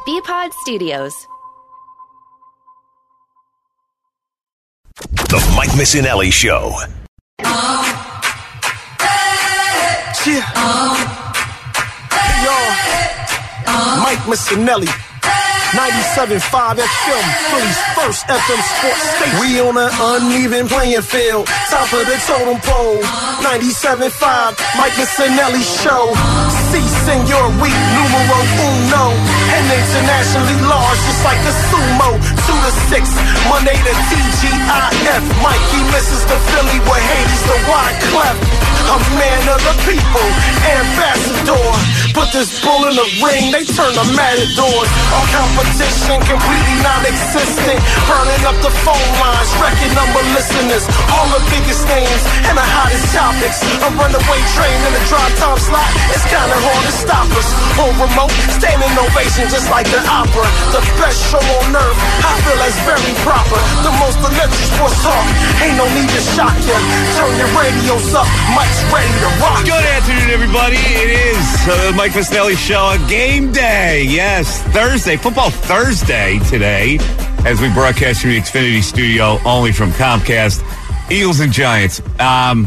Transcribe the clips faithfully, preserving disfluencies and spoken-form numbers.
B-Pod Studios. The Mike Missinelli Show. Uh, hey, yeah. uh, hey, y'all. Uh, Mike Missinelli. ninety-seven point five F M, Philly's first F M sports station. We on an uneven playing field, top of the totem pole. ninety-seven point five, Mike Missinelli Show. Si, senor, we numero uno. And internationally large, just like the sumo. Two to six, Monday to T G I F. Mikey misses the Philly with Hades, the Wyclef. A man of the people, ambassador. Put this bull in the ring, they turn the matadors. All competition completely non-existent. Burning up the phone lines, wrecking number listeners. All the biggest names and the hottest topics. A runaway train in a drive time slot. It's kinda hard to stop us. On remote, standing ovation just like the opera. The best show on earth, I feel that's very proper. The most electric sports talk, ain't no need to shock ya. Turn your radios up, Mike's ready to rock. Good afternoon, everybody. It is uh, Mike Missinelli Show, a game day. Yes, Thursday, Football Thursday today, as we broadcast from the Xfinity Studio, only from Comcast. Eagles and Giants. Um,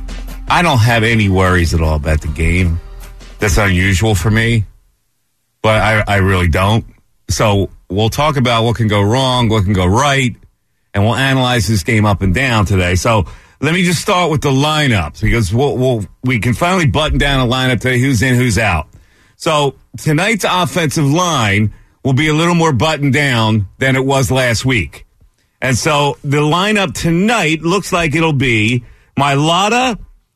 I don't have any worries at all about the game. That's unusual for me, but I, I really don't. So we'll talk about what can go wrong, what can go right, and we'll analyze this game up and down today. So let me just start with the lineups, because we'll, we'll, we can finally button down a lineup today, who's in, who's out. So tonight's offensive line will be a little more buttoned down than it was last week. And so the lineup tonight looks like it'll be Mailata,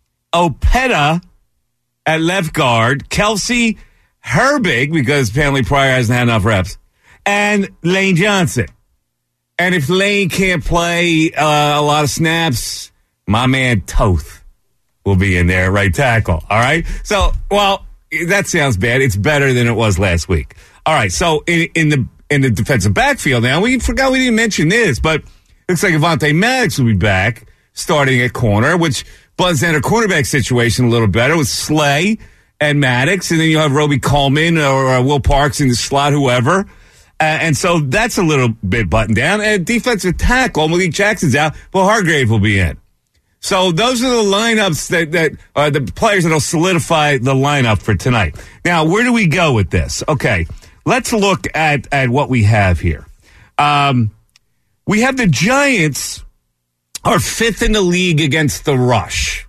Opeta at left guard, Kelsey, Herbig, because Stanley Pryor hasn't had enough reps, and Lane Johnson. And if Lane can't play uh, a lot of snaps, my man Toth will be in there, right tackle. All right? So, well, that sounds bad. It's better than it was last week. All right, so in, in the in the defensive backfield now, we forgot we didn't mention this, but looks like Avonte Maddox will be back starting at corner, which buzzed in a cornerback situation a little better with Slay and Maddox, and then you have Roby Coleman or uh, Will Parks in the slot, whoever. Uh, and so that's a little bit buttoned down. And defensive tackle, Malik Jackson's out, but Hargrave will be in. So those are the lineups that, that are the players that will solidify the lineup for tonight. Now, where do we go with this? Okay, let's look at, at what we have here. Um, we have the Giants are fifth in the league against the rush.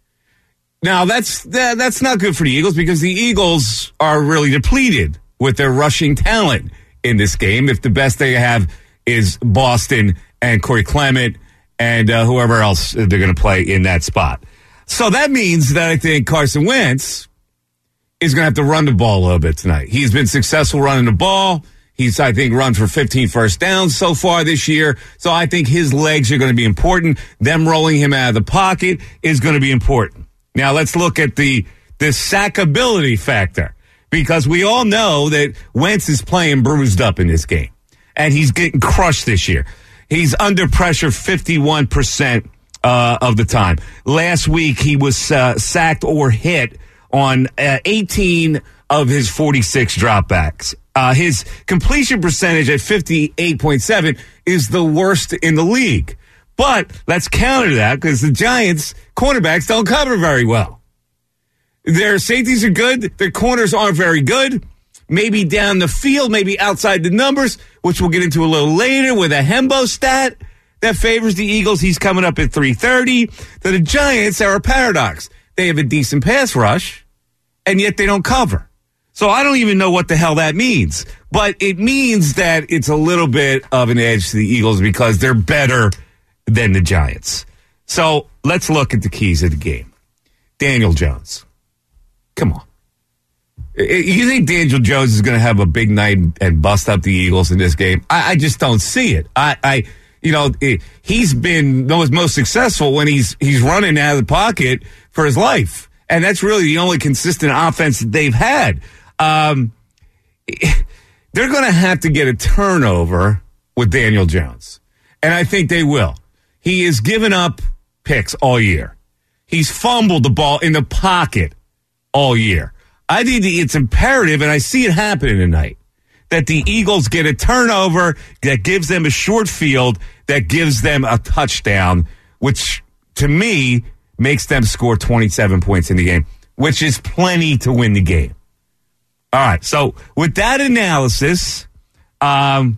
Now, that's that, that's not good for the Eagles, because the Eagles are really depleted with their rushing talent in this game. If the best they have is Boston and Corey Clement and uh, whoever else they're going to play in that spot. So that means that I think Carson Wentz is going to have to run the ball a little bit tonight. He's been successful running the ball. He's, I think, run for fifteen first downs so far this year. So I think his legs are going to be important. Them rolling him out of the pocket is going to be important. Now let's look at the, the sackability factor, because we all know that Wentz is playing bruised up in this game, and he's getting crushed this year. He's under pressure fifty-one percent uh, of the time. Last week, he was uh, sacked or hit on uh, eighteen of his forty-six dropbacks. Uh, his completion percentage at fifty-eight point seven is the worst in the league. But let's counter that, because the Giants' cornerbacks don't cover very well. Their safeties are good. Their corners aren't very good. Maybe down the field, maybe outside the numbers, which we'll get into a little later with a Hembo stat that favors the Eagles. He's coming up at three thirty. So the Giants are a paradox. They have a decent pass rush, and yet they don't cover. So I don't even know what the hell that means. But it means that it's a little bit of an edge to the Eagles, because they're better than the Giants. So let's look at the keys of the game. Daniel Jones. Come on. You think Daniel Jones is going to have a big night and bust up the Eagles in this game? I, I just don't see it. I, I you know, he's been most, most successful when he's he's running out of the pocket for his life. And that's really the only consistent offense that they've had. Um, they're going to have to get a turnover with Daniel Jones. And I think they will. He has given up picks all year. He's fumbled the ball in the pocket all year. I think it's imperative, and I see it happening tonight, that the Eagles get a turnover that gives them a short field that gives them a touchdown, which to me makes them score twenty-seven points in the game, which is plenty to win the game. All right, so with that analysis, um,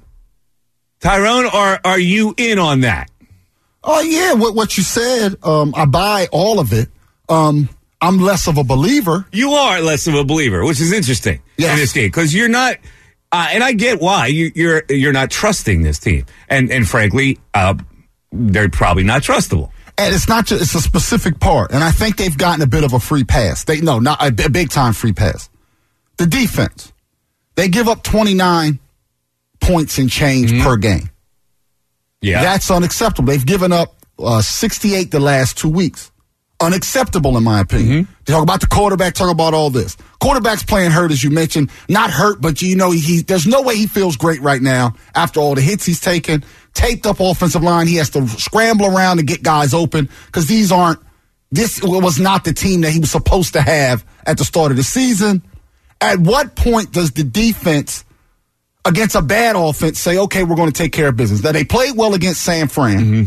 Tyrone, are are you in on that? Oh, yeah, what, what you said, um, I buy all of it. Um, I'm less of a believer. You are less of a believer, which is interesting yes. in this game, because you're not, uh, and I get why, you, you're you're not trusting this team. And, and frankly, uh, they're probably not trustable. And it's not just, it's a specific part, and I think they've gotten a bit of a free pass. They No, not a, a big-time free pass. The defense, they give up twenty-nine points and change mm-hmm. per game. Yeah. That's unacceptable. They've given up uh, sixty-eight the last two weeks. Unacceptable, in my opinion. Mm-hmm. Talk about the quarterback, talk about all this. Quarterback's playing hurt, as you mentioned. Not hurt, but, you know, he, there's no way he feels great right now after all the hits he's taken. Taped up offensive line. He has to scramble around to get guys open because these aren't, this was not the team that he was supposed to have at the start of the season. At what point does the defense against a bad offense say, okay, we're going to take care of business? Now, they played well against San Fran. Mm-hmm.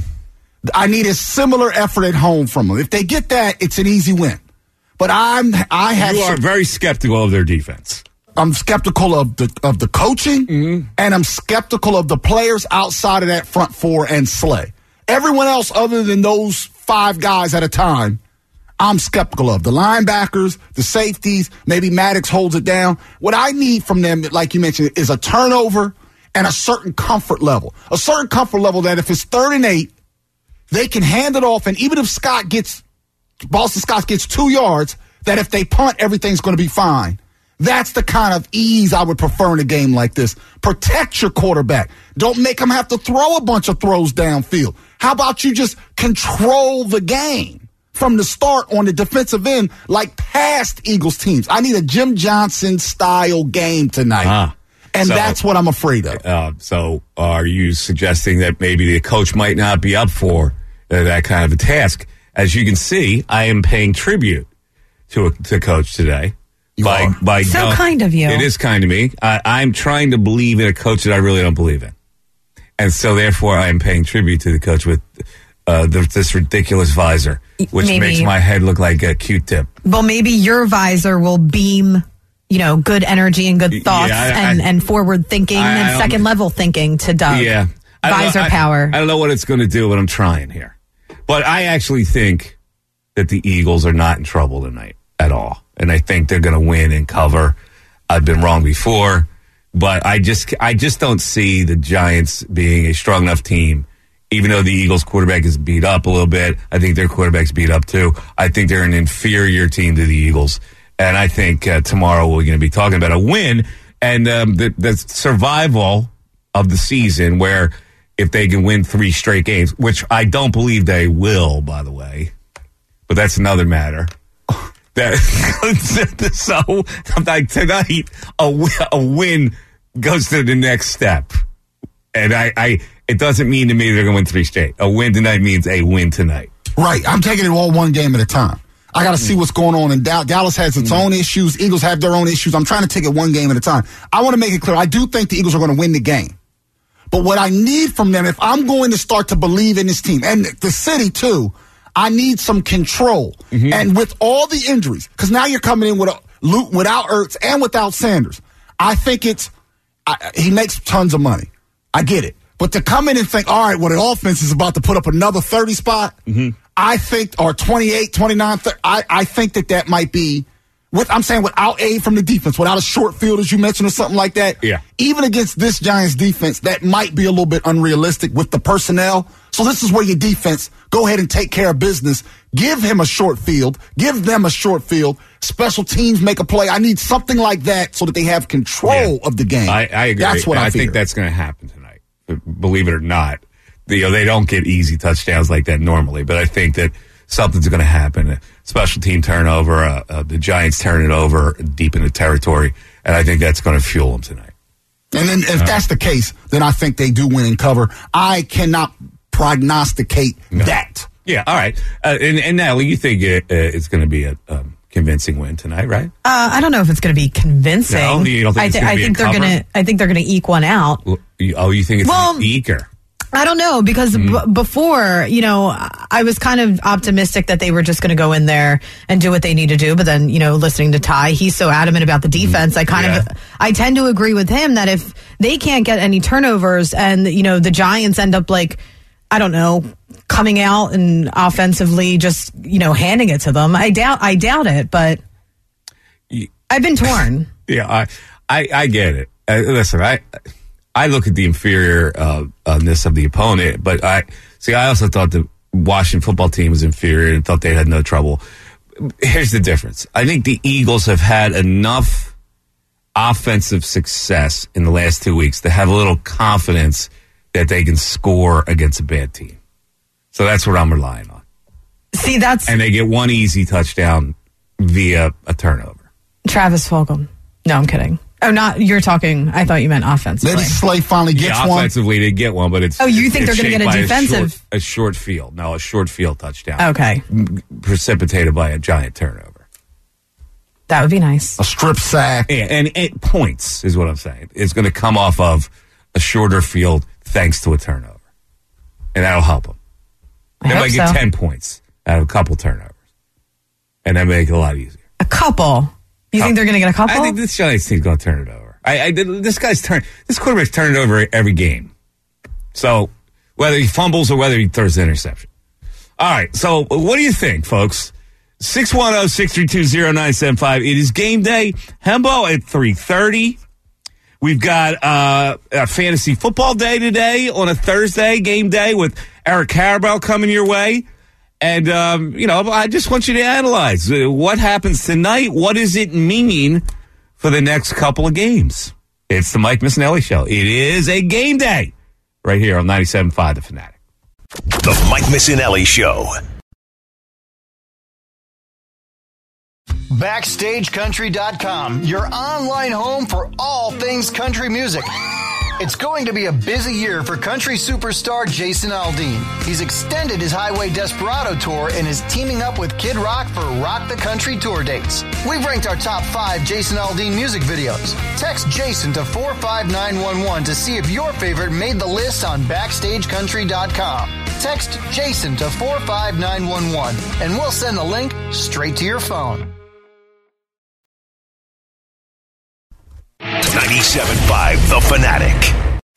I need a similar effort at home from them. If they get that, it's an easy win. But I'm, I have. You are some, very skeptical of their defense. I'm skeptical of the of the coaching, mm-hmm. and I'm skeptical of the players outside of that front four and Slay. Everyone else other than those five guys at a time, I'm skeptical of. The linebackers, the safeties, maybe Maddox holds it down. What I need from them, like you mentioned, is a turnover and a certain comfort level. A certain comfort level that if it's third and eight, they can hand it off, and even if Scott gets, Boston Scott gets two yards, that if they punt, everything's going to be fine. That's the kind of ease I would prefer in a game like this. Protect your quarterback. Don't make him have to throw a bunch of throws downfield. How about you just control the game from the start on the defensive end like past Eagles teams? I need a Jim Johnson-style game tonight. Ah. And so, that's what I'm afraid of. Uh, so are you suggesting that maybe the coach might not be up for uh, that kind of a task? As you can see, I am paying tribute to a, to Coach today. You by, are. by so uh, kind of you. It is kind of me. I, I'm trying to believe in a coach that I really don't believe in. And so therefore I am paying tribute to the coach with uh, the, this ridiculous visor, which maybe. makes my head look like a Q-tip. Well, maybe your visor will beam, you know, good energy and good thoughts yeah, I, and, I, and forward thinking I, and I second level thinking to Doug. Yeah. Visor I, power. I don't know what it's going to do, but I'm trying here. But I actually think that the Eagles are not in trouble tonight at all. And I think they're going to win and cover. I've been wrong before, but I just I just don't see the Giants being a strong enough team. Even though the Eagles quarterback is beat up a little bit, I think their quarterback's beat up too. I think they're an inferior team to the Eagles. And I think uh, tomorrow we're going to be talking about a win and um, the, the survival of the season, where if they can win three straight games, which I don't believe they will, by the way, but that's another matter. That so like tonight, a, a win goes to the next step, and I, I it doesn't mean to me they're going to win three straight. A win tonight means a win tonight. Right, I'm taking it all one game at a time. I got to see what's going on in Dallas. Dallas has its own issues. Eagles have their own issues. I'm trying to take it one game at a time. I want to make it clear. I do think the Eagles are going to win the game. But what I need from them, if I'm going to start to believe in this team, and the city too, I need some control. Mm-hmm. And with all the injuries, because now you're coming in with a, without Ertz and without Sanders, I think it's, I, he makes tons of money. I get it. But to come in and think, all right, well, the offense is about to put up another thirty spot, mm-hmm. I think, or twenty-eight, twenty-nine, thirty, I, I think that that might be, with I'm saying without aid from the defense, without a short field, as you mentioned, or something like that. Yeah. Even against this Giants defense, that might be a little bit unrealistic with the personnel. So this is where your defense, go ahead and take care of business. Give him a short field. Give them a short field. Special teams make a play. I need something like that so that they have control yeah. of the game. I, I agree. That's what I, I fear. think that's going to happen tonight. Believe it or not. You know, they don't get easy touchdowns like that normally, but I think that something's going to happen. A special team turnover, uh, uh, the Giants turn it over deep into territory, and I think that's going to fuel them tonight. And then if uh, that's the case, then I think they do win and cover. I cannot prognosticate no. that. Yeah, all right. Uh, and, and Natalie, you think it, uh, it's going to be a um, convincing win tonight, right? Uh, I don't know if it's going to be convincing. No, you don't think I, it's th- gonna I be a think they're cover? going to. I think they're going to eke one out. Well, you- Oh, you think it's Well, an eaker? I don't know because Mm. b- before, you know, I was kind of optimistic that they were just going to go in there and do what they need to do. But then, you know, listening to Ty, he's so adamant about the defense. I kind Yeah. of, I tend to agree with him that if they can't get any turnovers and, you know, the Giants end up like, I don't know, coming out and offensively just, you know, handing it to them. I doubt, I doubt it, but You- I've been torn. Yeah, I, I, I get it. Uh, listen, I, I look at the inferior uh, ness of the opponent, but I see. I also thought the Washington football team was inferior and thought they had no trouble. Here's the difference. I think the Eagles have had enough offensive success in the last two weeks to have a little confidence that they can score against a bad team. So that's what I'm relying on. See, that's And they get one easy touchdown via a turnover. Travis Fulgham. No, I'm kidding. Oh, not you're talking. I thought you meant offensively. Maybe Slay finally gets Yeah, one. offensively they get one, but it's Oh, you think it's they're gonna shaped get a by defensive- short, a short field? No, a short field touchdown. Okay, Precipitated by a giant turnover. that would be nice. A strip sack. Yeah, and it points is what I'm saying. It's going to come off of a shorter field thanks to a turnover, and that'll help them. I They hope might get so. ten points out of a couple turnovers, and that make it a lot easier. A couple. You think they're going to get a couple? I think this Giants team's going to turn it over. I, I this guy's turn this quarterback's turning it over every game. So whether he fumbles or whether he throws an interception. All right. So what do you think, folks? six one zero, six three two, zero nine seven five. It is game day. Hembo at three thirty. We've got uh, a fantasy football day today on a Thursday, game day with Eric Carabell coming your way. And, um, you know, I just want you to analyze uh, what happens tonight. What does it mean for the next couple of games? It's the Mike Missinelli Show. It is a game day right here on ninety-seven point five The Fanatic. The Mike Missinelli Show. Backstage Country dot com, your online home for all things country music. It's going to be a busy year for country superstar Jason Aldean. He's extended his Highway Desperado tour and is teaming up with Kid Rock for Rock the Country tour dates. We've ranked our top five Jason Aldean music videos. Text Jason to four five nine one one to see if your favorite made the list on Backstage Country dot com. Text Jason to four five nine one one and we'll send the link straight to your phone. ninety-seven point five The Fanatic.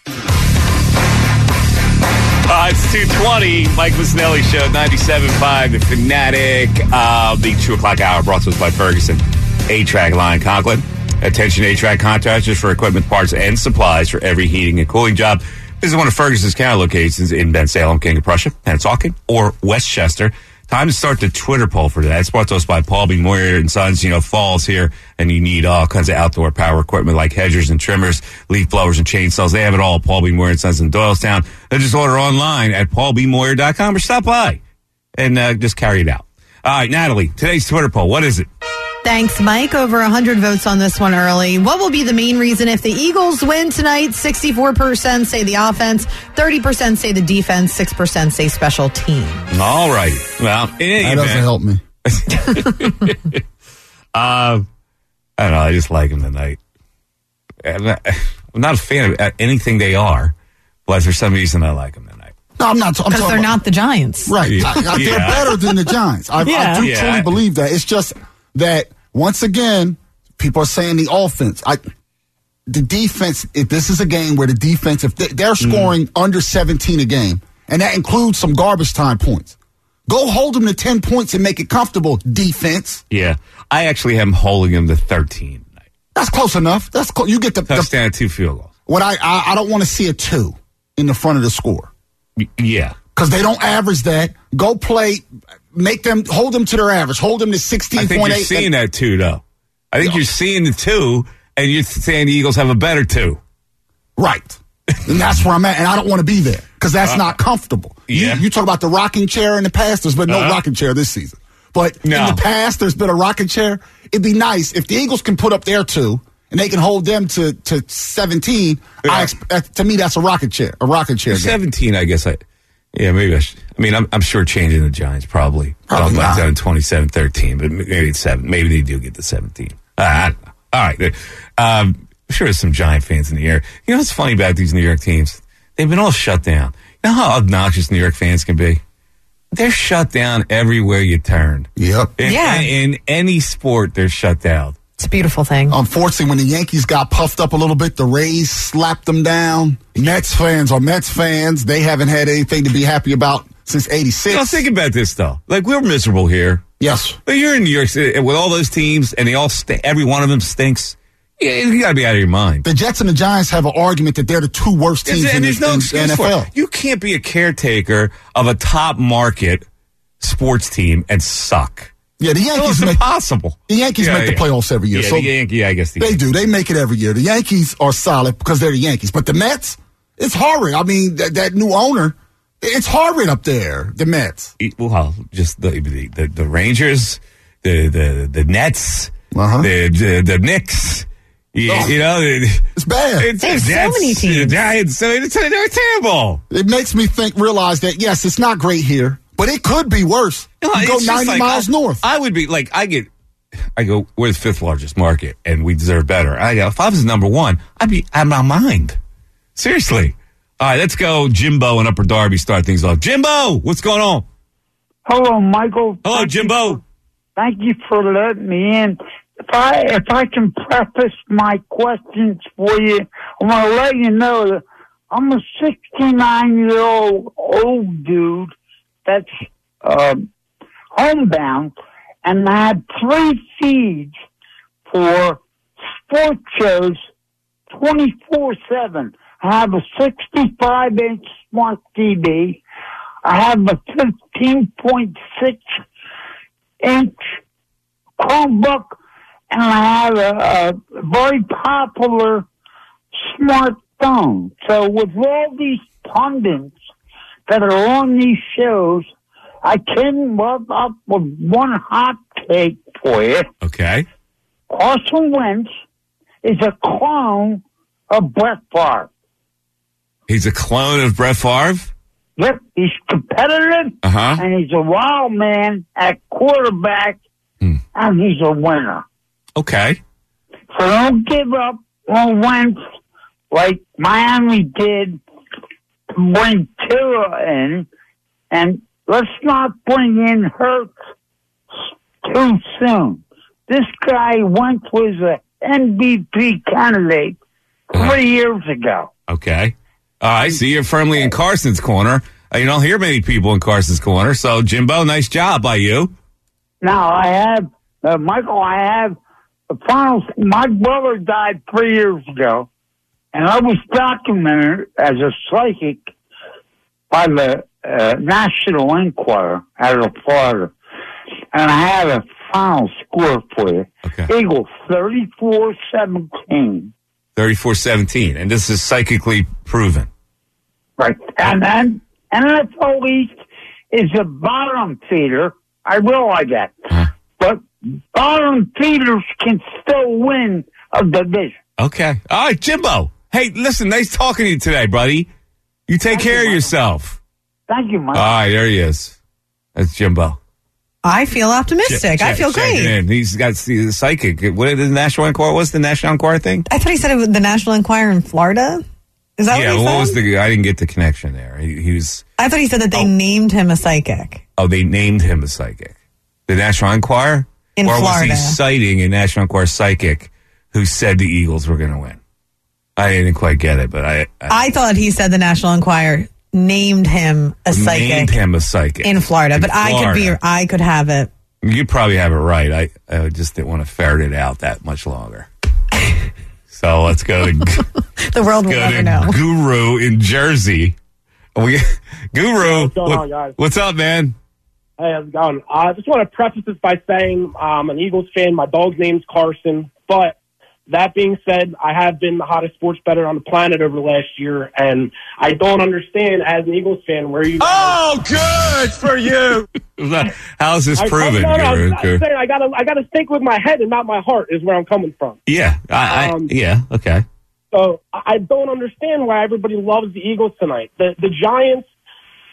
Uh, it's two twenty, Mike Missinelli Show, ninety-seven point five The Fanatic. Uh, the two o'clock hour brought to us by Ferguson A-Track Line Conklin. Attention A-Track contractors for equipment, parts, and supplies for every heating and cooling job. This is one of Ferguson's counter locations in Bensalem, King of Prussia, Pennsauken, or Westchester. Time to start the Twitter poll for today. It's brought to us by Paul B. Moyer and Sons. You know, fall's here, and you need all kinds of outdoor power equipment like hedgers and trimmers, leaf blowers and chainsaws. They have it all. Paul B. Moyer and Sons in Doylestown. They just order online at paul b moyer dot com or stop by and uh, just carry it out. All right, Natalie, today's Twitter poll. What is it? Thanks, Mike. Over one hundred votes on this one early. What will be the main reason if the Eagles win tonight? sixty-four percent say the offense, thurty percent say the defense, six percent say special teams. All right. Well, in any That doesn't event, help me. uh, I don't know. I just like them tonight. I'm not, I'm not a fan of anything they are, but for some reason I like them tonight. No, I'm not. I'm Because talking they're about- not the Giants. Right. Yeah. I, I, they're Yeah. better than the Giants. I, Yeah. I do Yeah. truly believe that. It's just that, once again, people are saying the offense. I, the defense, if this is a game where the defense, if they, they're scoring Mm. under seventeen a game, and that includes some garbage time points, go hold them to ten points and make it comfortable, defense. Yeah. I actually am holding them to thirteen tonight. That's close enough. That's close. You get the, the Touchdown, two field goals. what I, I, I don't want to see a two in the front of the score. Y- Yeah. Because they don't average that. Go play, make them, hold them to their average. Hold them to sixteen I point eight. think you're seeing that too, though. I think you're seeing the two, and you're saying the Eagles have a better two. Right. And that's where I'm at. And I don't want to be there because that's Uh, not comfortable. yeah. You, you talk about the rocking chair in the past. There's been no Uh-huh. rocking chair this season. But No. in the past, there's been a rocking chair. It'd be nice if the Eagles can put up their two and they can hold them to, to seventeen. Yeah. I expect, to me, that's a rocking chair. A rocking chair game. seventeen, I guess. I Yeah, maybe I should. I mean, I'm, I'm sure changing the Giants probably. Probably I don't not. like in twenty-seven thirteen, but maybe it's seven. Maybe they do get the seventeen. Uh, I don't know. All right. Um, I'm sure there's some Giant fans in the air. You know what's funny about these New York teams? They've been all shut down. You know how obnoxious New York fans can be? They're shut down everywhere you turn. Yep. In, Yeah. in any sport, they're shut down. It's a beautiful thing. Unfortunately, when the Yankees got puffed up a little bit, the Rays slapped them down. Mets fans are Mets fans. They haven't had anything to be happy about since eighty-six. Now, think about this, though. Like, we're miserable here. Yes. But you're in New York City with all those teams, and they all st- every one of them stinks. Yeah, you got to be out of your mind. The Jets and the Giants have an argument that they're the two worst teams and in, there's the, no in excuse the N F for L. it. You can't be a caretaker of a top market sports team and suck. Yeah, the No, Yankees it's make impossible. the Yankees Yeah, make the yeah. playoffs every year. Yeah, so the Yankee, yeah, I guess the they Yankees. do. They make it every year. The Yankees are solid because they're the Yankees. But the Mets, it's horrid. I mean, that, that new owner, it's horrid up there. The Mets. Well, just the the, the, the Rangers, the the the Nets, Uh-huh. the, the the Knicks. You, Oh. you know, it- It's bad. it's, They have so that's- many teams. the Giants, so it's, they're terrible. It makes me think, realize that yes, it's not great here, but it could be worse. You know, You go it's just ninety like, miles I, north. I would be like, I get, I go, we're the fifth largest market, and we deserve better. I go, if I was number one, I'd be out of my mind. Seriously. All right, let's go. Jimbo and Upper Darby start things off. Jimbo, what's going on? Hello, Michael. Hello, Thank you Jimbo. for- Thank you for letting me in. If I if I can preface my questions for you, I want to let you know that I'm a sixty-nine year old old dude that's um, homebound, and I have three feeds for sports shows twenty-four seven. I have a sixty-five inch smart T V. I have a fifteen point six inch Chromebook, and I have a, a very popular smartphone. So with all these pundits that are on these shows, I came up, up with one hot take for you. Okay. Carson Wentz is a clone of Brett Favre. He's a clone of Brett Favre? Yep, he's competitive, Uh-huh. and he's a wild man at quarterback, Hmm. and he's a winner. Okay. So don't give up on Wentz like Miami did to bring Tua in, and let's not bring in Hurts too soon. This guy Wentz was an M V P candidate three years ago. Okay. All right. So you're firmly in Carson's corner. Uh, You don't hear many people in Carson's corner. So, Jimbo, nice job by you. Now I have, uh, Michael, I have the final. My brother died three years ago, and I was documented as a psychic by the uh, National Enquirer out of Florida. And I have a final score for you. Okay. Eagles thirty-four seventeen. thirty-four seventeen. And this is psychically proven. Right. And then N F L East is a bottom feeder. I realize that. Huh. But bottom feeders can still win a division. Okay. All right, Jimbo. Hey, listen, nice talking to you today, buddy. You take Thank care you, of Michael. yourself. Thank you, Mike. All right, there he is. That's Jimbo. I feel optimistic. Che- I feel checking great. in. He's got the the psychic. What is the National Enquirer? What's the National Enquirer thing? I thought he said it was the National Enquirer in Florida. Is that Yeah, what he what said? was the? I didn't get the connection there. He, he was. I thought he said that they Oh. named him a psychic. Oh, they named him a psychic. The National Enquirer, In or was Florida. he citing a National Enquirer psychic who said the Eagles were going to win? I didn't quite get it, but I, I I thought he said the National Enquirer named him a psychic named him a psychic in Florida, In but I could be Florida. I could have it. You probably have it right. I, I just didn't want to ferret it out that much longer. So let's go to, The world will go never to know. Guru in Jersey. We, Guru, What's going what- on, guys? what's up, man? Hey, how's it going? Uh, I just want to preface this by saying I'm an Eagles fan. My dog's name's Carson. But that being said, I have been the hottest sports bettor on the planet over the last year, and I don't understand, as an Eagles fan, where you guys... Oh, good for you. How's this I, proven, no, no, Guru? I'm saying I gotta, I gotta think with my head and not my heart is where I'm coming from. Yeah, I, I, Um, yeah, okay. So I I don't understand why everybody loves the Eagles tonight. The the Giants,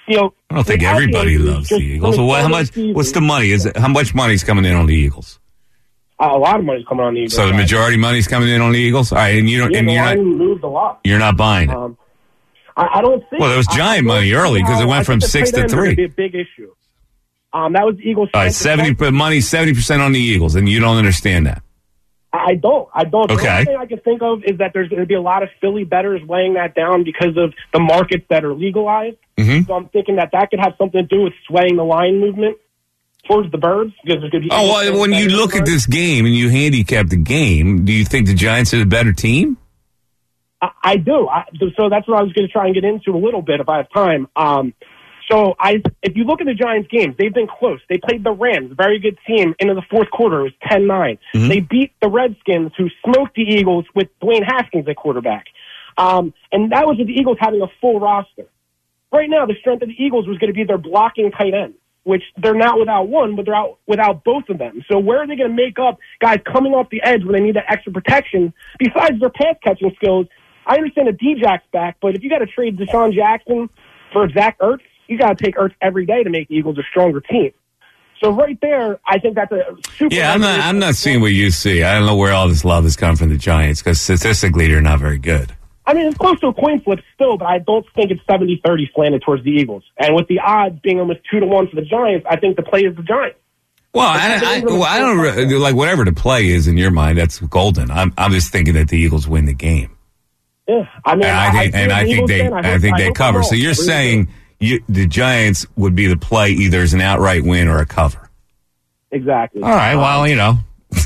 you know, I don't think without everybody the loves the just Eagles. from So what, how start much? of the season, What's the money? Is it, how much money's coming in on the Eagles? Uh, a lot of money's coming on the Eagles. So the guys. majority money's coming in on the Eagles. All right, and you don't, Yeah, and the you're line not, moved a lot. you're not buying it. Um, I, I don't think. Well, there was I- giant I money don't early see 'cause it how- went I from think the six tight to ends are gonna three. Be a big issue. Um, that was the Eagles. All right, strength seventy, of but money seventy percent on the Eagles, and you don't understand that. I don't. I don't. The Okay. only thing I can think of is that there's going to be a lot of Philly bettors laying that down because of the markets that are legalized. Mm-hmm. So I'm thinking that that could have something to do with swaying the line movement towards the Birds. Because there's going to be Oh, well, when you look at this game and you handicap the game, do you think the Giants are the better team? I, I do. I, so that's what I was going to try and get into a little bit if I have time. Um, so I, if you look at the Giants games, they've been close. They played the Rams, a very good team, into the fourth quarter. It was ten nine. Mm-hmm. They beat the Redskins, who smoked the Eagles with Dwayne Haskins at quarterback. Um, and that was with the Eagles having a full roster. Right now, the strength of the Eagles was going to be their blocking tight ends, which they're not without one, but they're out without both of them. So where are they going to make up guys coming off the edge when they need that extra protection besides their pass-catching skills? I understand that D-Jack's back, but if you got to trade Deshaun Jackson for Zach Ertz, you got to take Ertz every day to make the Eagles a stronger team. So right there, I think that's a super. Yeah, I'm not. I'm not seeing what you see. I don't know where all this love has come from the Giants because statistically they're not very good. I mean, it's close to a coin flip still, but I don't think it's seventy thirty slanted towards the Eagles. And with the odds being almost two to one for the Giants, I think the play is the Giants. Well, I, I, well, I don't re- like whatever the play is in your mind. That's golden. I'm. I'm just thinking that the Eagles win the game. Yeah, I mean, And I think, I, and I think they. fan, I, I hope, think I they hope cover. I'm So wrong. you're I really saying do. you, the Giants would be the play either as an outright win or a cover. Exactly. All right. Well, you know,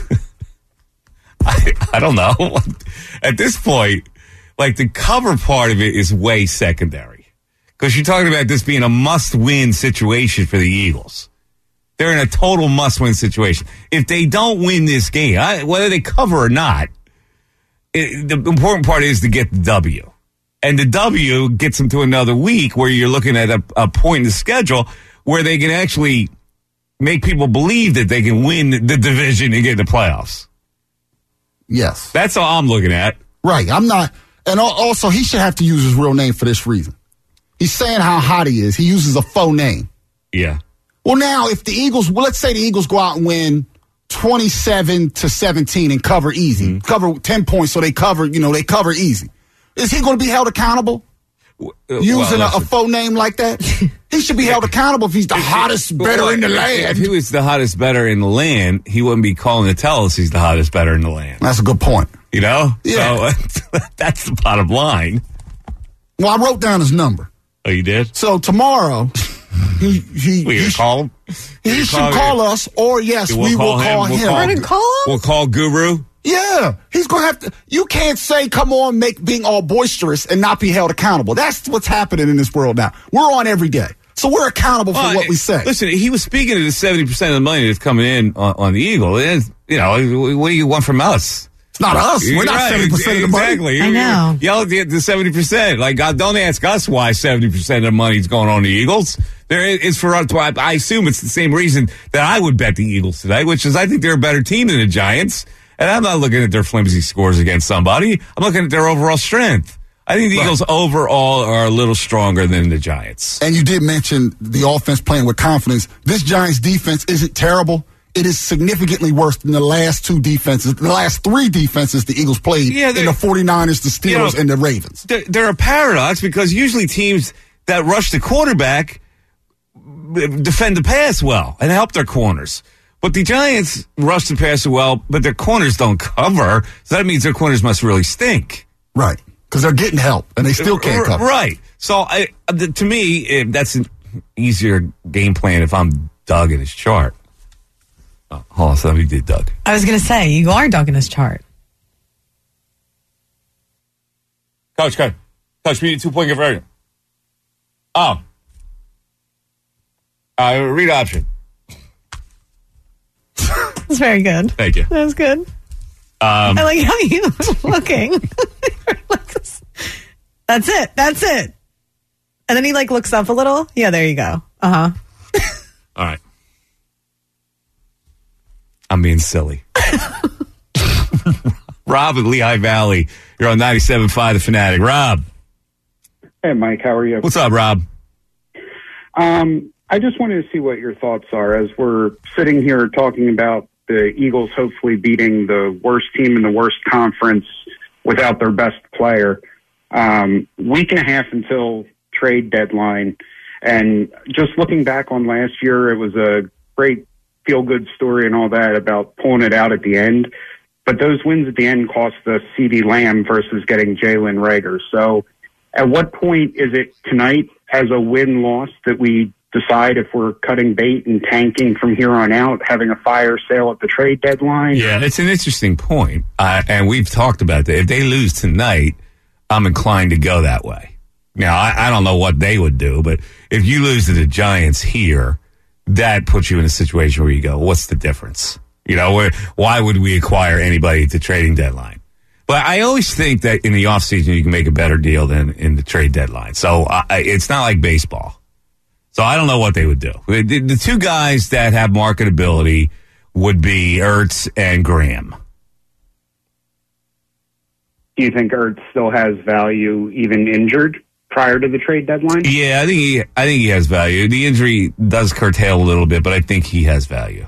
I, I don't know. At this point, like the cover part of it is way secondary because you're talking about this being a must-win situation for the Eagles. They're in a total must-win situation. If they don't win this game, I, whether they cover or not, it, the important part is to get the W. And the W gets them to another week where you're looking at a, a point in the schedule where they can actually make people believe that they can win the division and get in the playoffs. Yes. That's all I'm looking at. Right. I'm not. And al- also, he should have to use his real name for this reason. He's saying how hot he is. He uses a faux name. Yeah. Well, now, if the Eagles, well, let's say the Eagles go out and win twenty-seven to seventeen and cover easy, Mm-hmm. cover ten points, so they cover, you know, they cover easy. Is he going to be held accountable Uh, using well, a, a listen. faux name like that? He should be held accountable if he's the hottest better in the If land. he was the hottest better in the land, he wouldn't be calling to tell us he's the hottest better in the land. That's a good point. You know? Yeah. So that's the bottom line. Well, I wrote down his number. Oh, you did? So tomorrow, he he, We he, gonna sh- call him? he should call us, or yes, We'll we call will him. call We'll him. call- We're gonna call him? We'll call Guru. Yeah, he's going to have to. You can't say, come on, make being all boisterous and not be held accountable. That's what's happening in this world now. We're on every day. So we're accountable for Well, what we say. Listen, he was speaking to the seventy percent of the money that's coming in on, on the Eagle. And, you know, what do you want from us? It's not us. We're You're not right. seventy percent of the money. Exactly. I You're- know. Yell at the, the seventy percent. Like, God, don't ask us why seventy percent of the money's going on the Eagles. There is for us. I I assume it's the same reason that I would bet the Eagles today, which is I think they're a better team than the Giants. And I'm not looking at their flimsy scores against somebody. I'm looking at their overall strength. I think the Right. Eagles overall are a little stronger than the Giants. And you did mention the offense playing with confidence. This Giants defense isn't terrible. It is significantly worse than the last two defenses, the last three defenses the Eagles played Yeah, in they- the 49ers, the Steelers, you know, and the Ravens. They're, they're a paradox because usually teams that rush the quarterback defend the pass well and help their corners. But the Giants rush the pass well, but their corners don't cover. So that means their corners must really stink. Right. Because they're getting help, and they still can't cover. Right. So I, to me, eh, that's an easier game plan if I'm Doug in his chart. Oh, hold on, so let me do Doug. I was going to say, you are Doug in his chart. Coach, coach, coach, we need a two-point conversion. Oh. Uh, read option. That's very good. Thank you. That was good. Um, I like how you looking. That's it. That's it. And then he like looks up a little. Yeah, there you go. Uh huh. all right. I'm being silly. Rob at Lehigh Valley. You're on ninety-seven point five The Fanatic. Rob. Hey, Mike, how are you? What's up, Rob? Um, I just wanted to see what your thoughts are as we're sitting here talking about the Eagles hopefully beating the worst team in the worst conference without their best player. Um, week and a half until trade deadline. And just looking back on last year, it was a great feel-good story and all that about pulling it out at the end. But those wins at the end cost us CeeDee Lamb versus getting Jalen Reagor. So at what point is it tonight as a win-loss that we decide if we're cutting bait and tanking from here on out, having a fire sale at the trade deadline? Yeah, it's an interesting point. Uh, and we've talked about that. If they lose tonight, I'm inclined to go that way. Now, I, I don't know what they would do, but if you lose to the Giants here, that puts you in a situation where you go, what's the difference? You know, where, why would we acquire anybody at the trading deadline? But I always think that in the offseason you can make a better deal than in the trade deadline. So uh, it's not like baseball. So I don't know what they would do. The, the two guys that have marketability would be Ertz and Graham. Do you think Ertz still has value even injured prior to the trade deadline? Yeah, I think he, I think he has value. The injury does curtail a little bit, but I think he has value.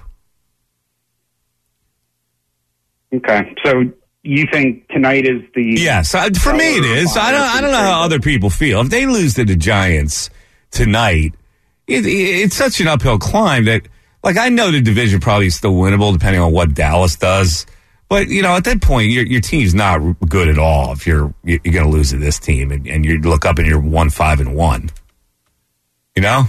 Okay, so you think tonight is the... Yes, for me it is. I don't, I don't know how other people feel. If they lose to the Giants tonight, it, it, it's such an uphill climb that, like, I know the division probably is still winnable depending on what Dallas does. But, you know, at that point, your your team's not good at all if you're you're going to lose to this team and, and you look up and you're one, five, and one. You know?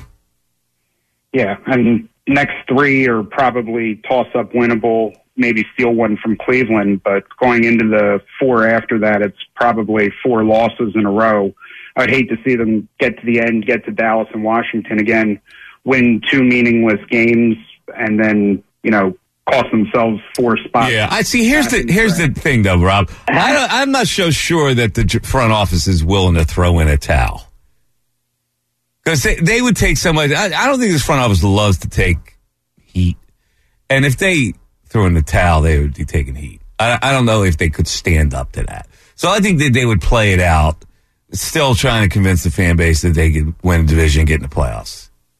Yeah, I mean, next three are probably toss-up winnable, maybe steal one from Cleveland, but going into the four after that, it's probably four losses in a row. I'd hate to see them get to the end, get to Dallas and Washington again, win two meaningless games, and then, you know, cost themselves four spots. Yeah, I see. Here's the here's the thing, though, Rob. I don't, I'm not so sure that the front office is willing to throw in a towel because they, they would take somebody. I, I don't think this front office loves to take heat, and if they threw in the towel, they would be taking heat. I, I don't know if they could stand up to that. So I think that they would play it out, still trying to convince the fan base that they could win a division and get in the playoffs.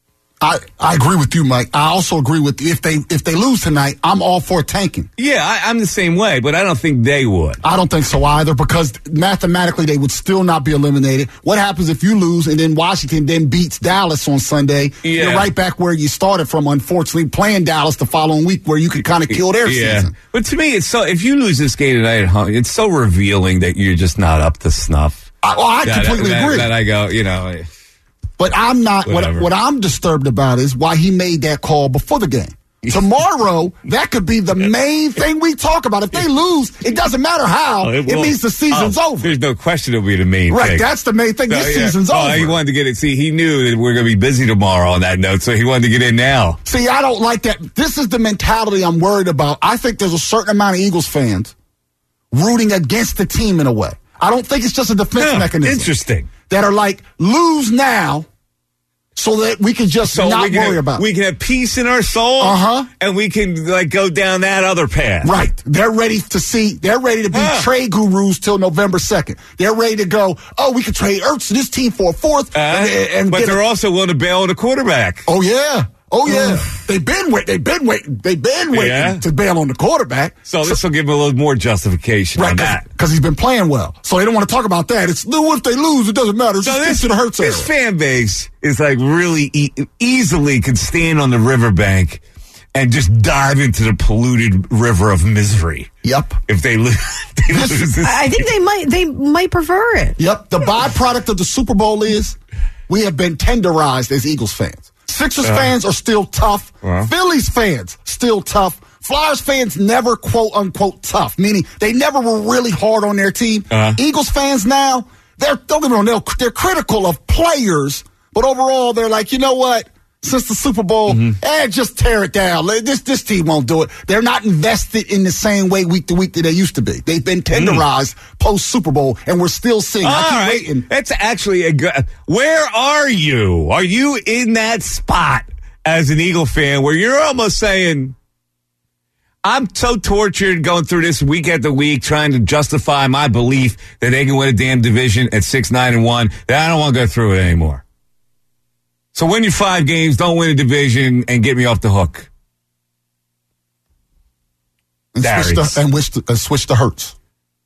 I, I agree with you, Mike. I also agree with if they if they lose tonight, I'm all for tanking. Yeah, I, I'm the same way, but I don't think they would. I don't think so either because mathematically they would still not be eliminated. What happens if you lose and then Washington then beats Dallas on Sunday? Yeah. You're right back where you started from, unfortunately, playing Dallas the following week where you could kind of kill their yeah. season. But to me, it's so if you lose this game tonight at home, it's so revealing that you're just not up to snuff. I, well, I that, completely that, agree. That I go, you know. But I'm not, what, what I'm disturbed about is why he made that call before the game. Tomorrow, that could be the main thing we talk about. If they lose, it doesn't matter how. Oh, it, it means the season's oh, over. There's no question it'll be the main right, thing. Right, that's the main thing. So, this yeah. season's oh, over. He wanted to get it. See, he knew that we're going to be busy tomorrow on that note, so he wanted to get in now. See, I don't like that. This is the mentality I'm worried about. I think there's a certain amount of Eagles fans rooting against the team in a way. I don't think it's just a defense huh, mechanism. Interesting. That are like, lose now. So that we can just so not we can worry have, about it. We can have peace in our soul. Uh-huh. And we can like go down that other path. Right. They're ready to see, they're ready to be huh. trade gurus till November second. They're ready to go, oh, we can trade Ertz to this team for a fourth. Uh, and, and but they're a, also willing to bail on a quarterback. Oh, yeah. Oh, yeah. they've been waiting. They've been waiting. They've been waiting yeah. to bail on the quarterback. So, so this will give him a little more justification right, on that. Because he's been playing well. So they don't want to talk about that. It's, if they lose, it doesn't matter. It's so just this, to the Hurts This fan base is like really e- easily can stand on the riverbank and just dive into the polluted river of misery. Yep. If they, lo- they lose this I think they might, they might prefer it. Yep. The byproduct of the Super Bowl is we have been tenderized as Eagles fans. Sixers uh, fans are still tough. Uh, Phillies fans still tough. Flyers fans never quote unquote tough, meaning they never were really hard on their team. Uh, Eagles fans now, they're don't get me wrong, they're, they're critical of players, but overall they're like, you know what? Since the Super Bowl, mm-hmm. eh, just tear it down. This this team won't do it. They're not invested in the same way week to week that they used to be. They've been tenderized mm. post Super Bowl, and we're still seeing. All I keep right. waiting. That's actually a good. Where are you? Are you in that spot as an Eagle fan where you're almost saying, I'm so tortured going through this week after week trying to justify my belief that they can win a damn division at six, nine, and one that I don't want to go through it anymore. So win your five games, don't win a division, and get me off the hook. And Darius. switch to, and wish to, uh, switch to Hurts.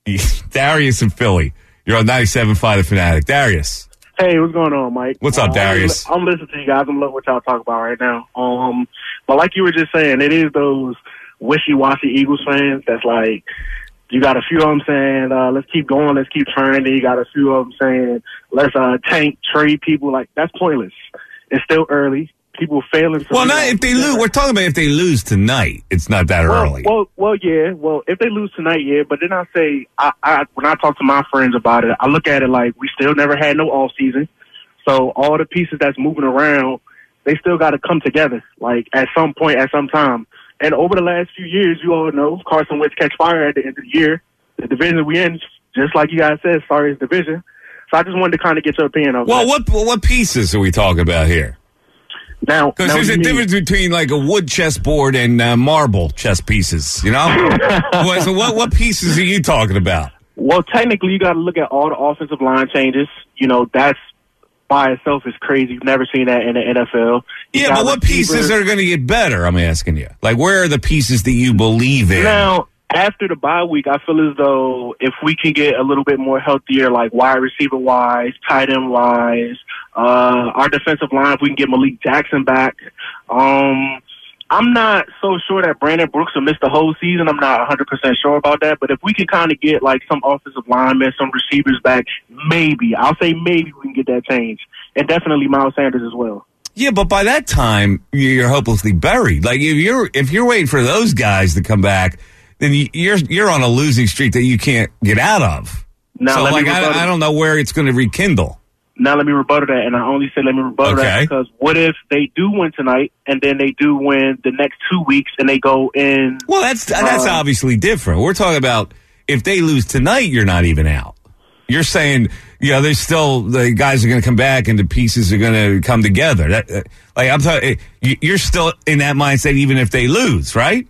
Darius in Philly. You're on ninety-seven point five The Fanatic. Darius. Hey, what's going on, Mike? What's up, uh, Darius? I'm, I'm listening to you guys. I'm loving what y'all talk about right now. Um, but like you were just saying, it is those wishy-washy Eagles fans that's like, you got a few of them saying, uh, let's keep going, let's keep trying. Then you got a few of them saying, let's uh, tank, trade people. Like, that's pointless. It's still early. People failing. Well, not if they lose. We're talking about if they lose tonight. It's not that well, early. Well, well, yeah. Well, if they lose tonight, yeah. But then I say, I, I when I talk to my friends about it, I look at it like we still never had no off season. So all the pieces that's moving around, they still got to come together, like at some point, at some time. And over the last few years, you all know Carson Wentz catch fire at the end of the year. The division we in, just like you guys said, sorry, it's division. So I just wanted to kind of get your opinion on well, that. what what pieces are we talking about here? Now, because now there's a mean? difference between like a wood chessboard and uh, marble chess pieces. You know. what, so what what pieces are you talking about? Well, technically, you got to look at all the offensive line changes. You know, that's by itself is crazy. You've never seen that in the N F L. You yeah, but what receivers. pieces are going to get better? I'm asking you. Like, where are the pieces that you believe in? Now, after the bye week, I feel as though if we can get a little bit more healthier, like wide receiver wise, tight end wise, uh, our defensive line, if we can get Malik Jackson back. Um, I'm not so sure that Brandon Brooks will miss the whole season. I'm not one hundred percent sure about that. But if we can kind of get like some offensive linemen, some receivers back, maybe. I'll say maybe we can get that change. And definitely Miles Sanders as well. Yeah, but by that time, you're hopelessly buried. Like, if you're if you're waiting for those guys to come back, then you're you're on a losing streak that you can't get out of. Now, so, let like, me I, I don't know where it's going to rekindle. Now let me rebuttal that, and I only say let me rebuttal Okay. that because what if they do win tonight, and then they do win the next two weeks, and they go in? Well, that's that's uh, obviously different. We're talking about if they lose tonight, you're not even out. You're saying, you know, there's still the guys are going to come back, and the pieces are going to come together. That, uh, like I'm talking, you're still in that mindset, even if they lose, right?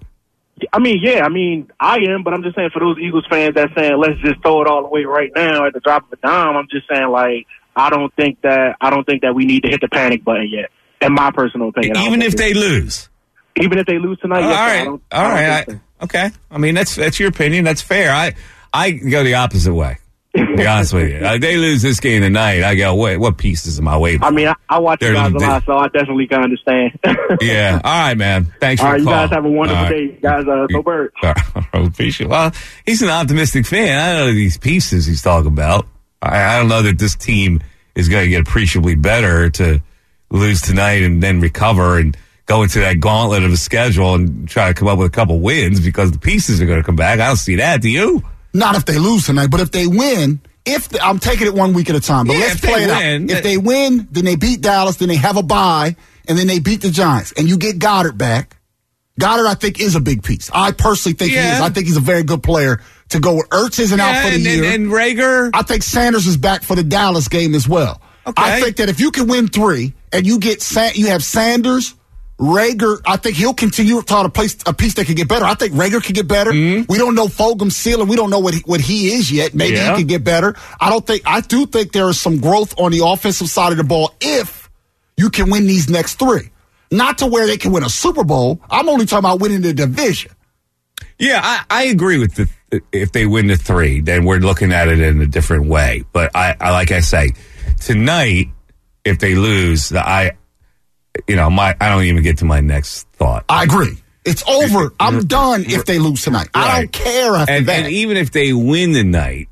I mean, yeah, I mean, I am, but I'm just saying for those Eagles fans that saying let's just throw it all away right now at the drop of a dime. I'm just saying like. I don't think that I don't think that we need to hit the panic button yet. In my personal opinion, even if they lose, even if they lose tonight, all yes, right, I don't, all I don't right, think I, okay. I mean, that's that's your opinion. That's fair. I I go the opposite way. To be honest with you, if they lose this game tonight, I go, wait, what pieces am I waiting for? I mean, I, I watch They're, you guys a they, lot, so I definitely can understand. Yeah. All right, man. Thanks for all right, the call. you guys have a wonderful All day, right. guys. Uh, go Birds. I appreciate it. Well, he's an optimistic fan. I don't know these pieces he's talking about. I, I don't know that this team is going to get appreciably better to lose tonight and then recover and go into that gauntlet of a schedule and try to come up with a couple wins because the pieces are going to come back. I don't see that. Do you? Not if they lose tonight, but if they win, if they, I'm taking it one week at a time, but Yeah, let's if they play it win, out. that- If they win, then they beat Dallas, then they have a bye, and then they beat the Giants, and you get Goddard back. Goddard, I think, is a big piece. I personally think Yeah. he is. I think he's a very good player to go with. Ertz isn't Yeah, out for the and, year. and, and Rager. I think Sanders is back for the Dallas game as well. Okay. I think that if you can win three and you get Sa- you have Sanders, Rager, I think he'll continue to a place a piece that can get better. I think Rager can get better. Mm-hmm. We don't know Fulgham's ceiling. We don't know what he, what he is yet. Maybe Yeah. he can get better. I don't think. I do think there is some growth on the offensive side of the ball if you can win these next three. Not to where they can win a Super Bowl. I'm only talking about winning the division. Yeah, I, I agree with the if they win the three, then we're looking at it in a different way. But I, I like I say, tonight, if they lose, I, you know, my I don't even get to my next thought. I agree. It's over. I'm done if they lose tonight. I Right. don't care after And, that. and even if they win the night,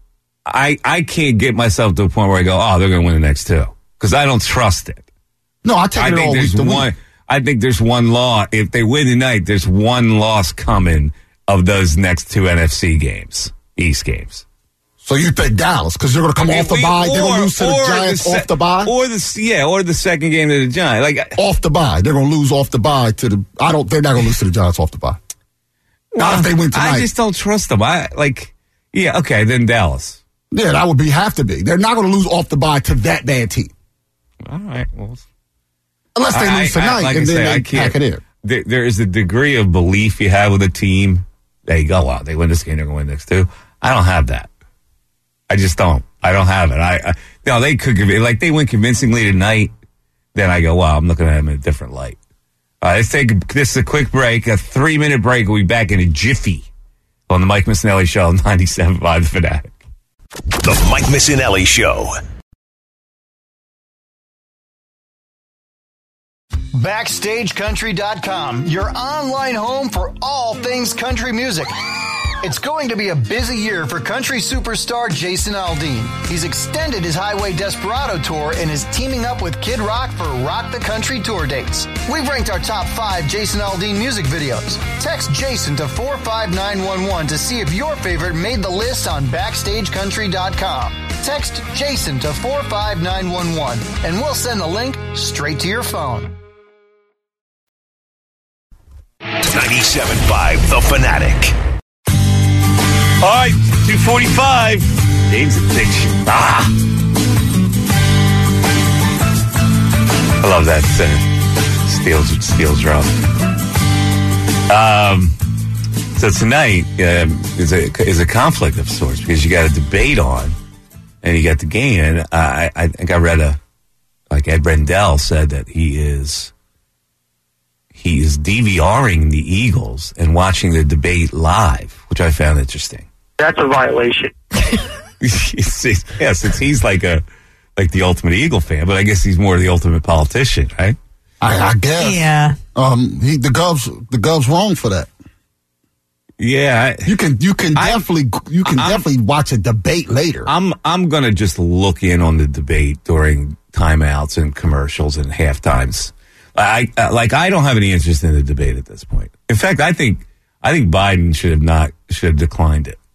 I I can't get myself to a point where I go, oh, they're going to win the next two because I don't trust it. no, I take I it think all week there's to one. win. I think there's one law. If they win tonight, there's one loss coming of those next two N F C games, East games. So you think Dallas, because they're going to come off the We- bye, they're going to or- lose to the or Giants se- off the bye? or the yeah, or the second game to the Giants. Like Off the bye. They're going to lose off the bye to the, I don't, they're not going to lose to the Giants off the bye. Not if they win tonight. I just don't trust them. I like, yeah, okay, then Dallas. Yeah, that would be, have to be. They're not going to lose off the bye to that bad team. All right, well, Unless they I- lose I- tonight like and I then say, they I can't. pack it in. There, there is a degree of belief you have with a team. They go, wow, they win this game, they're going to win next two. I don't have that. I just don't. I don't have it. I, I no, they could conv- like they win convincingly tonight. then I go, well, I'm looking at him in a different light. Uh, let's take this is a quick break, a three-minute break. We'll be back in a jiffy on the Mike Missinelli Show, ninety-seven point five The Fanatic. The Mike Missinelli Show. Backstage Country dot com, your online home for all things country music. It's going to be a busy year for country superstar Jason Aldean. He's extended his Highway Desperado tour and is teaming up with Kid Rock for Rock the Country tour dates. We've ranked our top five Jason Aldean music videos. Text Jason to four five nine one one to see if your favorite made the list on Backstage Country dot com. Text Jason to four five nine one one and we'll send the link straight to your phone. ninety-seven point five The Fanatic. All right, two forty-five. Dave's addiction. Ah. I love that uh, steel, steel drum. Um, so tonight um, is, a, is a conflict of sorts because you got a debate on and you got the game. And I, I think I read a, like Ed Rendell said that he is, he is DVRing the Eagles and watching the debate live, which I found interesting. That's a violation. it's, it's, yeah, since he's like a like the ultimate Eagle fan, but I guess he's more the ultimate politician, right? I, I guess. Yeah. Um, he, the Govs, the Govs wrong for that. Yeah, I, you can you can I, definitely you can I'm, definitely watch a debate later. I'm I'm gonna just look in on the debate during timeouts and commercials and half times. I, I like I don't have any interest in the debate at this point. In fact, I think I think Biden should have not should have declined it.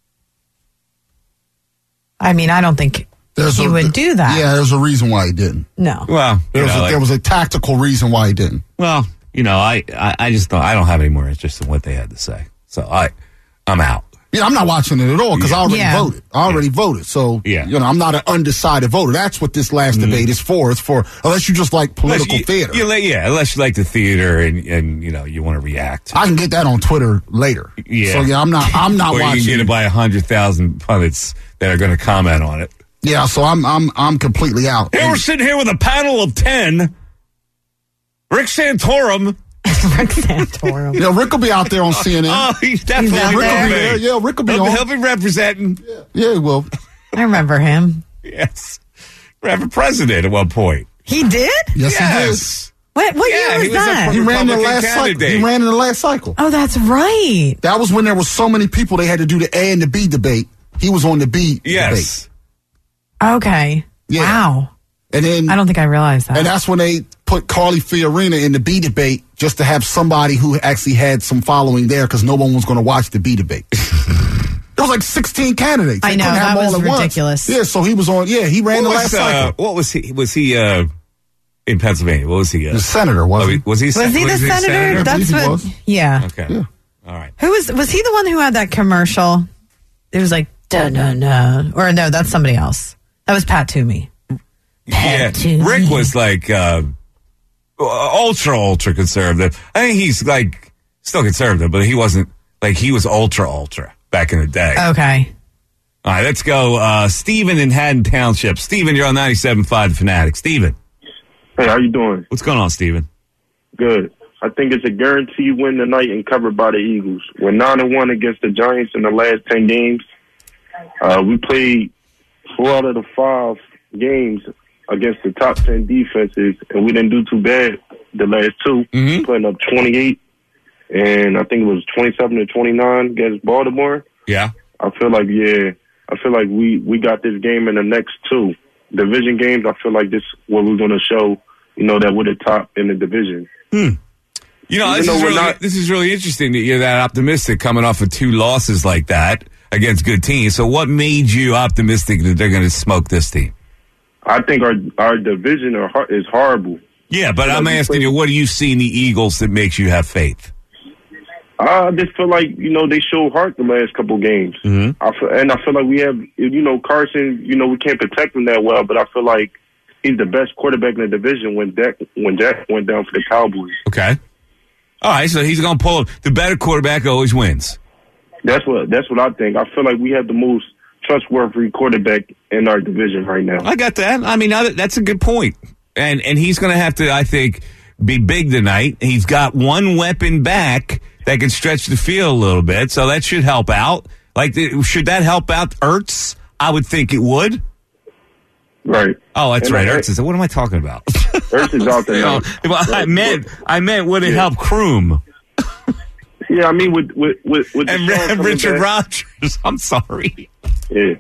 I mean, I don't think there's he a, would do that. Yeah, there's a reason why he didn't. No. Well, there was, know, a, like, there was a tactical reason why he didn't. Well, you know, I, I, I just don't, I don't have any more interest in what they had to say. So I, I'm out. Yeah, I'm not watching it at all because yeah. I already yeah. voted. I already yeah. voted. So, yeah. you know, I'm not an undecided voter. That's what this last mm-hmm. debate is for. It's for, unless you just like political you, theater. You, yeah, unless you like the theater and, and you know, you want to react. I can get that on Twitter later. Yeah. So, yeah, I'm not, I'm not or watching. Or you can get it by a hundred thousand pundits that are going to comment on it. Yeah, so I'm I'm I'm completely out. Hey, we're sitting here with a panel of ten. Rick Santorum. Rick Santorum. Yeah, Rick will be out there on C N N. Oh, he's definitely he's Rick there. will be there. Yeah, Rick will be he'll, on. He'll be representing. Yeah, yeah, he will. I remember him. Yes. Ran for president at one point. He did? Yes, yes. he did. What, what yeah, year was, he was that? He ran in the last candidate. cycle. He ran in the last cycle. Oh, that's right. That was when there was so many people they had to do the A and the B debate. He was on the B yes. debate. Okay. Yeah. Wow. And then I don't think I realized that. And that's when they put Carly Fiorina in the B debate just to have somebody who actually had some following there because no one was going to watch the B debate. There was like sixteen candidates. They I know, that was ridiculous. Once. Yeah, so he was on, yeah, he ran what the was, last uh, cycle. What was he, was he, uh, in Pennsylvania? What was he? Uh, the senator, wasn't he? Was he, was he the was senator? He senator? That's what, was. yeah. Okay. Yeah. All right. Who was, was he the one who had that commercial? It was like, da da da. Or no, that's somebody else. That was Pat Toomey. Yeah, Rick was like uh, ultra, ultra conservative. I think he's like still conservative, but he wasn't like he was ultra, ultra back in the day. Okay. All right, let's go. Uh, Stephen in Haddon Township. Stephen, you're on ninety-seven point five The Fanatic. Stephen. Hey, how you doing? What's going on, Stephen? Good. I think it's a guarantee win tonight and covered by the Eagles. We're nine and one against the Giants in the last ten games. Uh, we played four out of the five games against the top ten defenses, and we didn't do too bad the last two, mm-hmm. putting up twenty-eight, and I think it was twenty-seven to twenty-nine against Baltimore. Yeah. I feel like, yeah, I feel like we, we got this game in the next two division games. I feel like this what we're going to show, you know, that we're the top in the division. Hmm. You know, this is, really, not, this is really interesting that you're that optimistic coming off of two losses like that against good teams. So what made you optimistic that they're going to smoke this team? I think our our division are, is horrible. Yeah, but I'm asking you, what do you see in the Eagles that makes you have faith? I just feel like, you know, they showed heart the last couple games. Mm-hmm. I feel, and I feel like we have, you know, Carson, you know, we can't protect him that well, but I feel like he's the best quarterback in the division when Dak, when Jack went down for the Cowboys. Okay. All right, so he's going to pull the better quarterback always wins. That's what that's what I think. I feel like we have the most trustworthy quarterback in our division right now. I got that. I mean, that's a good point. And and he's going to have to, I think, be big tonight. He's got one weapon back that can stretch the field a little bit, so that should help out. Like, should that help out Ertz? I would think it would. Right. Oh, that's and right. I, Ertz is. What am I talking about? Ertz is out there. No, well, I meant, I meant, would it Yeah. help Kroom? Yeah, I mean, with with with, with and, the and Richard Rodgers. I'm sorry. Yeah.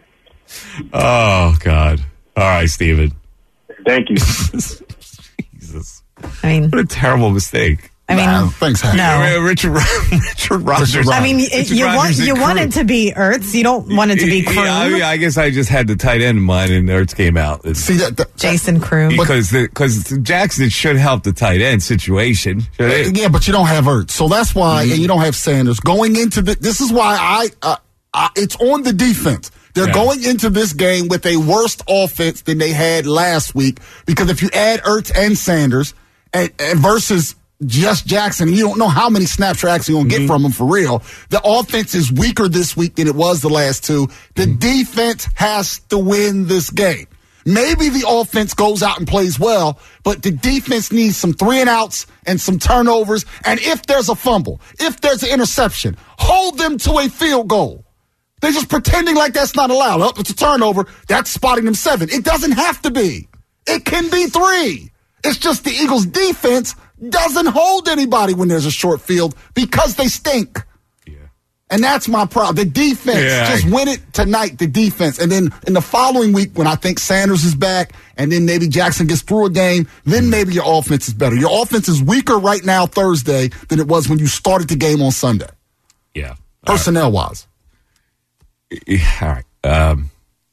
Oh God. All right, Steven. Thank you. Jesus. I mean, what a terrible mistake. I mean, Nah, thanks, Hank. no. Richard Richard Rodgers. I mean, Richard you want Rodgers you and want Kroom. it to be Ertz. You don't want it to be Kroom. Yeah, I, mean, I guess I just had the tight end in mind, and Ertz came out. It's, See that, that Jason Kroom. because the, because Jackson should help the tight end situation. Should it? yeah, but you don't have Ertz, so that's why, Mm-hmm. and you don't have Sanders going into the. This is why I. Uh, I it's on the defense. They're Yeah. going into this game with a worse offense than they had last week because if you add Ertz and Sanders and, and versus just Jackson, you don't know how many snaps you're actually going to Mm-hmm. get from him for real. The offense is weaker this week than it was the last two. The Mm-hmm. defense has to win this game. Maybe the offense goes out and plays well, but the defense needs some three and outs and some turnovers. And if there's a fumble, if there's an interception, hold them to a field goal. They're just pretending like that's not allowed. Oh, it's a turnover. That's spotting them seven. It doesn't have to be. It can be three. It's just the Eagles' defense doesn't hold anybody when there's a short field because they stink. Yeah. And that's my problem. The defense, Yeah, just I- win it tonight, the defense. And then in the following week, when I think Sanders is back and then maybe Jackson gets through a game, then maybe your offense is better. Your offense is weaker right now Thursday than it was when you started the game on Sunday, Yeah. personnel-wise. Yeah, all right. Um,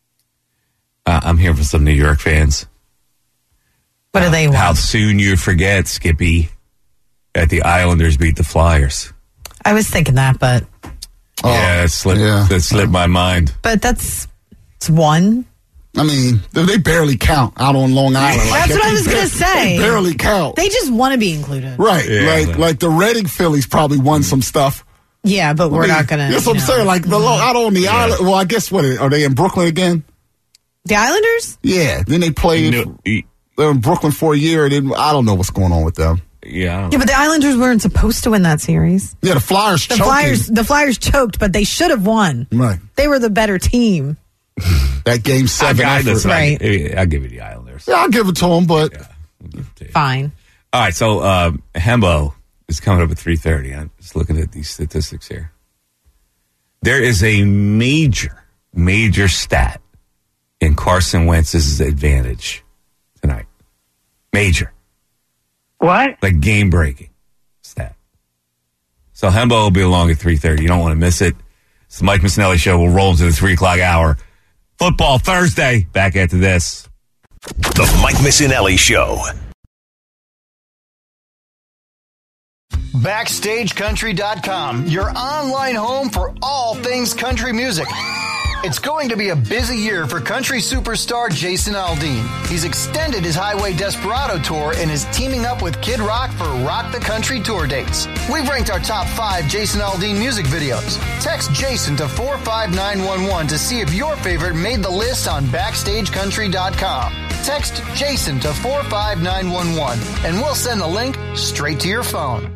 uh, I'm here for some New York fans. What do they want? How soon you forget, Skippy, that the Islanders beat the Flyers. I was thinking that, but yeah, it slipped, yeah. that slipped my mind. but that's it's one. I mean, they they barely count out on Long Island. Like That's that. what I was gonna say. They barely count. They just want to be included. Right. Yeah, like yeah. like the Reading Phillies probably won some stuff. Yeah, but we're I mean, not gonna. That's what you I'm know. saying. Like the Long out on the island. Well, I guess what are they in Brooklyn again? The Islanders. Yeah. Then they played. No, e- They're in Brooklyn for a year. And then, I don't know what's going on with them. yeah, I don't Yeah, but the Islanders weren't supposed to win that series. Yeah, the Flyers. The choking. Flyers, the Flyers choked, but they should have won. Right. They were the better team. That game seven. I, I, effort. listen, I- Right. I'll give you the Islanders. Yeah, I'll give it to them, but Yeah, we'll give it to you. Fine. All right, so um, Hembo is coming up at three thirty. I'm just looking at these statistics here. There is a major, major stat in Carson Wentz's advantage tonight. Major. What? Like game-breaking stat. So Hembo will be along at three thirty. You don't want to miss it. It's the Mike Missinelli Show. We'll roll into the three o'clock hour. Football Thursday. Back after this. The Mike Missinelli Show. Backstage Country dot com, your online home for all things country music. It's going to be a busy year for country superstar Jason Aldean. He's extended his Highway Desperado tour and is teaming up with Kid Rock for Rock the Country tour dates. We've ranked our top five Jason Aldean music videos. Text Jason to four five nine one one to see if your favorite made the list on Backstage Country dot com. Text Jason to four five nine one one and we'll send the link straight to your phone.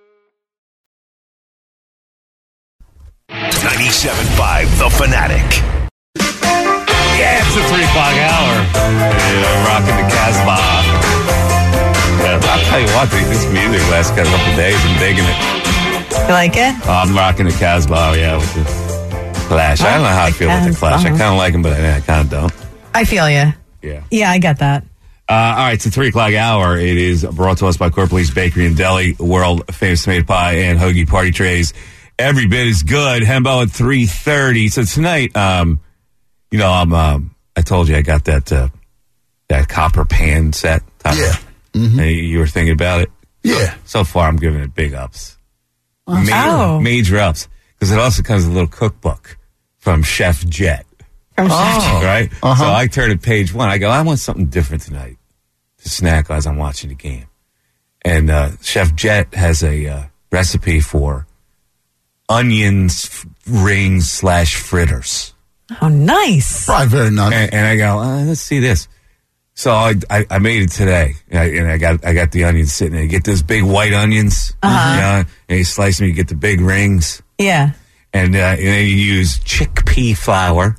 ninety-seven point five The Fanatic. Yeah, it's the three o'clock hour. Yeah, rocking the Casbah. Yeah, I'll tell you what, this music last couple of days, I'm digging it. You like it? Oh, I'm rocking the Casbah, yeah, with the Clash. I don't know how I feel with the Clash. I kind of like them, but I, I kind of don't. I feel you. Yeah. Yeah, I get that. Uh, all right, it's the three o'clock hour. It is brought to us by Corporate Bakery and Deli, world famous tomato pie and hoagie party trays. Every bit is good. Hembo at three thirty. So tonight, um, you know, I'm, um, I told you I got that, uh, that copper pan set. Tyler. Yeah. Mm-hmm. Hey, you were thinking about it? yeah. So far, I'm giving it big ups. Oh. Major, major ups. Because it also comes with a little cookbook from Chef Jet. From Oh. Right? Uh-huh. So I turn to page one. I go, I want something different tonight to snack as I'm watching the game. And uh, Chef Jet has a uh, recipe for onions f- rings slash fritters. Oh, nice. Probably very nice. And, and I go, uh, let's see this. So I, I, I made it today, and I, and I got I got the onions sitting there. You get those big white onions, Uh-huh. you know, and you slice them. You get the big rings, Yeah. and, uh, and then you use chickpea flour.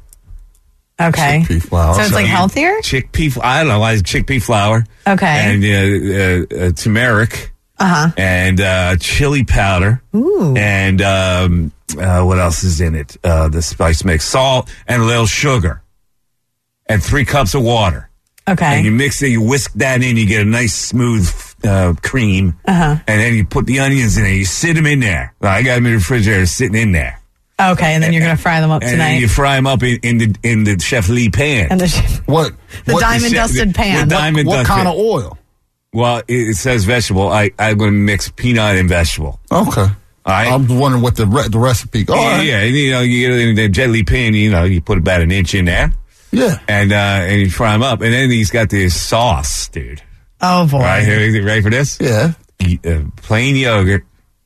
Okay. Chickpea flour. So it's like you- healthier? Chickpea, fl- I don't know why it's chickpea flour. Okay. And uh, uh, uh, turmeric. Uh-huh. And uh, chili powder. Ooh. And um, uh, what else is in it? Uh, the spice mix. Salt and a little sugar. And three cups of water. Okay. And you mix it, you whisk that in, you get a nice smooth uh, cream. Uh-huh. And then you put the onions in there, you sit them in there. I got them in the refrigerator sitting in there. Okay, and then you're going to fry them up And tonight. then you fry them up in, in the in the Chef Lee pan. And the, What? the what, diamond chef- dusted the- pan. the diamond what dusted- kind of oil? Well, it, it says vegetable. I, I'm going to mix peanut and vegetable. Okay. All right. I'm wondering what the re- the recipe. All yeah, right. yeah. And, you know, you get it in the Jet Lee pan, you know, you put about an inch in there. Yeah. And, uh, and you fry them up. And then he's got this sauce, dude. oh, boy. All right, here, you ready for this? Yeah. Uh, plain yogurt,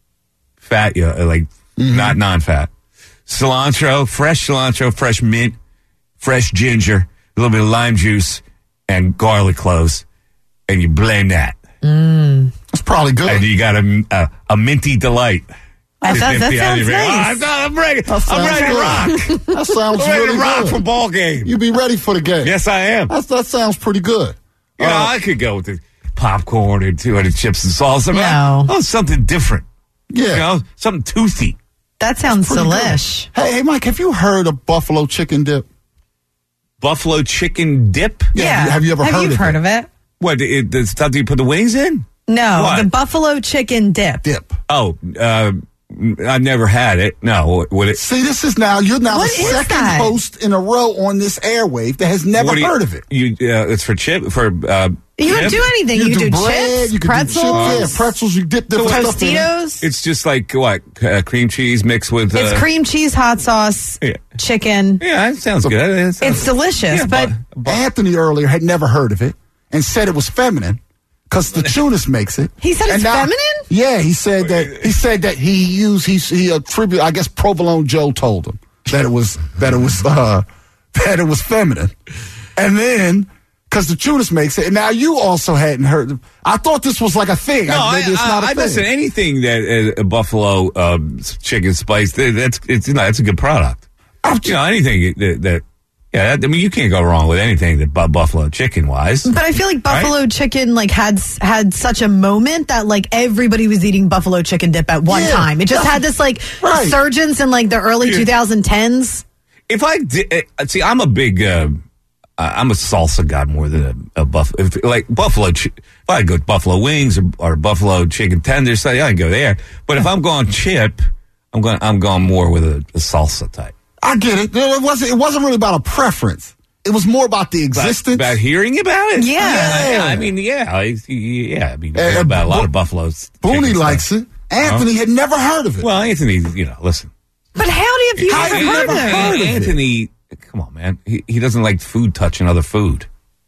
fat yogurt, like Mm-hmm. not non-fat. Cilantro, fresh cilantro, fresh mint, fresh ginger, a little bit of lime juice, and garlic cloves. And you blend that. That's probably good. And you got a, a, a minty delight. That, that, that Nifty sounds onion ring. nice. Oh, I'm ready. That I'm ready to sounds rock. That sounds I'm ready really to rock good. for ball game. You be ready for the game. Yes, I am. That's, that sounds pretty good. You know, Uh, I could go with the popcorn and two hundred chips and salsa. but No. Oh, something different. yeah. You know, something toothy. That sounds Pretty good. delish. Hey, hey, Mike, have you heard of buffalo chicken dip? Buffalo chicken dip. Yeah, have you ever Have heard you of heard it? of it? What, it, the stuff that you put the wings in? No, What? the buffalo chicken dip. Dip. Oh, uh, I've never had it. No, would it? See, this is now, you're now What the is second that? host in a row on this airwave that has never what do you- heard of it. You, uh, it's for chip for. Uh, You chip? can do anything. You, can do, bread, chips, you can pretzels, do chips, yeah, pretzels, you dip different stuff in it. Tostitos. It's just like what uh, cream cheese mixed with. Uh, It's cream cheese, hot sauce, Yeah. chicken. Yeah, that sounds good. It sounds- It's delicious, Yeah, but bu- Anthony earlier had never heard of it and said it was feminine because the Tunis makes it. He said And it's now- feminine? Yeah, he said that he said that he used he he attribute. I guess Provolone Joe told him that it was that it was uh, that it was feminine, and then because the Tunis makes it, and now you also hadn't heard. I thought this was like a thing. No, Maybe I, it's I, not a I thing. listen. Anything that uh, a buffalo um, chicken spice, that- that's it's you know, it's a good product. You know, anything that, that yeah, I mean, you can't go wrong with anything that bu- buffalo chicken wise. But I feel like buffalo chicken like had had such a moment that like everybody was eating buffalo chicken dip at one Yeah, time. It just that's- had this like right. resurgence in like the early Yeah. twenty tens. If I did, uh, see, I'm a big, uh, I'm a salsa guy more than a, a buff. If, like buffalo, chi- if I go buffalo wings or, or buffalo chicken tenders, so yeah, I can go there. But if I'm going chip, I'm going, I'm going more with a, a salsa type. I get it. It wasn't. It wasn't really about a preference. It was more about the About, existence. about hearing about it. Yeah. yeah. I mean, yeah, I, yeah. I mean, I Uh, hear about a lot Bo- of buffaloes. Booney chicken likes stuff. it. Anthony had never heard of it. Well, Anthony, you know, listen. But how have you How ever you heard never of it? heard of it? Anthony, come on, man. He, he doesn't like food touching other food.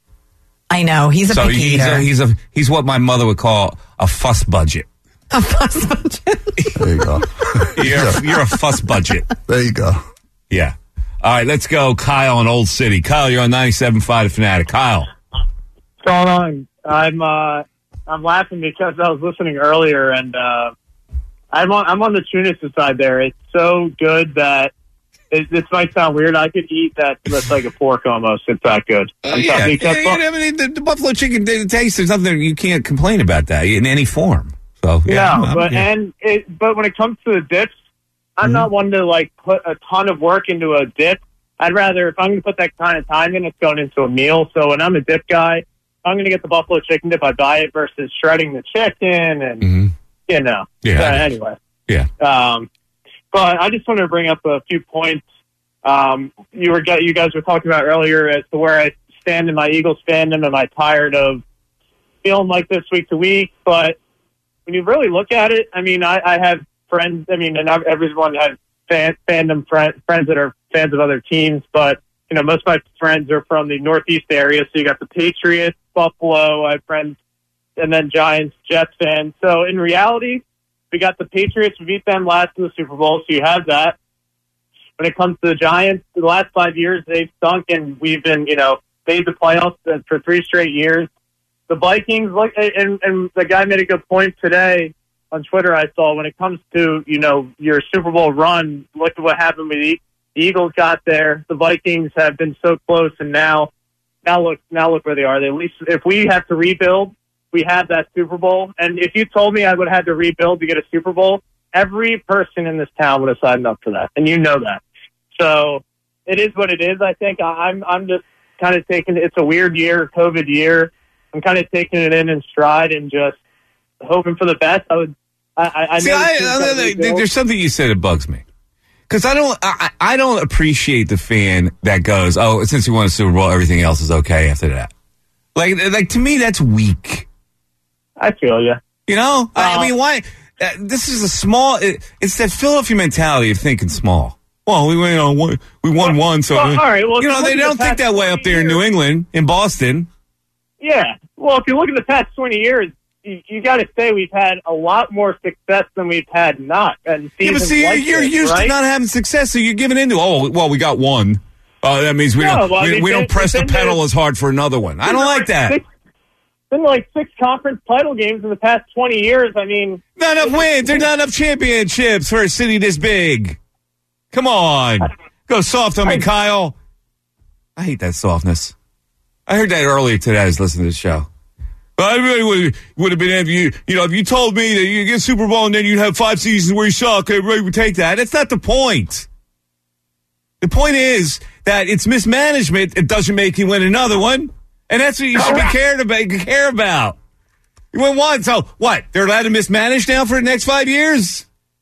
I know he's a So picky he's eater. a, he's a he's what my mother would call a fuss budget. A fuss budget. There you go. You're you're a fuss budget. There you go. Yeah. All right, let's go. Kyle in Old City. Kyle, you're on ninety-seven point five The Fanatic. Kyle. What's going on? I'm uh, I'm laughing because I was listening earlier, and uh, I'm on I'm on the Tunis side. There, it's so good that it, this might sound weird. I could eat that. That's like a pork almost. It's that good. Uh, I'm yeah, talking- yeah, yeah, I mean, the, the buffalo chicken the taste is something you can't complain about that in any form. So yeah, No, I'm- but yeah. and it, but when it comes to the dips, I'm not one to like put a ton of work into a dip. I'd rather, if I'm going to put that kind of time in, it's going into a meal. So when I'm a dip guy, I'm going to get the buffalo chicken dip. I buy it versus shredding the chicken, and Mhm. you know. Yeah, Uh, I get you. anyway, yeah. um, but I just wanted to bring up a few points. Um, you were you guys were talking about earlier as to where I stand in my Eagles fandom. Am I tired of feeling like this week to week? But when you really look at it, I mean, I, I have friends. I mean, and I've- everyone has fan, fandom friend, friends that are fans of other teams. But you know, most of my friends are from the Northeast area. So you got the Patriots, Buffalo. I have friends, and then Giants, Jets fans. So in reality, we got the Patriots. We beat them last in the Super Bowl, so you have that. When it comes to the Giants, the last five years they've stunk, and we've been, you know, made the playoffs for three straight years. The Vikings, look, and, and the guy made a good point today on Twitter, I saw, when it comes to, you know, your Super Bowl run, look at what happened with the Eagles got there. The Vikings have been so close, and now, now look, now look where they are. They at least, if we have to rebuild, we have that Super Bowl. And if you told me I would have to rebuild to get a Super Bowl, every person in this town would have signed up for that, and you know that. So it is what it is. I think I'm, I'm just kind of taking. It's a weird year, COVID year. I'm kind of taking it in in stride and just hoping for the best. I would. I, I See, know I, I, there's something you said that bugs me, because I don't. I, I don't appreciate the fan that goes, "Oh, since you won a Super Bowl, everything else is okay after that." Like, like to me, that's weak. I feel you. You know, uh, I mean, why? Uh, this is a small. It, it's that Philadelphia mentality of thinking small. Well, we went on one. We won well, one, so well, all right. Well, you know they don't the think that way up there years. in New England, in Boston. Yeah. Well, if you look at the past twenty years, you, you got to say we've had a lot more success than we've had not. And yeah, but see, like you're this, used right? to not having success, so you're giving into. Oh, well, we got one. Uh, that means we no, don't. Well, we, I mean, we don't press the pedal as hard for another one. I don't like that. Six, been like six conference title games in the past twenty years. I mean, not enough wins. There's not enough championships for a city this big. Come on, go soft on me, Kyle. I hate that softness. I heard that earlier today. I was listening to the show. I really would, would have been if you, you know, if you told me that you get Super Bowl and then you'd have five seasons where you suck, everybody would take that. That's not the point. The point is that it's mismanagement. It doesn't make you win another one, and that's what you should be cared about. Care about. You win one, so what? They're allowed to mismanage now for the next five years.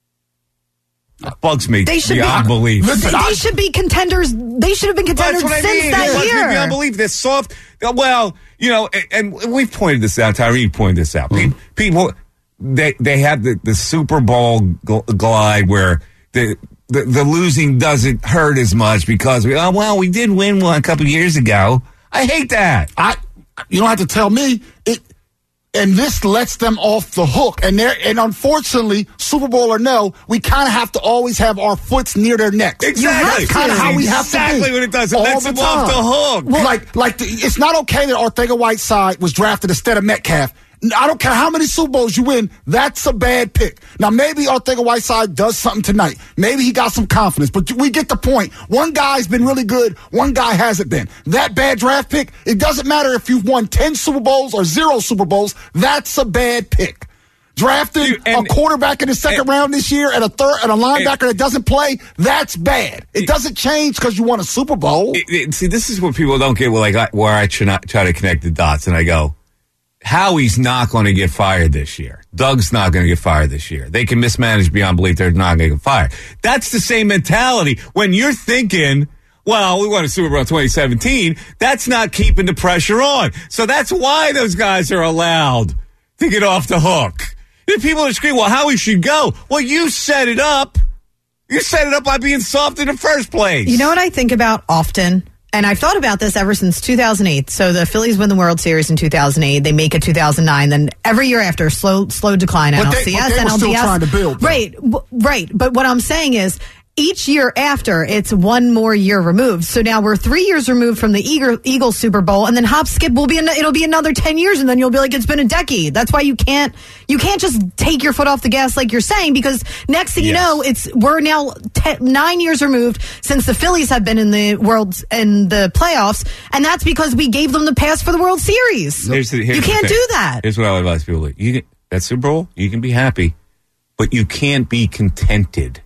That bugs me. They should beyond be, belief. Listen, they I, should be contenders. They should have been contenders since I mean. that it year. Beyond belief. They're soft. Well, you know, and, and we've pointed this out. Tyree pointed this out. Mm-hmm. People, they they have the, the Super Bowl gl- glide where the, the the losing doesn't hurt as much because we oh well we did win one a couple years ago. I hate that. I you don't have to tell me it. And this lets them off the hook. And they're, and unfortunately, Super Bowl or no, we kind of have to always have our foots near their necks. Exactly. That's kind of how we have exactly to be. what it does. It all lets the them time. off the hook. Well, like, like the, it's not okay that Ortega-Whiteside was drafted instead of Metcalf. I don't care how many Super Bowls you win. That's a bad pick. Now, maybe Ortega-Whiteside does something tonight. Maybe he got some confidence. But we get the point. One guy's been really good. One guy hasn't been. That bad draft pick, it doesn't matter if you've won ten Super Bowls or zero Super Bowls. That's a bad pick. Drafting Dude, and, a quarterback in the second and, round this year and a third and a linebacker and, that doesn't play, that's bad. It doesn't change because you won a Super Bowl. It, it, see, this is what people don't get. Well, like where I try to connect the dots, and I go, Howie's not going to get fired this year. Doug's not going to get fired this year. They can mismanage beyond belief. They're not going to get fired. That's the same mentality. When you're thinking, well, we won a Super Bowl in twenty seventeen, that's not keeping the pressure on. So that's why those guys are allowed to get off the hook. If people are screaming, well, Howie should go. Well, you set it up. You set it up by being soft in the first place. You know what I think about often? And I've thought about this ever since two thousand eight. So the Phillies win the World Series in two thousand eight. They make it two thousand nine. Then every year after, slow slow decline. But N L they, C S, but they were N L D S. still trying to build. Though. Right, w- right. But what I'm saying is, each year after, it's one more year removed. So now we're three years removed from the Eagle, Eagles Super Bowl, and then hop skip will be an, it'll be another ten years, and then you'll be like, it's been a decade. That's why you can't you can't just take your foot off the gas like you're saying, because next thing yes. you know, it's we're now te- nine years removed since the Phillies have been in the world in the playoffs, and that's because we gave them the pass for the World Series. Here's the, here's you can't do that. Here's what I would advise people: you can, that Super Bowl, you can be happy, but you can't be contented.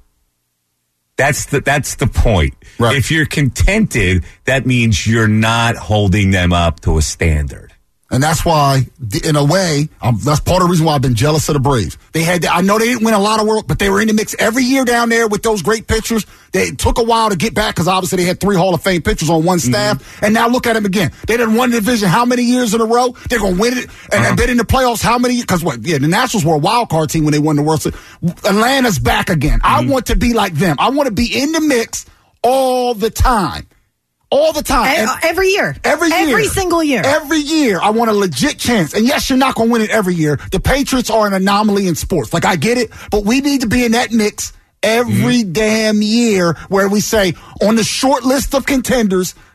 That's the that's the point. Right. If you're contented, that means you're not holding them up to a standard. And that's why, in a way, um, that's part of the reason why I've been jealous of the Braves. They had, I know they didn't win a lot of world, but they were in the mix every year down there with those great pitchers. They it took a while to get back because obviously they had three Hall of Fame pitchers on one staff. Mm-hmm. And now look at them again. They done won the division how many years in a row? They're going to win it. And uh-huh. been in the playoffs how many? Because what? Yeah, the Nationals were a wild card team when they won the World Series. Atlanta's back again. Mm-hmm. I want to be like them. I want to be in the mix all the time. All the time. And, and every year. Every year. Every single year. Every year. I want a legit chance. And yes, you're not going to win it every year. The Patriots are an anomaly in sports. Like, I get it, but we need to be in that mix every mm-hmm. damn year where we say, on the short list of contenders,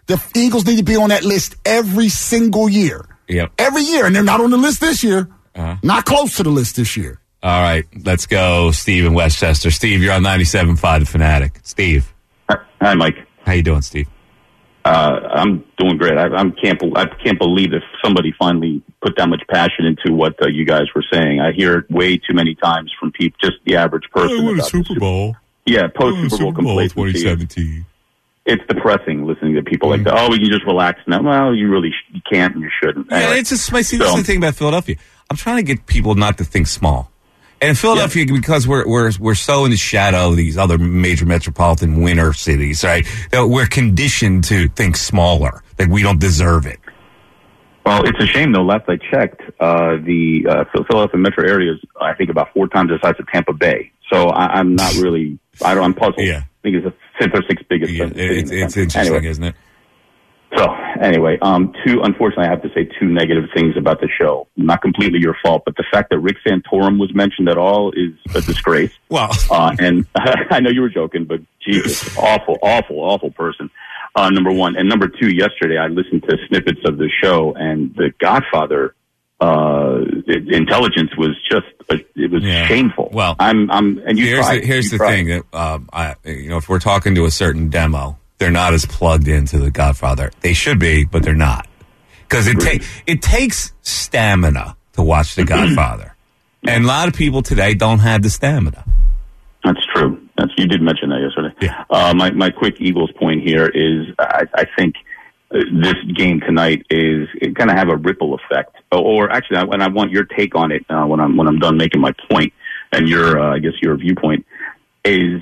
The Eagles need to be on that list every single year. Yep. Every year. And they're not on the list this year. Uh-huh. Not close to the list this year. All right. Let's go, Steve in Westchester. Steve, you're on ninety-seven point five The Fanatic. Steve. Hi, Mike. How you doing, Steve? Uh, I'm doing great. I, I can't. I can't believe that somebody finally put that much passion into what uh, you guys were saying. I hear it way too many times from people, just the average person. Oh, what a about Super Bowl! Yeah, post oh, Super Bowl complacency. twenty seventeen. It's depressing listening to people mm. like that. Oh, we can just relax now. Well, you really sh- you can't and you shouldn't. Yeah, anyway, it's just my see. This so, is the thing about Philadelphia. I'm trying to get people not to think small. And in Philadelphia, yeah. because we're we're we're so in the shadow of these other major metropolitan winter cities, right? That we're conditioned to think smaller, that we don't deserve it. Well, it's a shame though. Last I checked, uh, the uh, Philadelphia metro area is, I think, about four times the size of Tampa Bay. So I, I'm not really. I don't. I'm puzzled. Yeah. I think it's the fifth or sixth biggest. Yeah, city it's in the it's interesting, anyway. isn't it? So anyway, um, two, unfortunately, I have to say two negative things about the show. Not completely your fault, but the fact that Rick Santorum was mentioned at all is a disgrace. Wow. Uh, and I know you were joking, but Jesus, awful, awful, awful person. Uh, number one. And number two, yesterday I listened to snippets of the show, and the Godfather, uh, intelligence was just, uh, it was Yeah. shameful. Well, I'm, I'm, and you here's tried. the, here's you the tried. thing that, um, I, you know, if we're talking to a certain demo, they're not as plugged into the Godfather. They should be, but they're not. Because it, ta- it takes stamina to watch the Godfather. And a lot of people today don't have the stamina. That's true. That's, you did mention that yesterday. Yeah. Uh, my, my quick Eagles point here is I, I think this game tonight is going to have a ripple effect. Or actually, I, and I want your take on it uh, when I'm when I'm done making my point, and your uh, I guess your viewpoint is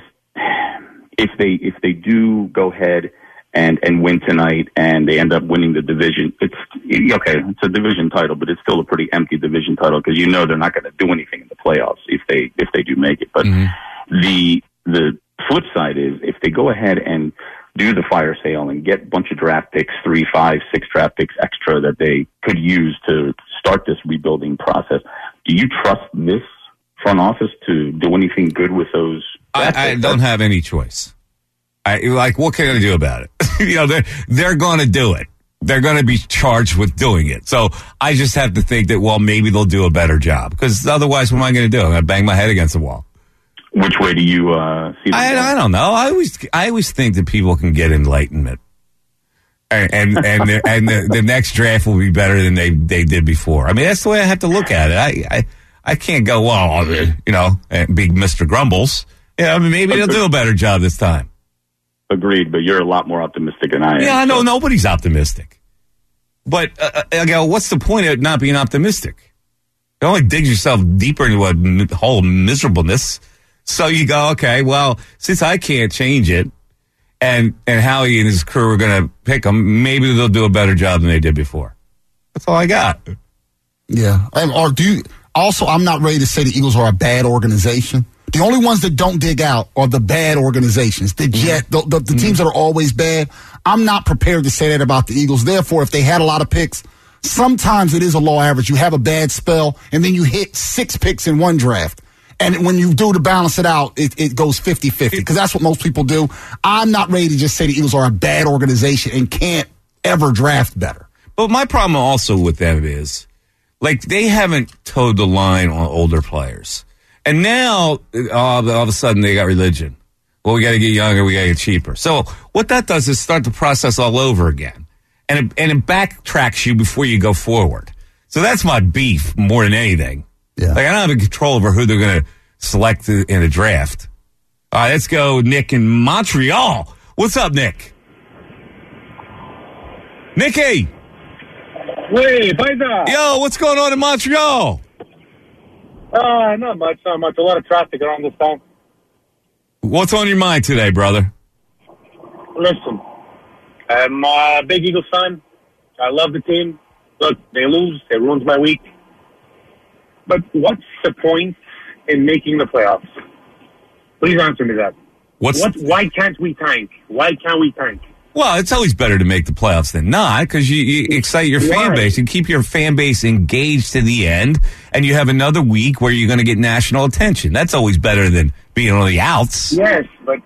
if they if they do go ahead and and win tonight and they end up winning the division, it's okay. It's a division title, but it's still a pretty empty division title because you know they're not going to do anything in the playoffs if they if they do make it. But mm-hmm. the the flip side is if they go ahead and do the fire sale and get a bunch of draft picks, three, five, six draft picks extra that they could use to start this rebuilding process. Do you trust this front office to do anything good with those? I, I don't have any choice. I like, what can I do about it? you know, they're, they're going to do it. They're going to be charged with doing it. So I just have to think that, well, maybe they'll do a better job because otherwise what am I going to do? I'm going to bang my head against the wall. Which way do you uh, see that? I, I don't know. I always, I always think that people can get enlightenment, and and and, the, and the, the next draft will be better than they, they did before. I mean, that's the way I have to look at it. I I, I can't go well, you know, and be Mister Grumbles. Yeah, I mean, maybe they'll do a better job this time. Agreed, but you're a lot more optimistic than I am. Yeah, I know so. Nobody's optimistic, but uh, I go, what's the point of not being optimistic? It only digs yourself deeper into a whole miserableness. So you go, okay, well, since I can't change it, and and Howie and his crew are going to pick them, maybe they'll do a better job than they did before. That's all I got. Yeah. And, or do you, also, I'm not ready to say the Eagles are a bad organization. The only ones that don't dig out are the bad organizations, the Jet, the, the, the teams that are always bad. I'm not prepared to say that about the Eagles. Therefore, if they had a lot of picks, sometimes it is a low average. You have a bad spell, and then you hit six picks in one draft. And when you do to balance it out, it, it goes fifty-fifty because that's what most people do. I'm not ready to just say the Eagles are a bad organization and can't ever draft better. But my problem also with them is, like, they haven't towed the line on older players. And now, uh, all of a sudden, they got religion. Well, we got to get younger, we got to get cheaper. So what that does is start the process all over again. And it, and it backtracks you before you go forward. So that's my beef more than anything. Yeah. Like, I don't have control over who they're going to select in a draft. All right, let's go, Nick in Montreal. What's up, Nick? Nicky! Hey, paisa. Yo, what's going on in Montreal? Uh, not much, not much. A lot of traffic around this time. What's on your mind today, brother? Listen, I'm a big Eagles fan. I love the team. Look, they lose. It ruins my week. But what's the point in making the playoffs? Please answer me that. What's what? Why can't we tank? Why can't we tank? Well, it's always better to make the playoffs than not because you, you excite your fan Why? base and keep your fan base engaged to the end, and you have another week where you're going to get national attention. That's always better than being on the outs. Yes, but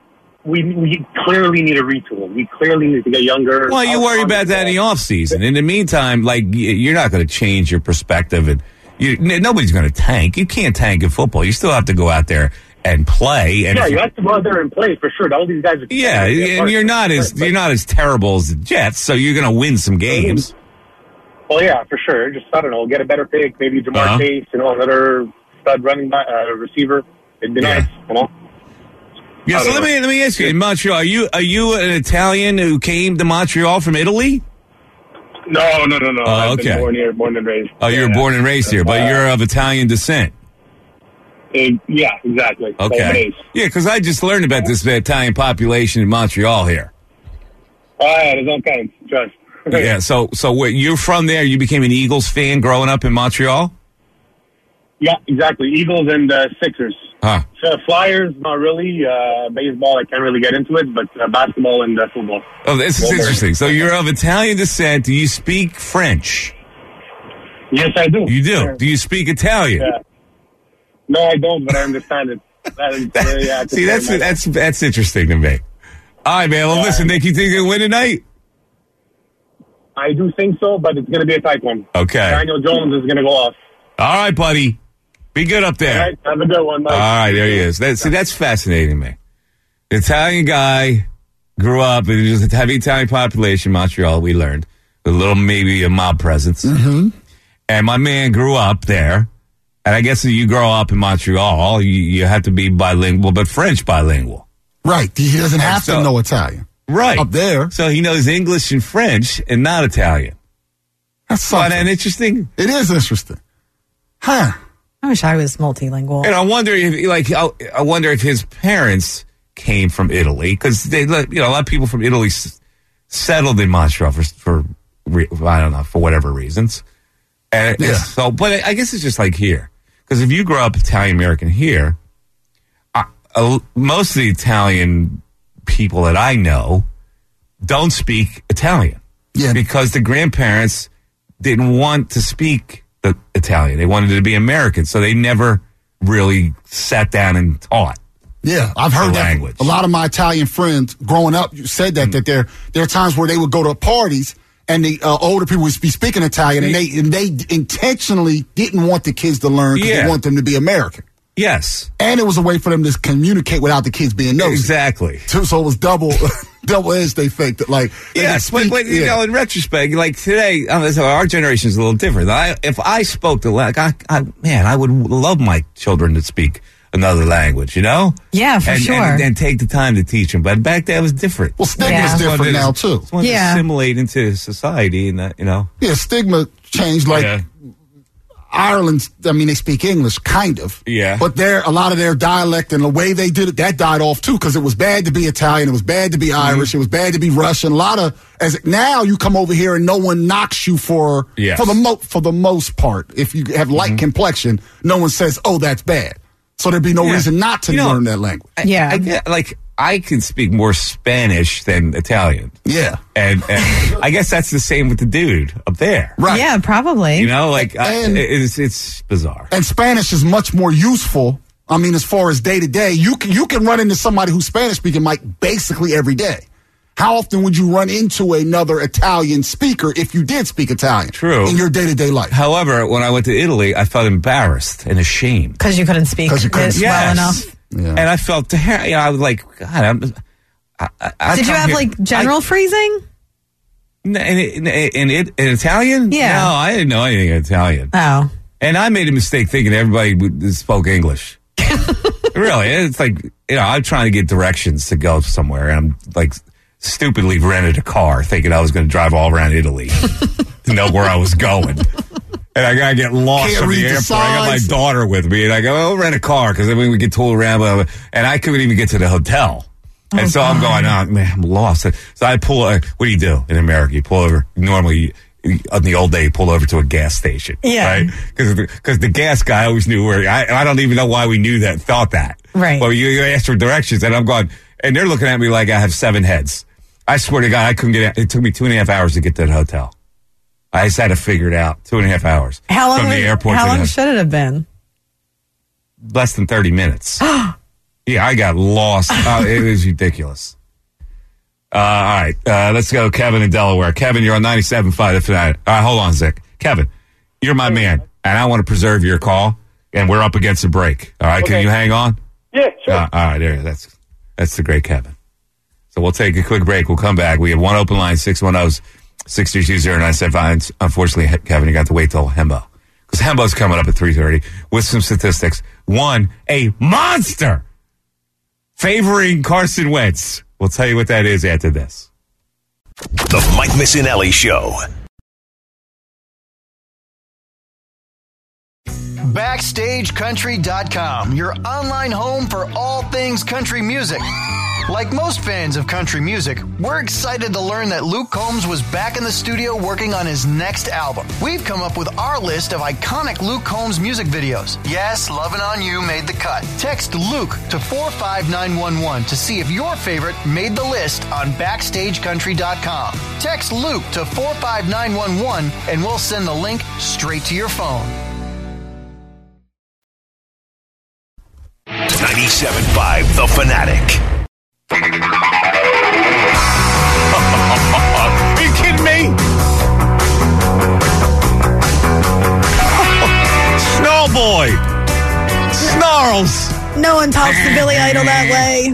we we clearly need a retool. We clearly need to get younger. Well, you worry about that in the off season. In the meantime, like y- you're not going to change your perspective, and you, n- nobody's going to tank. You can't tank in football. You still have to go out there and play. And yeah, if you have to go out there and play for sure. All these guys are yeah, and you're not as you're not as terrible as the Jets, so you're going to win some games. Well, yeah, for sure. Just I don't know, get a better pick, maybe Jamar Uh-huh. Chase, you know, another stud running back, uh, receiver. It'd be Yeah. nice, you know. Yeah, I so don't let know. me let me ask you, in Montreal, are you are you an Italian who came to Montreal from Italy? No, no, no, no. Oh, I've okay. been born here, born and raised. Oh, you were Yeah. born and raised here, but Uh, you're of Italian descent. uh, yeah, exactly. Born and Okay. raised. Yeah, because I just learned about this Italian population in Montreal here. Oh, yeah, there's all kinds. Trust. Yeah, so so what, you're from there. You became an Eagles fan growing up in Montreal? Yeah, exactly. Eagles and uh, Sixers. Huh. So Flyers, not really. Uh, baseball, I can't really get into it, but uh, basketball and uh, football. Oh, this is Well, interesting. So you're of Italian descent. Do you speak French? Yes, I do. You do. Yeah. Do you speak Italian? Yeah. No, I don't, but I understand it. That is, uh, yeah, I See, that's can- that's that's interesting to me. All right, man. Well, listen, Nick, you think you're going to win tonight? I do think so, but it's going to be a tight one. Okay. Daniel Jones is going to go off. All right, buddy. Be good up there. All right, have a good one, Mike. All right, there he is. That, see, that's fascinating to me. The Italian guy grew up, and there's a heavy Italian population in Montreal, we learned. A little, maybe a mob presence. Mm-hmm. And my man grew up there. And I guess if you grow up in Montreal, you, you have to be bilingual, but French bilingual. Right. He doesn't have so- to know Italian. Right. Up there. So he knows English and French and not Italian. That's Isn't something. that interesting? It is interesting. Huh. I wish I was multilingual. And I wonder if, like, I I wonder if his parents came from Italy, because they, let- you know, a lot of people from Italy s- settled in Montreal for, for re- I don't know, for whatever reasons. And Yeah. it's- so, but I guess it's just like here, because if you grow up Italian American here, I, uh, most of the Italian people that I know don't speak Italian. Yeah. Because the grandparents didn't want to speak the Italian. They wanted it to be American. So they never really sat down and taught. Yeah, I've heard The that. language. A lot of my Italian friends growing up said that, that there, there are times where they would go to parties and the uh, older people would be speaking Italian and they, and they intentionally didn't want the kids to learn because Yeah. they want them to be American. Yes. And it was a way for them to communicate without the kids being nosy. Exactly. So, so it was double, double edged. They faked it. Like, they Yes, could speak- but, but you yeah. know, in retrospect, like today, um, so our generation is a little different. I, if I spoke the like, I, I, man, I would love my children to speak another language. You know? Yeah, for and, sure. And, and take the time to teach them. But back then it was different. Well, stigma's Yeah. different Wanted to- now too. just wanted to Yeah. assimilate into society, and that, you know. Yeah, stigma changed. Like Yeah. Ireland, I mean, they speak English, kind of. Yeah. But their a lot of their dialect and the way they did it, that died off too, because it was bad to be Italian, it was bad to be Irish, Mm-hmm. it was bad to be Russian. A lot of as now you come over here and no one knocks you for Yes. for the mo- for the most part. If you have light Mm-hmm. complexion, no one says, "Oh, that's bad." So there'd be no Yeah. reason not to You know, learn that language. I- Yeah. I get, like I can speak more Spanish than Italian, Yeah. and, and I guess that's the same with the dude up there, Right. Yeah, probably. You know, like I, And- it's it's bizarre. And Spanish is much more useful. I mean, as far as day to day, you can you can run into somebody who's Spanish speaking, Mike, basically every day. How often would you run into another Italian speaker if you did speak Italian? True. In your day to day life. However, when I went to Italy, I felt embarrassed and ashamed. Because you couldn't speak 'Cause you couldn't it speak. well Yes. enough. Yeah. And I felt, you know, I was like, God, I'm. I, I, I Did you come have here- like general freezing? I, in, in, in, in, in Italian? Yeah. No, I didn't know anything in Italian. Oh. And I made a mistake thinking everybody would- spoke English. Really, it's like, you know, I'm trying to get directions to go somewhere, and I'm like stupidly rented a car thinking I was going to drive all around Italy to know where I was going. And I gotta get lost Can't from the read the airport. I got my signs. daughter with me, and I go, "Oh, rent a car," because then we get told around, blah, blah, blah. And I couldn't even get to the hotel. And Oh, so I'm going, "Oh man, I'm lost." So I pull. Uh, what do you do in America? You pull over. Normally, on the old day, you pull over to a gas station, Yeah. right? Because because the gas guy always knew where. I I don't even know why we knew that, thought that, Right. Well, you, you ask for directions, and I'm going, and they're looking at me like I have seven heads. I swear to God, I couldn't get. It took me two and a half hours to get to the hotel. I just had to figure it out. Two and a half hours. How long, from the was- airport how to long the, should it have been? less than thirty minutes. Yeah, I got lost. Uh, it was ridiculous. Uh, all right, uh, let's go, Kevin in Delaware. Kevin, you're on ninety-seven point five. The Fanatic. All right, hold on, Zick. Kevin, you're my man, and I want to preserve your call, and we're up against a break. All right, okay. Can you hang on? Yeah, sure. Uh, all right, there. That's that's the great Kevin. So we'll take a quick break. We'll come back. We have one open line, six one zero, six three two, zero nine seven five. Unfortunately, Kevin, you got to wait till Hembo. Because Hembo's coming up at three thirty with some statistics. One, a monster favoring Carson Wentz. We'll tell you what that is after this. The Mike Missinelli Show. Backstage Country dot com, your online home for all things country music. Like most fans of country music, we're excited to learn that Luke Combs was back in the studio working on his next album. We've come up with our list of iconic Luke Combs music videos. Yes, Lovin' On You made the cut. Text Luke to four five nine one one to see if your favorite made the list on Backstage Country dot com. Text Luke to four five nine one one and we'll send the link straight to your phone. ninety-seven point five The Fanatic. Are you kidding me? Snow Boy. Snarls. No one talks to Billy Idol that way.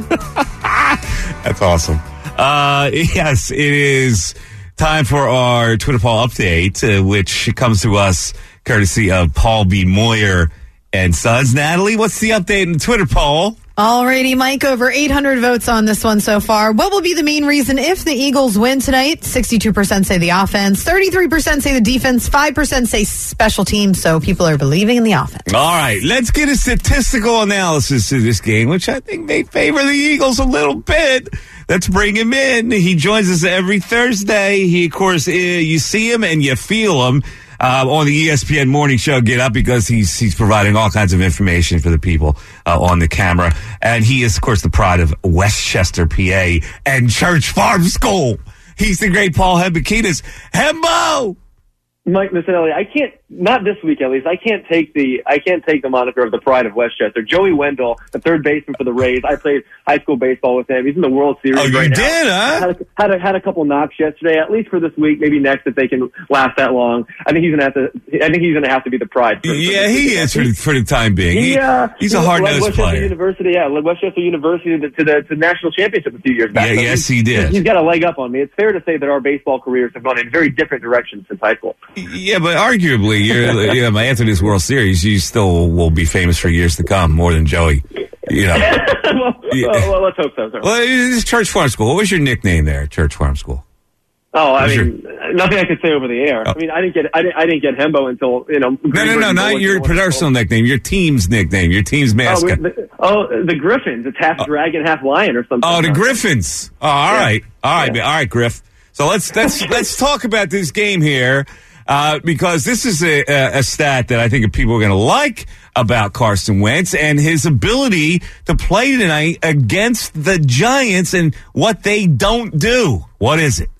That's awesome. Uh, yes, it is time for our Twitter poll update, uh, which comes to us courtesy of Paul B. Moyer and Sons. Natalie, what's the update in the Twitter poll? Alrighty, Mike, over eight hundred votes on this one so far. What will be the main reason if the Eagles win tonight? sixty-two percent say the offense, thirty-three percent say the defense, five percent say special teams, so people are believing in the offense. All right, let's get a statistical analysis of this game, which I think may favor the Eagles a little bit. Let's bring him in. He joins us every Thursday. He, of course, uh, you see him and you feel him. Uh, on the E S P N morning show, Get Up, because he's he's providing all kinds of information for the people uh, on the camera. And he is, of course, the pride of Westchester, P A, and Church Farm School. He's the great Paul Hembekides. Hembo! Mike Missinelli, I can't, not this week at least, I can't take the, I can't take the moniker of the pride of Westchester. Joey Wendell, the third baseman for the Rays, I played high school baseball with him. He's in the World Series oh, right you now. did, huh? Had a, had a, had a couple knocks yesterday, at least for this week, maybe next if they can last that long. I think he's gonna have to, I think he's gonna have to be the pride. For, yeah, for he is for, for the time being. He, yeah, he's a hard-nosed player. University, yeah, led Westchester University to, to the to the national championship a few years back. Yeah, so yes, he, he did. He's got a leg up on me. It's fair to say that our baseball careers have gone in very different directions since high school. Yeah, but arguably, you're, you know, after this World Series, you still will be famous for years to come, more than Joey. You know. well, yeah. well, well, let's hope so. Sir. Well, this is Church Farm School. What was your nickname there, Church Farm School? Oh, I mean, your... nothing I could say over the air. Oh. I mean, I didn't get, I didn't, I didn't get Hembo until you know. No, no, no, not your personal nickname. Your team's nickname. Your team's mascot. Oh, the, oh, the Griffins. It's half oh. dragon, half lion, or something. Oh, the Griffins. Oh, all yeah. right, all right, yeah. all right, Griff. So let's let's let's talk about this game here. Uh, because this is a, a, a stat that I think people are going to like about Carson Wentz and his ability to play tonight against the Giants and what they don't do. What is it?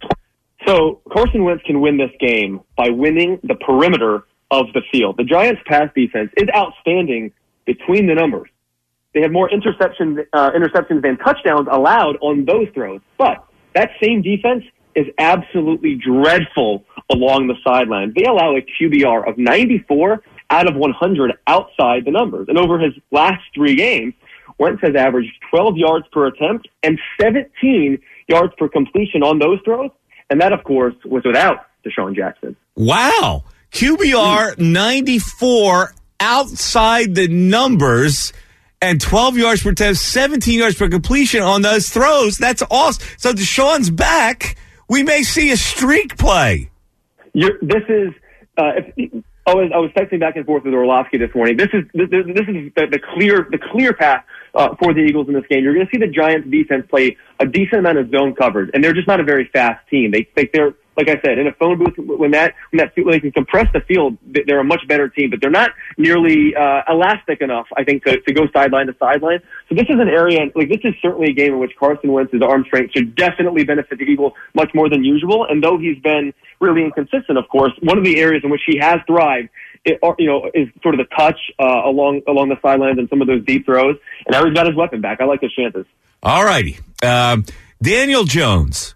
So Carson Wentz can win this game by winning the perimeter of the field. The Giants' pass defense is outstanding between the numbers. They have more interceptions, uh, interceptions than touchdowns allowed on those throws. But that same defense is absolutely dreadful along the sideline. They allow a Q B R of ninety-four out of one hundred outside the numbers. And over his last three games, Wentz has averaged twelve yards per attempt and seventeen yards per completion on those throws. And that, of course, was without Deshaun Jackson. Wow. Q B R ninety-four outside the numbers and twelve yards per attempt, seventeen yards per completion on those throws. That's awesome. So Deshaun's back. We may see a streak play. You're, this is, uh, if, I was I was texting back and forth with Orlovsky this morning. This is this, this is the, the clear the clear path uh, for the Eagles in this game. You're going to see the Giants defense play a decent amount of zone coverage, and they're just not a very fast team. They they they're like I said in a phone booth when that when that when they can compress the field, they're a much better team. But they're not nearly uh, elastic enough, I think, to, to go sideline to sideline. So this is an area like this is certainly a game in which Carson Wentz's arm strength should definitely benefit the Eagles much more than usual. And though he's been really inconsistent, of course, one of the areas in which he has thrived it, or, you know, is sort of the touch uh, along along the sidelines and some of those deep throws. And now he's got his weapon back. I like his chances. All righty. Um, Daniel Jones,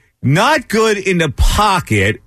not good in the pocket,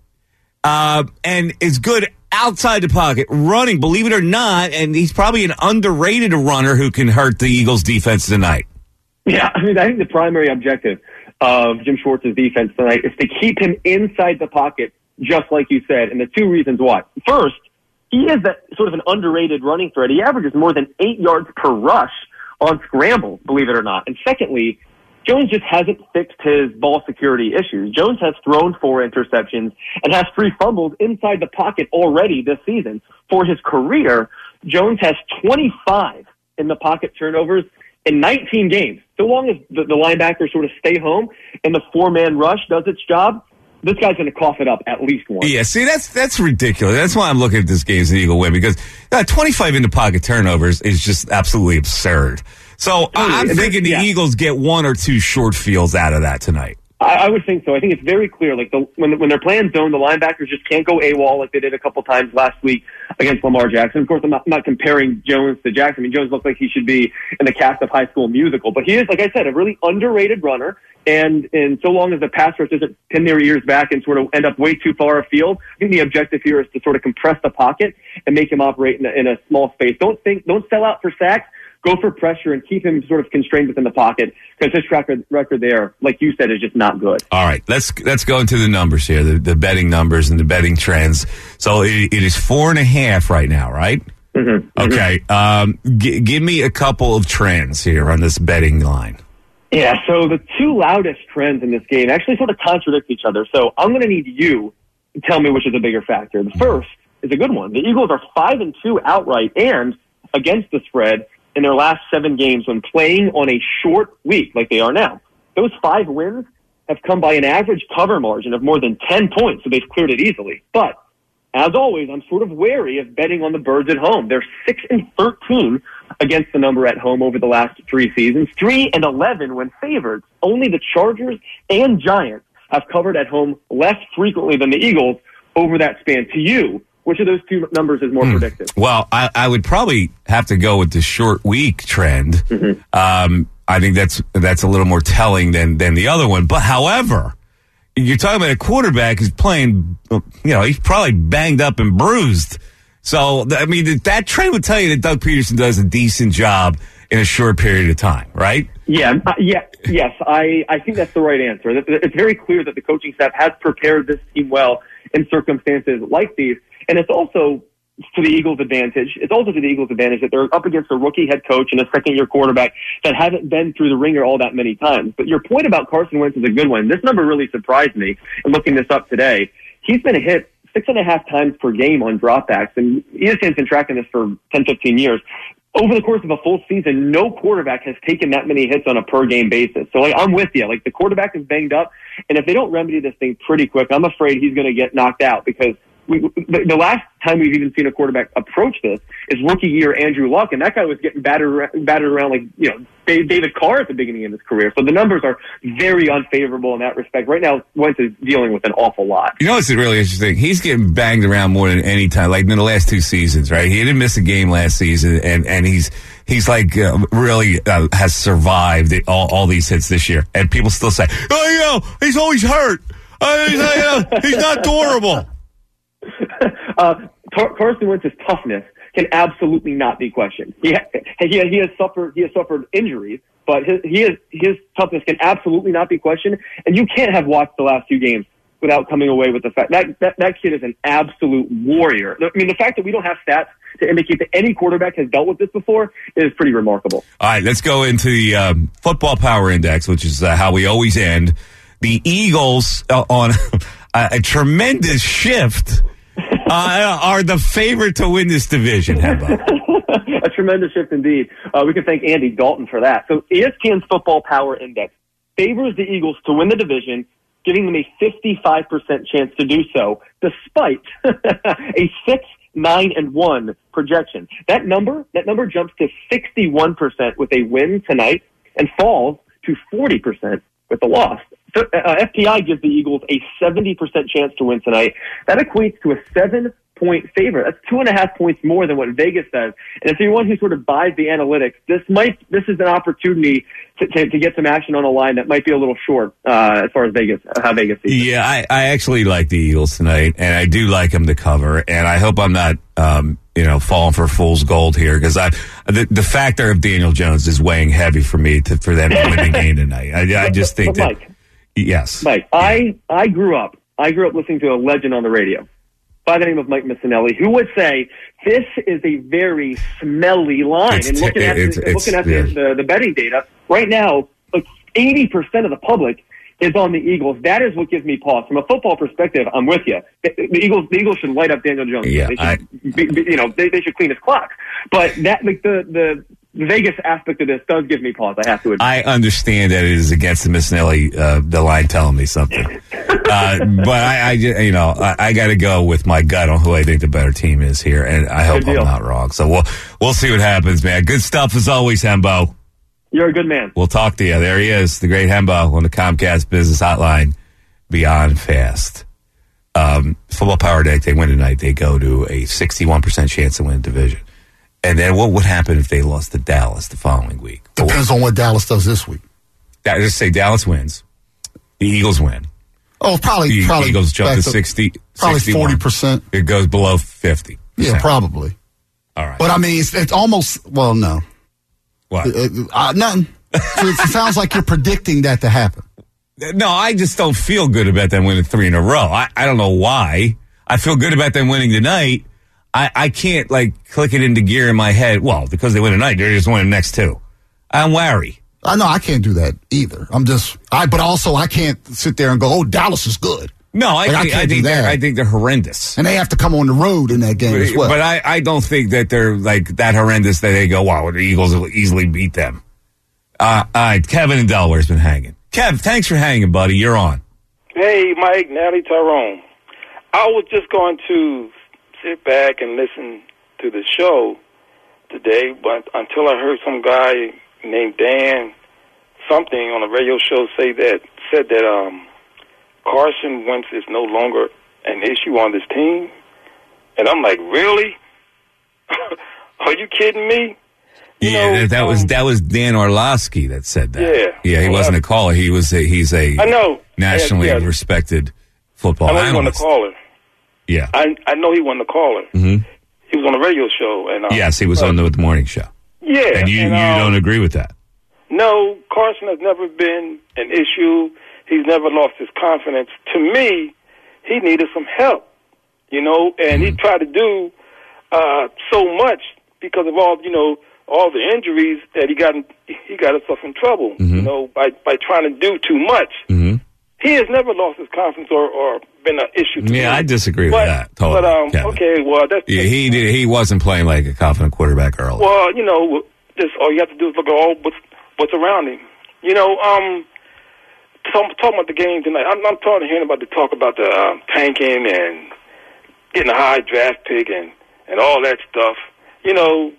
uh, and is good outside the pocket, running, believe it or not, and he's probably an underrated runner who can hurt the Eagles' defense tonight. Yeah, I mean, I think the primary objective of Jim Schwartz's defense tonight is to keep him inside the pocket, just like you said, and the two reasons why. First, he is that sort of an underrated running threat. He averages more than eight yards per rush on scrambles, believe it or not. And secondly, Jones just hasn't fixed his ball security issues. Jones has thrown four interceptions and has three fumbles inside the pocket already this season. For his career, Jones has twenty-five in the pocket turnovers in nineteen games. So long as the, the linebackers sort of stay home and the four-man rush does its job, this guy's going to cough it up at least once. Yeah, see, that's that's ridiculous. That's why I'm looking at this game as an Eagle win, because uh, twenty-five in the pocket turnovers is just absolutely absurd. So I'm thinking the yeah. Eagles get one or two short fields out of that tonight. I, I would think so. I think it's very clear. Like the, when when they're playing zone, the linebackers just can't go AWOL like they did a couple times last week against Lamar Jackson. Of course, I'm not, I'm not comparing Jones to Jackson. I mean, Jones looks like he should be in the cast of High School Musical, but he is, like I said, a really underrated runner. And and so long as the pass rush doesn't pin their ears back and sort of end up way too far afield, I think the objective here is to sort of compress the pocket and make him operate in a, in a small space. Don't think, don't sell out for sacks. Go for pressure and keep him sort of constrained within the pocket, because his track record there, like you said, is just not good. All right, let's let's go into the numbers here, the, the betting numbers and the betting trends. So it, it is four and a half right now, right? Mm-hmm. Okay. Um, g- give me a couple of trends here on this betting line. Yeah, so the two loudest trends in this game actually sort of contradict each other. So I'm going to need you to tell me which is a bigger factor. The first is a good one. The Eagles are five and two outright and against the spread in their last seven games when playing on a short week like they are now. Those five wins have come by an average cover margin of more than ten points, so they've cleared it easily. But as always, I'm sort of wary of betting on the Birds at home. They're six and thirteen against the number at home over the last three seasons, three and eleven when favored. Only the Chargers and Giants have covered at home less frequently than the Eagles over that span. To you, which of those two numbers is more Hmm. predictive? Well, I, I would probably have to go with the short week trend. Mm-hmm. Um, I think that's that's a little more telling than than the other one. But however, you're talking about a quarterback who's playing, you know, he's probably banged up and bruised. So, I mean, that trend would tell you that Doug Peterson does a decent job in a short period of time, right? Yeah, uh, yeah, yes, I, I think that's the right answer. It's very clear that the coaching staff has prepared this team well in circumstances like these. And it's also to the Eagles' advantage. It's also to the Eagles' advantage that they're up against a rookie head coach and a second-year quarterback that haven't been through the ringer all that many times. But your point about Carson Wentz is a good one. This number really surprised me in looking this up today. He's been hit six and a half times per game on dropbacks, and E S P N's been tracking this for ten, fifteen years. Over the course of a full season, no quarterback has taken that many hits on a per-game basis. So, like, I'm with you. Like, the quarterback is banged up, and if they don't remedy this thing pretty quick, I'm afraid he's going to get knocked out because we, the, the last time we've even seen a quarterback approach this is rookie year Andrew Luck, and that guy was getting battered, battered around like, you know, David Carr at the beginning of his career. So the numbers are very unfavorable in that respect. Right now, Wentz is dealing with an awful lot. You know what's really interesting? He's getting banged around more than any time, like in the last two seasons, right? He didn't miss a game last season, and, and he's he's like uh, really uh, has survived it, all, all these hits this year. And people still say, oh, you know, he's always hurt. Uh, he's, uh, he's not durable. uh, Car- Carson Wentz's toughness can absolutely not be questioned. He ha- he, he has suffered he has suffered injuries, but his he is, his toughness can absolutely not be questioned. And you can't have watched the last two games without coming away with the fact that that, that kid is an absolute warrior. I mean, the fact that we don't have stats to indicate that any quarterback has dealt with this before is pretty remarkable. All right, let's go into the um, Football Power Index, which is uh, how we always end. The Eagles uh, on a, a tremendous shift. Uh, are the favorite to win this division, Hembo. A tremendous shift indeed. Uh, we can thank Andy Dalton for that. So E S P N's Football Power Index favors the Eagles to win the division, giving them a fifty-five percent chance to do so, despite a six, nine, and one projection. That number, that number jumps to sixty-one percent with a win tonight and falls to forty percent with the loss. So, uh, F P I gives the Eagles a seventy percent chance to win tonight. That equates to a seven point favorite. That's two and a half points more than what Vegas says. And if you're one who sort of buys the analytics, this might this is an opportunity to, to, to get some action on a line that might be a little short uh, as far as Vegas, how Vegas sees it. Yeah, I, I actually like the Eagles tonight, and I do like them to cover. And I hope I'm not, um, you know, falling for fool's gold here, because I the, the factor of Daniel Jones is weighing heavy for me to, for them to win the game tonight. I, I just think but that. Mike, yes, Mike. I I grew up. I grew up listening to a legend on the radio by the name of Mike Missinelli, who would say this is a very smelly line. It's and looking t- at, it's, the, it's, looking at yeah. the, the, the betting data, right now, like eighty percent of the public is on the Eagles. That is what gives me pause. From a football perspective, I'm with you. The, the Eagles the Eagles should light up Daniel Jones. Yeah, they should, I, be, be, you know, they, they should clean his clock. But that, like, the, the, the Vegas aspect of this does give me pause, I have to admit. I understand that it is against the Missinelli, uh, the line telling me something. uh, but I, I, you know, I, I got to go with my gut on who I think the better team is here, and I hope I'm not wrong. So we'll we'll see what happens, man. Good stuff as always, Hembo. You're a good man. We'll talk to you. There he is, the great Hembo on the Comcast Business Hotline, Beyond Fast. Um, football Power Day, if they win tonight, they go to a sixty-one percent chance to win the division. And then what would happen if they lost to Dallas the following week? Depends on what Dallas does this week. I just say Dallas wins. The Eagles win. Oh, probably. The probably Eagles jump to back sixty. Probably sixty-one. forty percent. It goes below fifty. Yeah, probably. All right. But I mean, it's, it's almost, well, no. What? Uh, uh, nothing. So it sounds like you're predicting that to happen. No, I just don't feel good about them winning three in a row. I, I don't know why. I feel good about them winning tonight. I, I can't, like, click it into gear in my head. Well, because they win tonight, they're just winning the next two. I'm wary. I know I can't do that either. I'm just, I, but also I can't sit there and go, oh, Dallas is good. No, I, Like, I think, can't I, do think they're, that. I think they're horrendous. And they have to come on the road in that game But, as well. but I, I don't think that they're, like, that horrendous that they go, wow, the Eagles will easily beat them. Uh, all right, Kevin in Delaware's been hanging. Kev, thanks for hanging, buddy. You're on. Hey, Mike, Natalie, Tyrone. I was just going to sit back and listen to the show today, but until I heard some guy named Dan something on a radio show say that said that um, Carson Wentz is no longer an issue on this team, and I'm like, really? Are you kidding me? You yeah, know, that, that um, was that was Dan Orlovsky that said that. Yeah. yeah, he Well, wasn't a caller. He was a, he's a I know. nationally Yeah, yeah. respected football I know he wasn't a analyst. caller. Yeah. I I know he wasn't a caller. Mm-hmm. He was on a radio show, and um, Yes, he was but- on the, the morning show. Yeah, and you and, you um, don't agree with that? No, Carson has never been an issue. He's never lost his confidence. To me, he needed some help, you know, and he tried to do uh, so much because of all, you know, all the injuries that he got. In, he got himself in trouble, you know, by by trying to do too much. Mm-hmm. He has never lost his confidence or, or been an issue. To Yeah, me. I disagree but, with that. Totally. But um, Kevin. okay, well, that's Yeah, he did, he wasn't playing like a confident quarterback early. well, you know, just all you have to do is look at all what's what's around him. You know, um, talk, talking about the game tonight. I'm, I'm tired of hearing about the talk about the um, tanking and getting a high draft pick and and all that stuff. You know,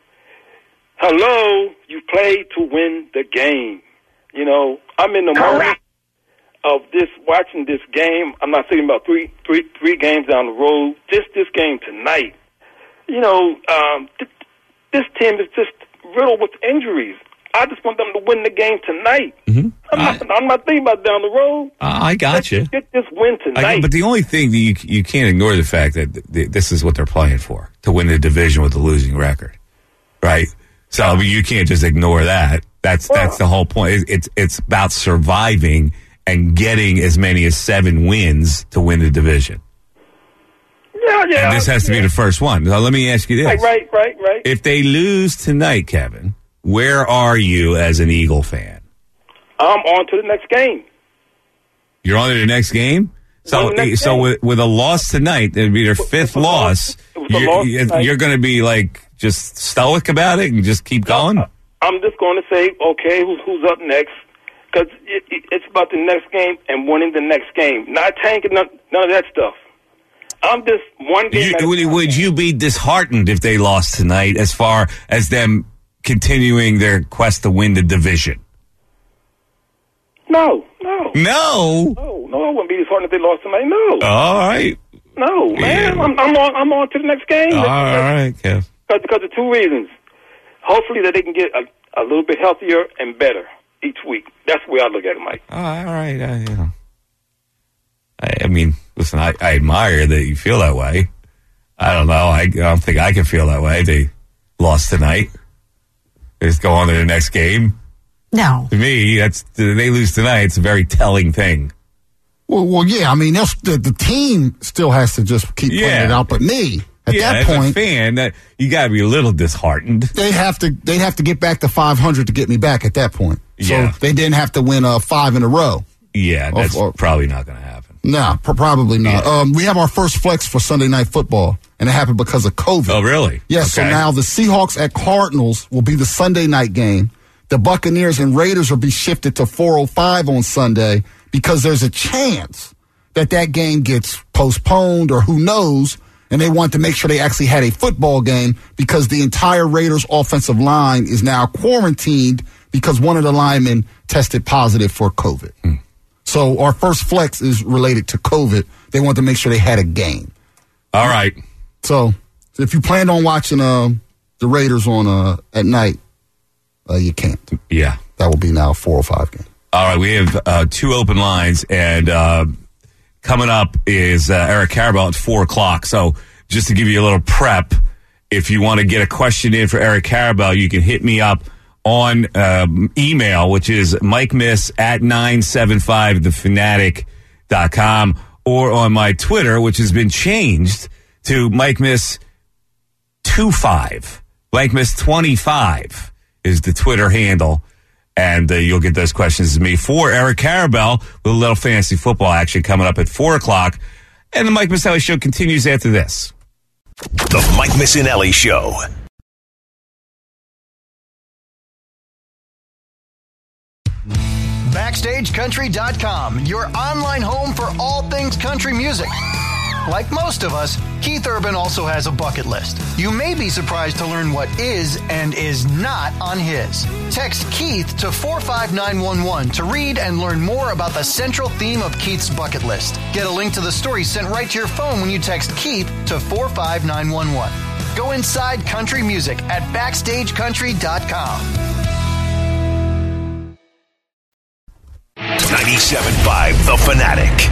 hello, you play to win the game. You know, I'm in the moment of this watching this game. I'm not thinking about three three three games down the road. Just this game tonight. You know, um, th- this team is just riddled with injuries. I just want them to win the game tonight. Mm-hmm. I'm, not, I'm not thinking about down the road. Uh, I got Let's you. Get this win tonight. I, but the only thing that you you can't ignore the fact that th- th- this is what they're playing for, to win the division with a losing record, right? So I mean, you can't just ignore that. That's that's the whole point. It, it's it's about surviving and getting as many as seven wins to win the division. Yeah, yeah. And this has to be the first one. Now, let me ask you this: Right, right, right, right. if they lose tonight, Kevin, where are you as an Eagle fan? I'm on to the next game. You're on to the next game. So, On the next so game. with, with a loss tonight, it'd be their fifth loss. with a You're, loss you're, tonight. you're going to be like just stoic about it and just keep going. I'm just going to say, okay, who's, who's up next? Because it, it, it's about the next game and winning the next game, not tanking none, none of that stuff. I'm just one game. You, at a would, time. would you be disheartened if they lost tonight, as far as them continuing their quest to win the division? No, no, No. no, no. I wouldn't be disheartened if they lost tonight. No, All right. No, man. Yeah. I'm, I'm on. I'm on to the next game. All right, Kev. Because, because of two reasons. Hopefully that they can get a, a little bit healthier and better each week. That's the way I look at it, Mike. Oh, all right. Uh, you know. I, I mean, listen, I, I admire that you feel that way. I don't know. I, I don't think I can feel that way. They lost tonight. They just go on to the next game. No. To me, that's they lose tonight. It's a very telling thing. Well, well, yeah. I mean, the, the team still has to just keep Yeah. playing it out. But me, at yeah, that as point, a fan, that, you got to be a little disheartened. they have to they have to get back to five hundred to get me back at that point. So Yeah. they didn't have to win uh, five in a row. Yeah, that's Or- or- probably not going to happen. No, pr- probably not. Yeah. Um, we have our first flex for Sunday Night Football, and it happened because of COVID. Oh, really? Yes, so Okay. now the Seahawks at Cardinals will be the Sunday night game. The Buccaneers and Raiders will be shifted to four oh five on Sunday because there's a chance that that game gets postponed or who knows, and they want to make sure they actually had a football game because the entire Raiders offensive line is now quarantined because one of the linemen tested positive for COVID. Hmm. So our first flex is related to COVID. They want to make sure they had a game. All right. So if you planned on watching uh, the Raiders on uh, at night, uh, you can't. Yeah. That will be now a four oh five game. All right, we have uh, two open lines, and uh, coming up is uh, Eric Carabell at four o'clock. So just to give you a little prep, if you want to get a question in for Eric Carabell, you can hit me up on um, email, which is mikemiss at nine seven five the fanatic dot com, or on my Twitter, which has been changed to mikemiss twenty-five. mikemiss twenty-five is the Twitter handle. And uh, you'll get those questions to me for Eric Carabell with a little fantasy football action coming up at four o'clock. And the Mike Missanelli Show continues after this. The Mike Missanelli Show. Backstage Country dot com, your online home for all things country music. Like most of us, Keith Urban also has a bucket list. You may be surprised to learn what is and is not on his. Text Keith to four five nine one one to read and learn more about the central theme of Keith's bucket list. Get a link to the story sent right to your phone when you text Keith to four five nine one one. Go inside country music at Backstage Country dot com. ninety-seven point five The Fanatic.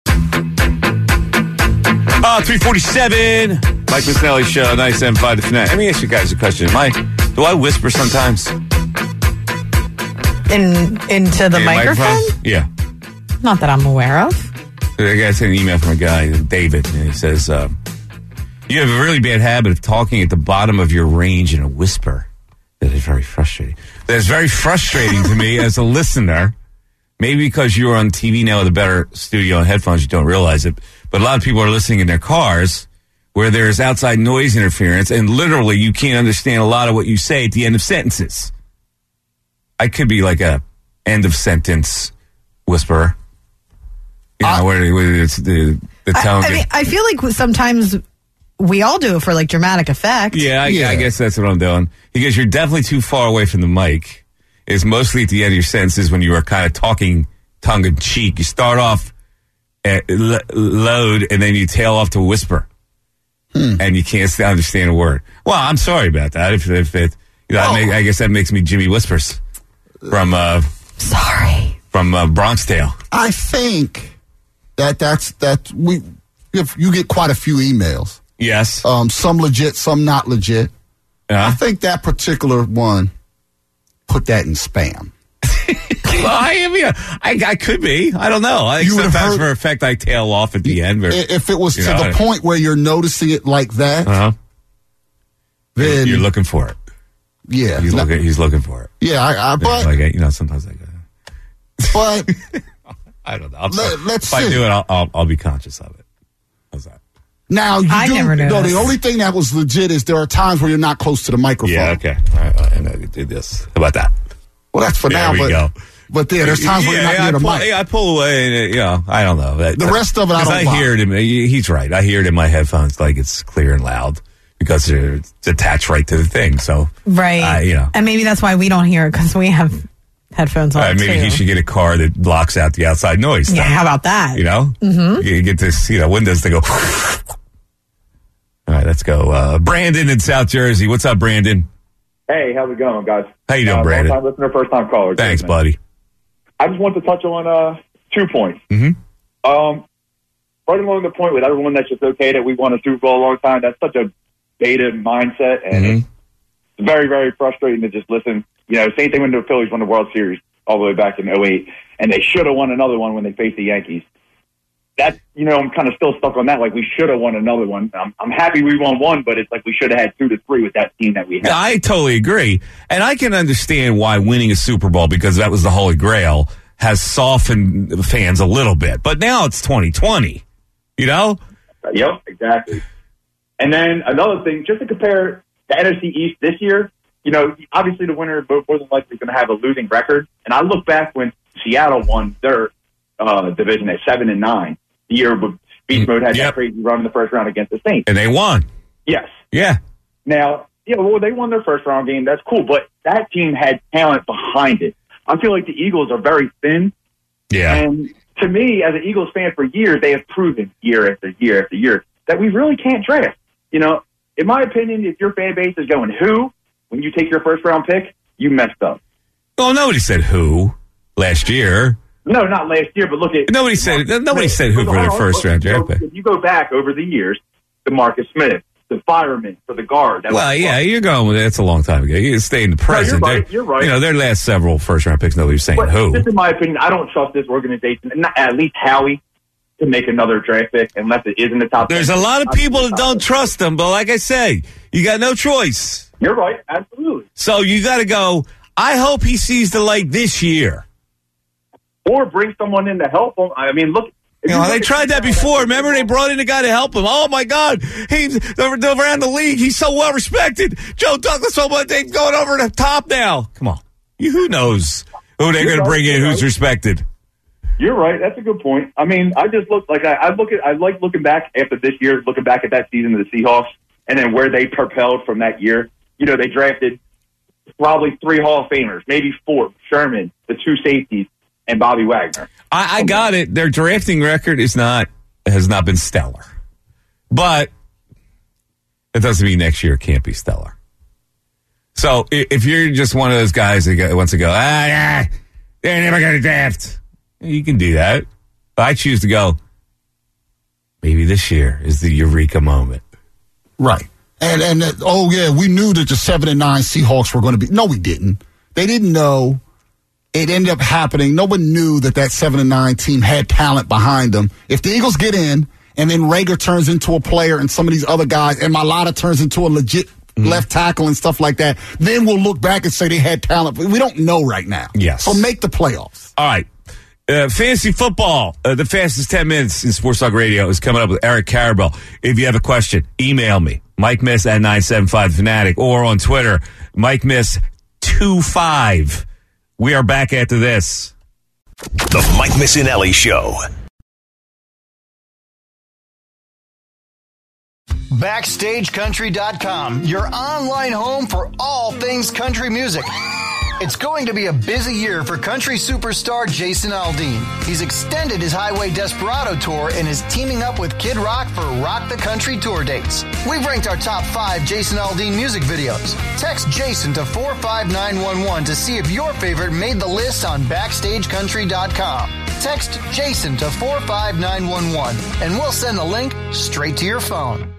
Uh, three forty-seven, Mike Missanelli Show, ninety-seven point five The Fanatic. Let me ask you guys a question. Mike, do I whisper sometimes? In into the In microphone? Yeah. Not that I'm aware of. I got an email from a guy, David, and he says, uh, you have a really bad habit of talking at the bottom of your range in a whisper. That is very frustrating. That is very frustrating to me as a listener. Maybe because you're on T V now with a better studio and headphones, you don't realize it. But a lot of people are listening in their cars where there's outside noise interference, and literally you can't understand a lot of what you say at the end of sentences. I could be like a end of sentence whisperer. You know, uh, where, where it's the, the tone. I, I mean, I feel like sometimes we all do it for like dramatic effect. Yeah, I, yeah. I guess that's what I'm doing. Because you're definitely too far away from the mic. It's mostly at the end of your sentences when you are kind of talking tongue in cheek. You start off at l- load and then you tail off to whisper. Hmm. And you can't understand a word. Well, I'm sorry about that. If, if it, you know, oh. I, make, I guess that makes me Jimmy Whispers from, uh, sorry, from uh, Bronx Tale. I think that that's, that we, if you get quite a few emails. Yes. Um, some legit, some not legit. Uh-huh. I think that particular one, put that in spam. Well, I, mean, I, I could be. I don't know. I think sometimes for effect, I tail off at the end. Or, if it was to know, the point where you're noticing it like that, uh-huh. then you're looking for it. Yeah, he's looking. He's looking for it. Yeah, I, I but like you know, sometimes I go. But I don't know. I'll, let, let's if see. I do it, I'll, I'll, I'll be conscious of it. How's that? Now, you I do, never knew. No, the only thing that was legit is there are times where you're not close to the microphone. Yeah, okay. All right, all right. And I do this. How about that? Well, that's for there now. we but, go. But there, there's times yeah, where you're not yeah, near the pull, mic. Yeah, I pull away, and, you know, I don't know. The rest of it, I don't I mind. hear it in, he's right. I hear it in my headphones like it's clear and loud because it's attached right to the thing. So, right. uh, you know. And maybe that's why we don't hear it because we have headphones on. Uh, maybe too. he should get a car that blocks out the outside noise. Yeah, stuff. how about that? You know, Mm-hmm. you get this, you know, windows that go. All right, let's go. Uh, Brandon in South Jersey. What's up, Brandon? Hey, how's it going, guys? How you doing, uh, Brandon? Long time listener, first time caller. Thanks, buddy. I just want to touch on uh, two points. Mm-hmm. Um, right along the point with everyone that's just okay that we won a Super Bowl a long time. That's such a beta mindset, and Mm-hmm. it's very, very frustrating to just listen. You know, same thing when the Phillies won the World Series all the way back in oh eight, and they should have won another one when they faced the Yankees. That, you know, I'm kind of still stuck on that. Like, we should have won another one. I'm, I'm happy we won one, but it's like we should have had two to three with that team that we had. I totally agree. And I can understand why winning a Super Bowl, because that was the Holy Grail, has softened fans a little bit. But now it's twenty twenty, you know? Yep, exactly. And then another thing, just to compare the N F C East this year, you know, obviously the winner more than likely going to have a losing record. And I look back when Seattle won their uh, division at seven and nine, the year Beast Mode had Yep. that crazy run in the first round against the Saints. And they won. Yes. Yeah. Now, yeah, well, they won their first round game. That's cool, but that team had talent behind it. I feel like the Eagles are very thin. Yeah. And to me, as an Eagles fan for years, they have proven year after year after year that we really can't draft. You know, in my opinion, if your fan base is going who when you take your first round pick, you messed up. Well, nobody said who last year. No, not last year, but look at Nobody said nobody said who for their first round draft pick. If you go back over the years, DeMarcus Smith, the fireman for the guard. That Well, was yeah, you're going with that's a long time ago. You stay in the present. No, you're right, They're- you're right. You know, their last several first round picks, nobody's saying But who. just in my opinion, I don't trust this organization, not, at least Howie, to make another draft pick unless it is in the top. There's ten. a lot of people that don't trust them, but like I say, you got no choice. You're right, absolutely. So you got to go. I hope he sees the light this year. Or bring someone in to help him. I mean, look. You know, they tried that before. Remember, they brought in a guy to help him. Oh my God, he's around the league. He's so well respected. Joe Douglas, so much they're going over the top now. Come on, you, who knows who they're going to bring in? Who's respected? You're right. That's a good point. I mean, I just look like I, I look at. I like looking back after this year, looking back at that season of the Seahawks, and then where they propelled from that year. You know, they drafted probably three Hall of Famers, maybe four: Sherman, the two safeties, and Bobby Wagner. I, I got it. Their drafting record is not has not been stellar, but it doesn't mean next year it can't be stellar. So i- if you're just one of those guys that go- wants to go, ah, yeah, they're never going to draft, you can do that. But I choose to go. Maybe this year is the eureka moment. Right. And and uh, oh yeah, we knew that the seven and nine Seahawks were going to be. No, we didn't. They didn't know. It ended up happening. No one knew that that seven and nine team had talent behind them. If the Eagles get in, and then Rager turns into a player, and some of these other guys, and Mailata turns into a legit mm-hmm. left tackle and stuff like that, then we'll look back and say they had talent. But we don't know right now. Yes. So make the playoffs. All right. Uh, fantasy football, uh, the fastest ten minutes in Sports Talk Radio is coming up with Eric Karabell. If you have a question, email me, Mike Miss at nine seven five Fanatic, or on Twitter, Mike Miss twenty-five. We are back after this. The Mike Missinelli Show. Backstage Country dot com, your online home for all things country music. It's going to be a busy year for country superstar Jason Aldean. He's extended his Highway Desperado tour and is teaming up with Kid Rock for Rock the Country tour dates. We've ranked our top five Jason Aldean music videos. Text Jason to four five nine one one to see if your favorite made the list on Backstage Country dot com. Text Jason to four five nine one one and we'll send the link straight to your phone.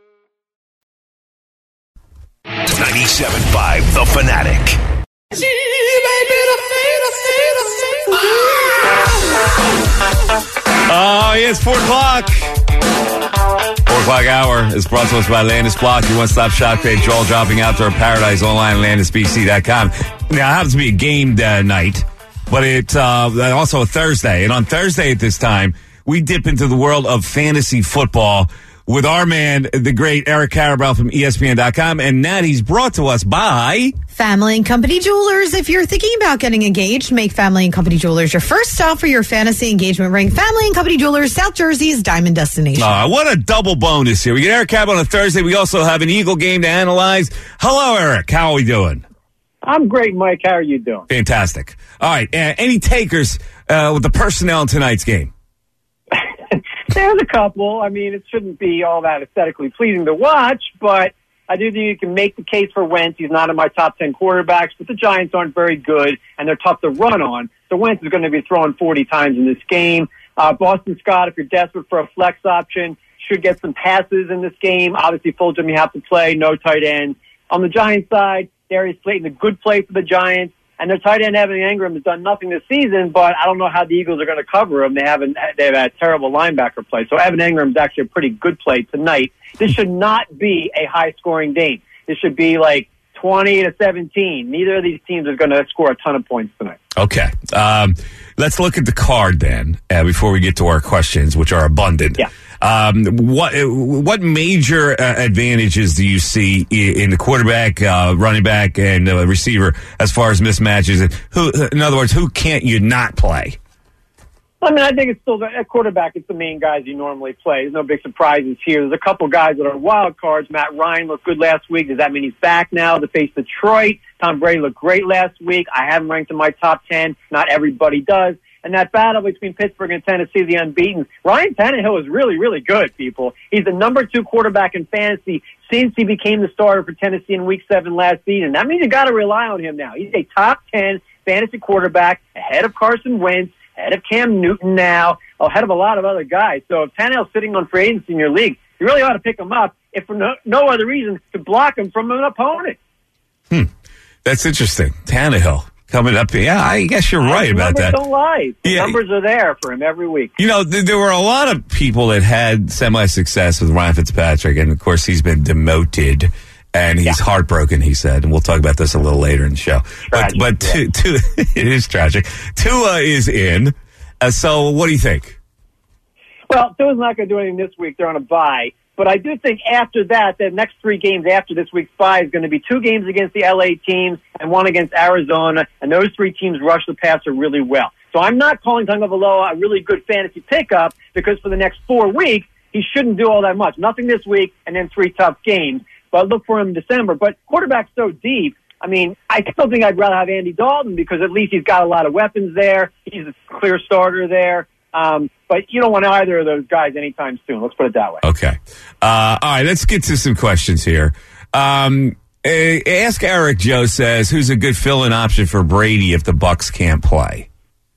ninety-seven point five The Fanatic. Oh, yeah, it's four o'clock. Four o'clock hour is brought to us by Landis Block, your one-stop shop page, all dropping outdoor paradise online at landis b c dot com. Now, it happens to be a game uh, night, but it's uh, also a Thursday. And on Thursday at this time, we dip into the world of fantasy football with our man, the great Eric Karabell from E S P N dot com. And that he's brought to us by Family and Company Jewelers. If you're thinking about getting engaged, make Family and Company Jewelers your first stop for your fantasy engagement ring. Family and Company Jewelers, South Jersey's diamond destination. Uh, what a double bonus here. We get Eric Karabell on a Thursday. We also have an Eagle game to analyze. Hello, Eric. How are we doing? I'm great, Mike. How are you doing? Fantastic. All right. Uh, any takers uh, with the personnel in tonight's game? There's a couple. I mean, it shouldn't be all that aesthetically pleasing to watch, but I do think you can make the case for Wentz. He's not in my top ten quarterbacks, but the Giants aren't very good, and they're tough to run on. So Wentz is going to be throwing forty times in this game. Uh, Boston Scott, if you're desperate for a flex option, should get some passes in this game. Obviously, Fulgham, you have to play. No tight ends. On the Giants side, Darius Slayton, a good play for the Giants. And their tight end, Evan Ingram, has done nothing this season, but I don't know how the Eagles are going to cover him. They haven't, they've had terrible linebacker play. So Evan Ingram's actually a pretty good play tonight. This should not be a high-scoring game. This should be like twenty to seventeen. Neither of these teams is going to score a ton of points tonight. Okay. Um, let's look at the card then uh, before we get to our questions, which are abundant. Yeah. Um, what what major uh, advantages do you see in the quarterback, uh, running back, and uh, receiver as far as mismatches? And who, in other words, who can't you not play? I mean, I think it's still the at quarterback. It's the main guys you normally play. There's no big surprises here. There's a couple guys that are wild cards. Matt Ryan looked good last week. Does that mean he's back now to face Detroit? Tom Brady looked great last week. I have him ranked in my top ten. Not everybody does. And that battle between Pittsburgh and Tennessee, the unbeaten, Ryan Tannehill is really, really good, people. He's the number two quarterback in fantasy since he became the starter for Tennessee in week seven last season. That means you got to rely on him now. He's a top ten fantasy quarterback ahead of Carson Wentz, ahead of Cam Newton now, ahead of a lot of other guys. So if Tannehill's sitting on free agency in your league, you really ought to pick him up, if for no, no other reason, to block him from an opponent. Hmm. That's interesting. Tannehill. Coming up, yeah, I guess you're right about that. Don't lie. The Yeah. numbers are there for him every week. You know, th- there were a lot of people that had semi-success with Ryan Fitzpatrick, and of course he's been demoted, and he's heartbroken, he said, and we'll talk about this a little later in the show. Tragic, but but yeah. Tu- Tu- it is tragic. Tua is in, uh, so what do you think? Well, Tua's not going to do anything this week. They're on a bye. But I do think after that, the next three games after this week's bye is going to be two games against the L A teams and one against Arizona, and those three teams rush the passer really well. So I'm not calling Tagovailoa a really good fantasy pickup because for the next four weeks, he shouldn't do all that much. Nothing this week and then three tough games. But look for him in December. But quarterback's so deep. I mean, I still think I'd rather have Andy Dalton because at least he's got a lot of weapons there. He's a clear starter there. Um, but you don't want either of those guys anytime soon. Let's put it that way. Okay. Uh, all right, let's get to some questions here. Um, eh, ask Eric, Joe says, who's a good fill-in option for Brady if the Bucs can't play?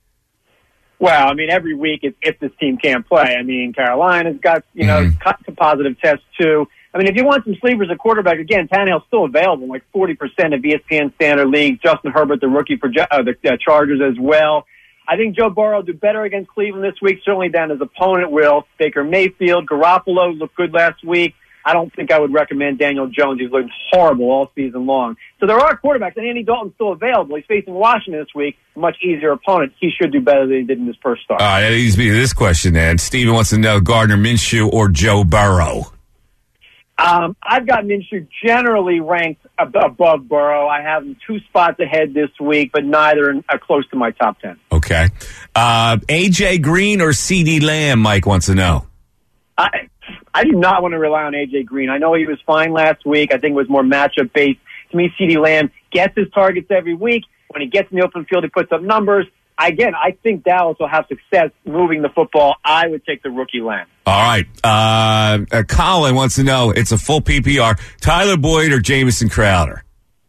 Well, I mean, every week it's if this team can't play. I mean, Carolina's got, you know, Mm-hmm. cut to positive tests too. I mean, if you want some sleepers at quarterback, again, Tannehill's still available in like forty percent of E S P N standard leagues. Justin Herbert, the rookie for uh, the uh, Chargers as well. I think Joe Burrow will do better against Cleveland this week, certainly than his opponent will. Baker Mayfield, Garoppolo looked good last week. I don't think I would recommend Daniel Jones. He's looked horrible all season long. So there are quarterbacks, and Andy Dalton's still available. He's facing Washington this week, a much easier opponent. He should do better than he did in his first start. All right, that leads me to this question, then. Steven wants to know Gardner Minshew or Joe Burrow. Um, I've got Minshew generally ranked ab- above Burrow. I have him two spots ahead this week, but neither are close to my top ten. Okay. Uh, A J Green or C D Lamb, Mike wants to know. I, I do not want to rely on A J Green. I know he was fine last week. I think it was more matchup based. To me, C D Lamb gets his targets every week. When he gets in the open field, he puts up numbers. Again, I think Dallas will have success moving the football. I would take the rookie Lamb. All right. Uh, uh, Colin wants to know, it's a full P P R, Tyler Boyd or Jamison Crowder?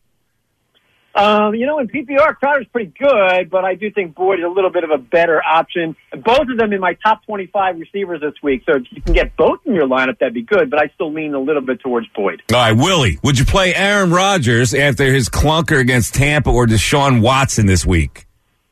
Um, you know, in P P R, Crowder's pretty good, but I do think Boyd is a little bit of a better option. Both of them in my top twenty-five receivers this week, so if you can get both in your lineup, that'd be good, but I still lean a little bit towards Boyd. All right, Willie, would you play Aaron Rodgers after his clunker against Tampa or Deshaun Watson this week?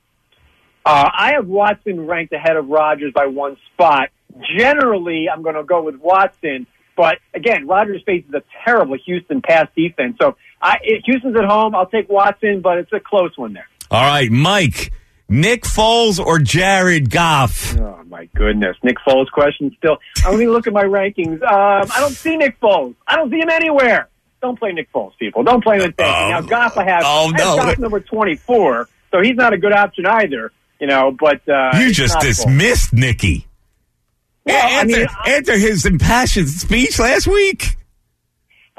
Uh, I have Watson ranked ahead of Rodgers by one spot. Generally, I'm going to go with Watson. But, again, Rodgers faces a terrible Houston pass defense. So I, if Houston's at home, I'll take Watson, but it's a close one there. All right, Mike, Nick Foles or Jared Goff? Oh, my goodness. Nick Foles question still. Let me look at my rankings. Um, I don't see Nick Foles. I don't see him anywhere. Don't play Nick Foles, people. Don't play him in fantasy. Now, Goff, I have, oh, I have no. Goff number twenty-four, so he's not a good option either. You know, but uh, You it's just not dismissed Foles. Nicky. Well, after, I mean, after his impassioned speech last week.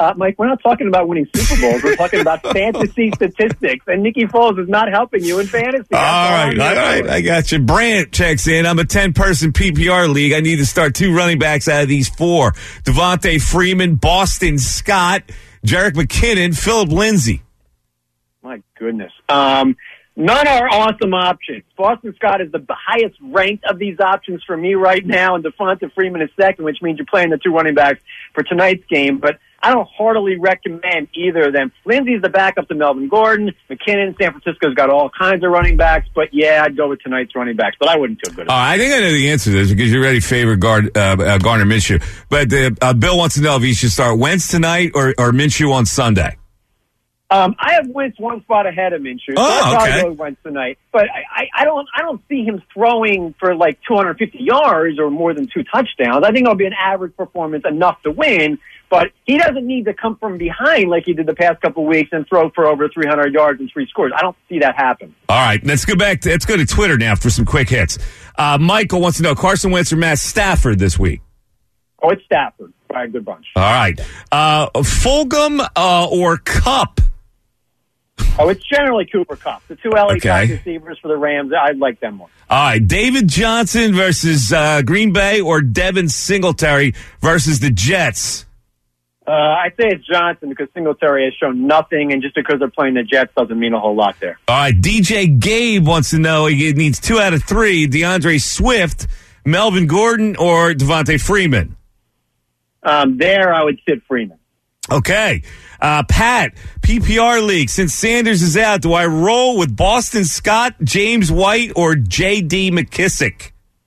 Uh, Mike, we're not talking about winning Super Bowls. We're talking about fantasy statistics, and Nicky Foles is not helping you in fantasy. That's All right, all right, I got you. Brant checks in. I'm a ten-person P P R league. I need to start two running backs out of these four. Devontae Freeman, Boston Scott, Jerick McKinnon, Philip Lindsay. My goodness. Um, none are awesome options. Boston Scott is the highest ranked of these options for me right now, and Devonta Freeman is second, which means you're playing the two running backs for tonight's game. But I don't heartily recommend either of them. Lindsey's the backup to Melvin Gordon. McKinnon, San Francisco's got all kinds of running backs. But, yeah, I'd go with tonight's running backs. But I wouldn't feel good about uh, it. I think I know the answer to this because you already favor Gard, uh, uh, Gardner Minshew. But uh, uh, Bill wants to know if he should start Wentz tonight or, or Minshew on Sunday. Um, I have Wentz one spot ahead of Minshew, so Oh, I'd probably okay. go with Wentz tonight. But I, I, I don't, I don't see him throwing for like two hundred fifty yards or more than two touchdowns. I think it'll be an average performance, enough to win. But he doesn't need to come from behind like he did the past couple of weeks and throw for over three hundred yards and three scores. I don't see that happen. All right, let's go back. To, let's go to Twitter now for some quick hits. Uh, Michael wants to know Carson Wentz or Matt Stafford this week. Oh, it's Stafford by a good bunch. All right, uh, Fulgham uh, or Kupp. Oh, it's generally Cooper Kupp. The two L A Okay. Times receivers for the Rams, I like them more. All right, David Johnson versus uh, Green Bay or Devin Singletary versus the Jets. Uh, I'd say it's Johnson because Singletary has shown nothing, and just because they're playing the Jets doesn't mean a whole lot there. All right, D J Gabe wants to know he needs two out of three. DeAndre Swift, Melvin Gordon, or Devontae Freeman. Um, there, I would sit Freeman. Okay. Uh, Pat, P P R League, since Sanders is out, do I roll with Boston Scott, James White, or J D McKissick?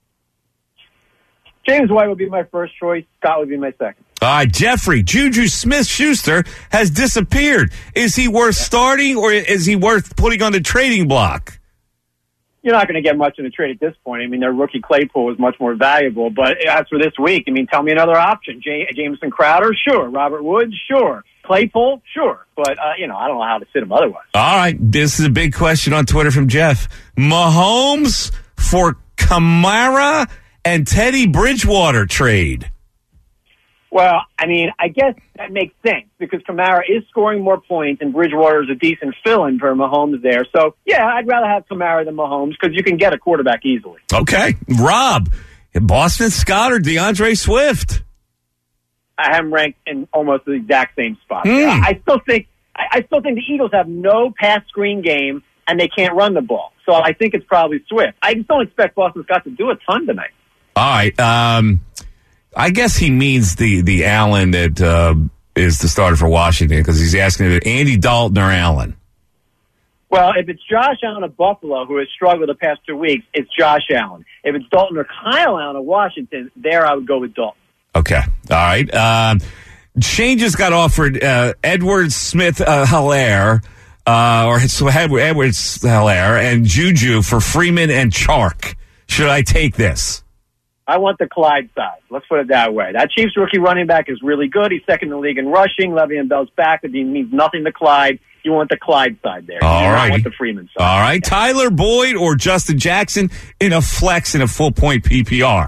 James White would be my first choice. Scott would be my second. All right, Jeffrey, Juju Smith-Schuster has disappeared. Is he worth starting, or is he worth putting on the trading block? You're not going to get much in a trade at this point. I mean, their rookie Claypool was much more valuable. But as for this week, I mean, tell me another option. J- Jameson Crowder, sure. Robert Woods, sure. Claypool, sure. But, uh, you know, I don't know how to sit him otherwise. All right, this is a big question on Twitter from Jeff. Mahomes for Kamara and Teddy Bridgewater trade. Well, I mean, I guess that makes sense because Kamara is scoring more points and Bridgewater is a decent fill-in for Mahomes there. So, yeah, I'd rather have Kamara than Mahomes because you can get a quarterback easily. Okay. Rob, Boston Scott or DeAndre Swift? I have him ranked in almost the exact same spot. Hmm. I still think I, I still think the Eagles have no pass screen game and they can't run the ball. So I think it's probably Swift. I just don't expect Boston Scott to do a ton tonight. All right. Um, I guess he means the, the Allen that uh, is the starter for Washington because he's asking if Andy Dalton or Allen. Well, if it's Josh Allen of Buffalo, who has struggled the past two weeks, it's Josh Allen. If it's Dalton or Kyle Allen of Washington, there I would go with Dalton. Okay. All right. Um, Shane just got offered uh, Edward Smith uh, Hilaire, uh, or Edward Hilaire, and Juju for Freeman and Chark. Should I take this? I want the Clyde side. Let's put it that way. That Chiefs rookie running back is really good. He's second in the league in rushing. Le'Veon Bell's back, but he means nothing to Clyde. You want the Clyde side there. All you do right. not want the Freeman side. All right. Tyler Boyd or Justin Jackson in a flex in a full point P P R?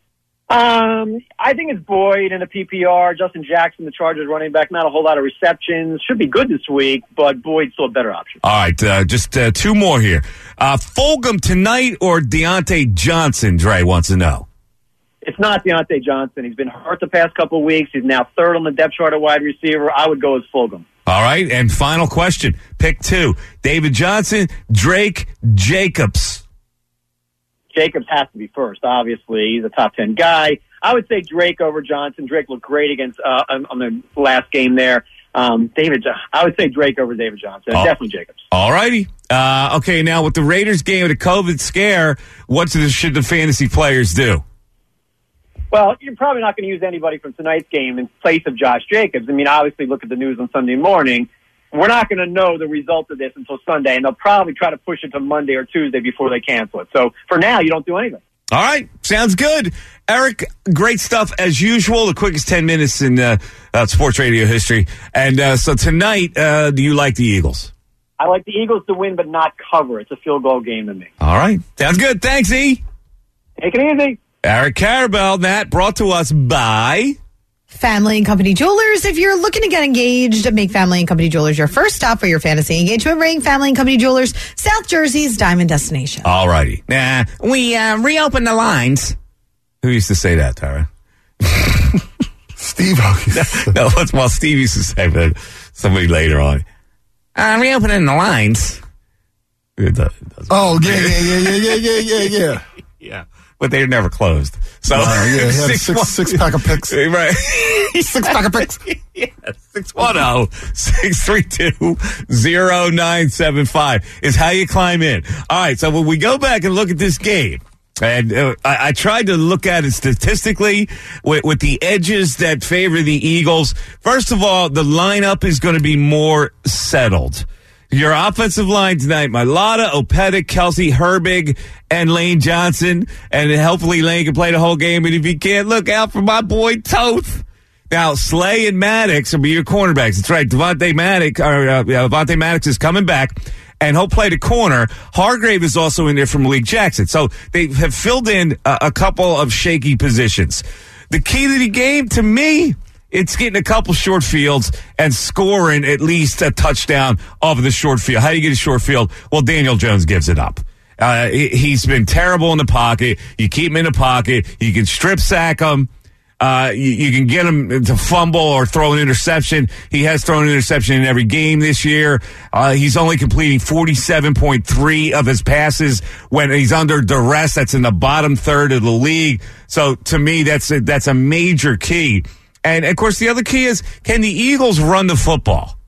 Um, I think it's Boyd in a P P R. Justin Jackson, the Chargers running back, not a whole lot of receptions. Should be good this week, but Boyd's still a better option. All right, uh, just uh, two more here. Uh, Fulgham tonight or Deontay Johnson, Dre wants to know. It's not Deontay Johnson. He's been hurt the past couple of weeks. He's now third on the depth chart at wide receiver. I would go with Fulgham. All right, and final question. Pick two. David Johnson, Drake, Jacobs. Jacobs has to be first, obviously. He's a top ten guy. I would say Drake over Johnson. Drake looked great against uh, on, on the last game there. Um, David, I would say Drake over David Johnson. Oh. Definitely Jacobs. All righty. Uh, okay, now with the Raiders game, the COVID scare, what should the fantasy players do? Well, you're probably not going to use anybody from tonight's game in place of Josh Jacobs. I mean, obviously, look at the news on Sunday morning. We're not going to know the result of this until Sunday, and they'll probably try to push it to Monday or Tuesday before they cancel it. So for now, you don't do anything. All right. Sounds good. Eric, great stuff as usual. The quickest ten minutes in uh, uh, sports radio history. And uh, so tonight, uh, do you like the Eagles? I like the Eagles to win but not cover. It's a field goal game to me. All right. Sounds good. Thanks, E. Take it easy. Eric Carabell, that brought to us by Family and Company Jewelers. If you're looking to get engaged, make Family and Company Jewelers your first stop for your fantasy engagement ring. Family and Company Jewelers, South Jersey's diamond destination. All righty. Nah, we uh, reopened the lines. Who used to say that, Tara? Steve. No, no, well, Steve used to say that. Somebody later on. Uh, reopening the lines. It does, it does. Oh, yeah, yeah, yeah, yeah, yeah, yeah, yeah, yeah. Yeah. But they're never closed. So, uh, yeah, he had a six, six pack of picks. Right. Six pack of picks. Yeah, six one zero, six three two, zero nine seven five is how you climb in. All right, so when we go back and look at this game, and uh, I, I tried to look at it statistically with, with the edges that favor the Eagles. First of all, the lineup is going to be more settled. Your offensive line tonight, Mailata, Opeta, Kelsey, Herbig, and Lane Johnson. And hopefully Lane can play the whole game. And if he can't, look out for my boy Toth. Now, Slay and Maddox will be your cornerbacks. That's right. Devontae Maddox, or, uh, Devontae Maddox is coming back, and he'll play the corner. Hargrave is also in there from Malik Jackson. So they have filled in a, a couple of shaky positions. The key to the game, to me, it's getting a couple short fields and scoring at least a touchdown off of the short field. How do you get a short field? Well, Daniel Jones gives it up. Uh, he, he's been terrible in the pocket. You keep him in the pocket. You can strip sack him. Uh, you, you can get him to fumble or throw an interception. He has thrown an interception in every game this year. Uh, he's only completing forty-seven point three of his passes when he's under duress. That's in the bottom third of the league. So to me, that's a, that's a major key. And, of course, the other key is, can the Eagles run the football?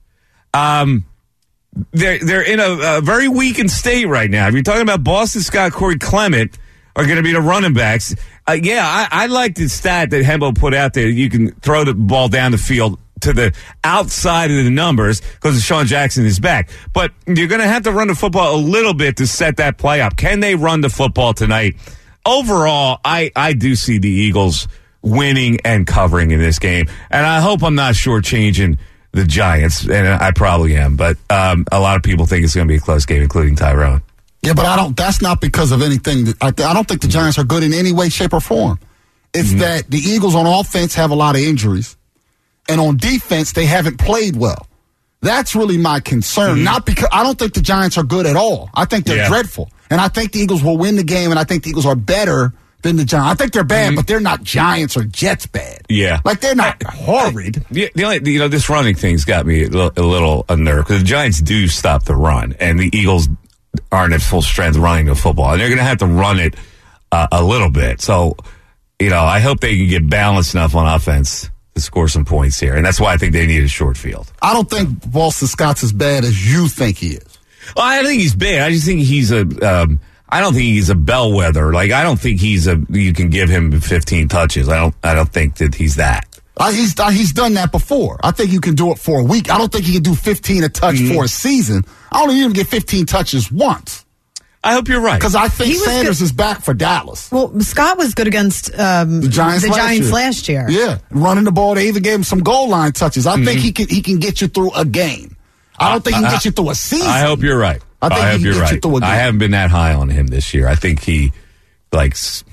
Um, they're, they're in a, a very weakened state right now. If you're talking about Boston Scott, Corey Clement are going to be the running backs. Uh, yeah, I, I like the stat that Hembo put out there. You can throw the ball down the field to the outside of the numbers because Sean Jackson is back. But you're going to have to run the football a little bit to set that play up. Can they run the football tonight? Overall, I, I do see the Eagles winning and covering in this game. And I hope I'm not shortchanging the Giants, and I probably am. But um, a lot of people think it's going to be a close game, including Tyrone. Yeah, but I don't. That's not because of anything. That, I, I don't think the Giants are good in any way, shape, or form. It's mm-hmm. that the Eagles on offense have a lot of injuries, and on defense they haven't played well. That's really my concern. Mm-hmm. Not because I don't think the Giants are good at all. I think they're yeah. dreadful, and I think the Eagles will win the game, and I think the Eagles are better than the Giants. I think they're bad, mm-hmm. but they're not Giants or Jets bad. Yeah. Like, they're not horrid. The, the only, you know, this running thing's got me a little, a little unnerved because the Giants do stop the run, and the Eagles aren't at full strength running the football, and they're going to have to run it uh, a little bit. So, you know, I hope they can get balanced enough on offense to score some points here, and that's why I think they need a short field. I don't think Boston Scott's as bad as you think he is. Well, I don't think he's bad. I just think he's a um, – I don't think he's a bellwether. Like, I don't think he's a. You can give him fifteen touches. I don't. I don't think that he's that. Uh, he's uh, he's done that before. I think you can do it for a week. I don't think he can do fifteen a touch mm-hmm. for a season. I don't even get fifteen touches once. I hope you're right because I think Sanders good. is back for Dallas. Well, Scott was good against um, the Giants, the last, Giants year. last year. Yeah, running the ball. They even gave him some goal line touches. I mm-hmm. think he can he can get you through a game. I don't think he can get you through a season. I hope you're right. I, think I hope you're right. You I haven't been that high on him this year. I think he, like,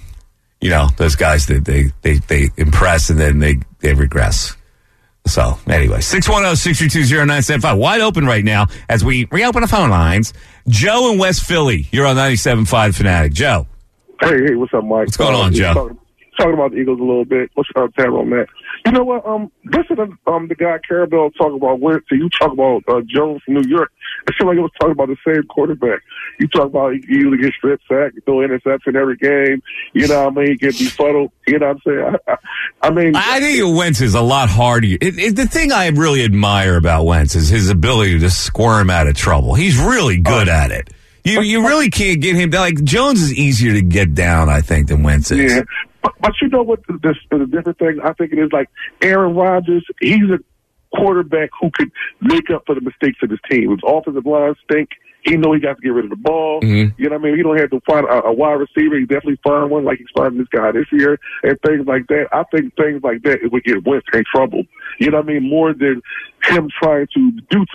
you know, those guys that they, they, they impress and then they, they regress. So, anyway, six one zero, six three two, zero nine seven five. Wide open right now as we reopen the phone lines. Joe in West Philly. You're on ninety-seven point five Fanatic. Joe. Hey, hey, what's up, Mike? What's going uh, on, Joe? Talking, talking about the Eagles a little bit. What's up, Tyrone, man? You know what? Um, listen to um the guy Carabell talk about Wentz, and you talk about uh, Jones from New York. It seemed like it was talking about the same quarterback. You talk about he usually gets strip sack, throw interception every game. You know what I mean? He get befuddled. You know what I'm saying? I, I, I mean, I think Wentz is a lot harder. It, it, the thing I really admire about Wentz is his ability to squirm out of trouble. He's really good uh, at it. You you really can't get him down. Like, Jones is easier to get down, I think, than Wentz is. Yeah. But, but you know what? The, the, the different thing I think it is, like Aaron Rodgers, he's a quarterback who could make up for the mistakes of his team. His offensive line stink. He know he got to get rid of the ball. Mm-hmm. You know what I mean? He don't have to find a, a wide receiver. He definitely find one like he's finding this guy this year and things like that. I think things like that, it would get Wentz in trouble. You know what I mean? More than him trying to do too much.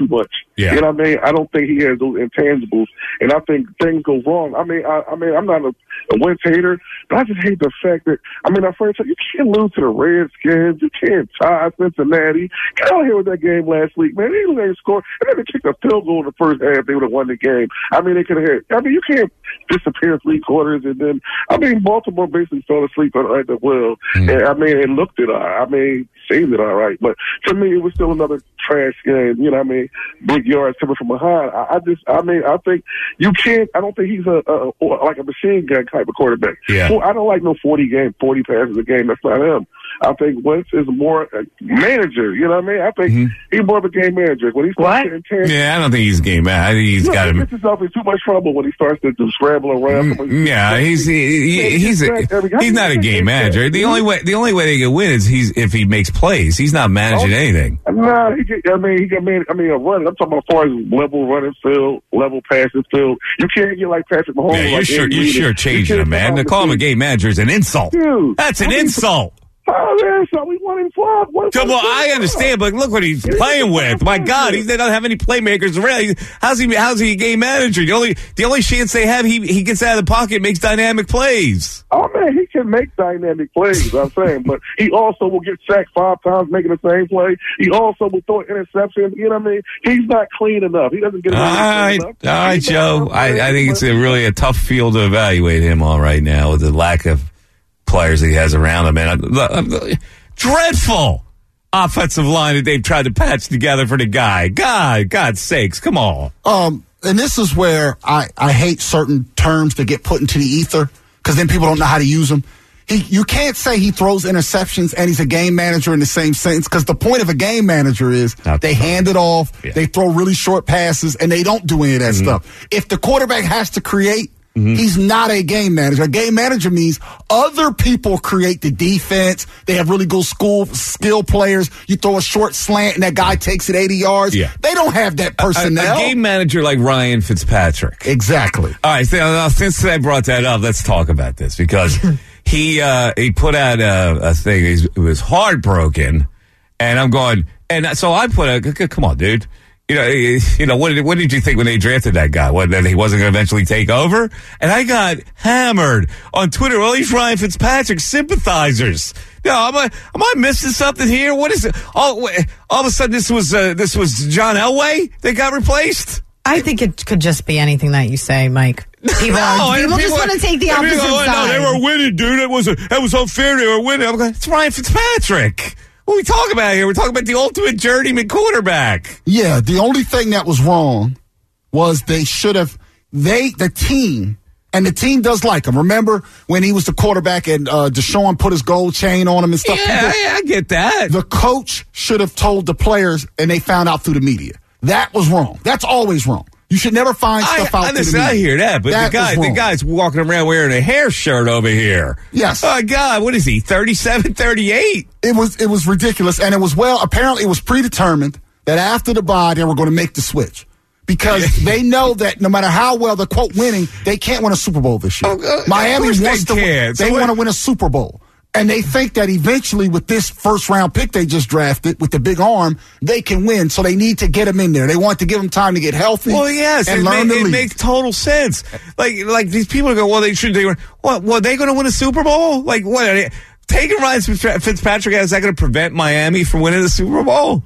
Yeah. You know what I mean? I don't think he has those intangibles, and I think things go wrong. I mean, I, I mean, I'm not a, a Wentz hater, but I just hate the fact that, I mean, our friends said, you can't lose to the Redskins, you can't tie Cincinnati. Get out here with that game last week, man. They didn't score, and then they kicked a field goal in the first half. They would have won the game. I mean, they could have had, I mean, you can't disappear three quarters, and then, I mean, Baltimore basically fell asleep at the wheel. Mm. And, I mean, it looked it all right. I mean, seemed it all right, but to me, it was still another trash game. You know what I mean? Big yards coming from behind. I, I just, I mean, I think you can't, I don't think he's a, a, a like a machine gun type of quarterback. Yeah. So I don't like no forty game, forty passes a game. That's not him. I think Wentz is more a manager. You know what I mean? I think Mm-hmm. he's more of a game manager. When he starts getting ten, Yeah, I don't think he's game manager. I think he's you know, got he him. gets himself in too much trouble when he starts to, to scramble around. Mm, Yeah, he's he, he, he's a, he's not a game manager. The only way the only way they can win is he's if he makes plays. He's not managing anything. No, he can, I mean, he can man. I mean, a run. I'm talking about as far as level running field, level passing field. You can't get like Patrick Mahomes. Yeah, you're like sure Andy you're Reid. sure You changing can't him, man. come To out call him a and say, game manager is an insult. Dude, That's an I mean, insult. Oh, man, so we won in five. What, Come on, I understand, but look what he's playing with. My God, he doesn't have any playmakers around. How's he? How's he a game manager? The only the only chance they have, he he gets out of the pocket, and makes dynamic plays. Oh man, he can make dynamic plays. I'm saying, but he also will get sacked five times making the same play. He also will throw an interception. You know what I mean? He's not clean enough. He doesn't get. All right, enough. all right, Joe. I, I think it's a really a tough field to evaluate him on right now with the lack of players that he has around him. And I'm, dreadful offensive line that they've tried to patch together for the guy. God, God's sakes, come on. Um, and this is where I, I hate certain terms that get put into the ether because then people don't know how to use them. He, you can't say he throws interceptions and he's a game manager in the same sentence because the point of a game manager is Not they hand it off, yeah. they throw really short passes, and they don't do any of that mm-hmm. stuff. If the quarterback has to create, Mm-hmm. he's not a game manager. A game manager means other people create the defense. They have really good school skill players. You throw a short slant and that guy takes it eighty yards. Yeah. They don't have that personnel. A, a game manager like Ryan Fitzpatrick. Exactly. All right. So now, since I brought that up, let's talk about this because he uh, he put out a, a thing. It was heartbroken, and I'm going. And so I put a come on, dude. You know, you know what did, what did you think when they drafted that guy? What, that he wasn't going to eventually take over? And I got hammered on Twitter. Well, these Ryan Fitzpatrick sympathizers. No, am I am I missing something here? What is it? All, all of a sudden, this was uh, this was John Elway that got replaced. I think it could just be anything that you say, Mike. People, no, are, people, people just want to take the opposite people, oh, side. No, they were winning, dude. That was a, that was unfair. They were winning. I'm going, it's Ryan Fitzpatrick. What are we talking about here? We're talking about the ultimate journeyman quarterback. Yeah, the only thing that was wrong was they should have, they, the team, and the team does like him. Remember when he was the quarterback and uh, Deshaun put his gold chain on him and stuff? Yeah, People, yeah, I get that. The coach should have told the players, and they found out through the media. That was wrong. That's always wrong. You should never find stuff I, out I, through listen, the media. I hear that, but that the guy, the guy's walking around wearing a hair shirt over here. Yes. Oh, God, what is he, thirty-seven, thirty-eight? It was it was ridiculous, and it was, well, apparently it was predetermined that after the bye they were going to make the switch because they know that no matter how well they're, quote, winning, they can't win a Super Bowl this year. Oh, uh, Miami wants they to win. So They what? want to win a Super Bowl. And they think that eventually with this first-round pick they just drafted, with the big arm, they can win. So they need to get him in there. They want to give him time to get healthy. Well, yes, and it, learn make, the it league. makes total sense. Like, like these people go, well, they should. They were, what? Well, they going to win a Super Bowl? Like, what? Are they, taking Ryan Fitzpatrick out, is that going to prevent Miami from winning the Super Bowl?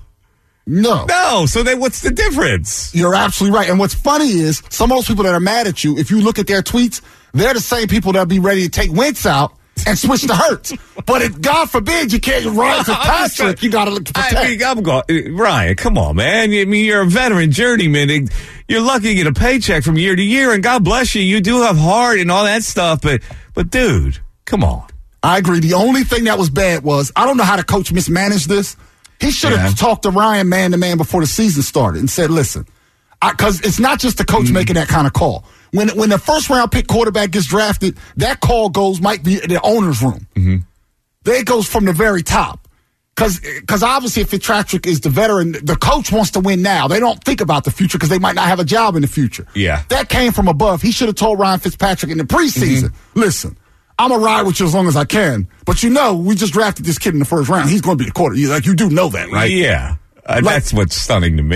No. No. So then, what's the difference? You're absolutely right. And what's funny is some of those people that are mad at you, if you look at their tweets, they're the same people that'll be ready to take Wentz out and switch to Hurts. But if, God forbid, you can't Ryan Fitzpatrick, you got to look to protect. I mean, I'm going, Ryan, come on, man. I mean, you're a veteran journeyman. You're lucky to get a paycheck from year to year, and God bless you. You do have heart and all that stuff, but, but dude, come on. I agree. The only thing that was bad was, I don't know how the coach mismanaged this. He should have yeah. talked to Ryan man to man before the season started and said, listen, because it's not just the coach mm. making that kind of call. When when the first round pick quarterback gets drafted, that call goes might be in the owner's room. Mm-hmm. There it goes from the very top. Because obviously if Fitzpatrick is the veteran, the coach wants to win now. They don't think about the future because they might not have a job in the future. Yeah. That came from above. He should have told Ryan Fitzpatrick in the preseason, mm-hmm. listen, I'm going to ride with you as long as I can. But you know, we just drafted this kid in the first round. He's going to be the quarterback. Like, you do know that, right? Yeah. Uh, like, that's what's stunning to me.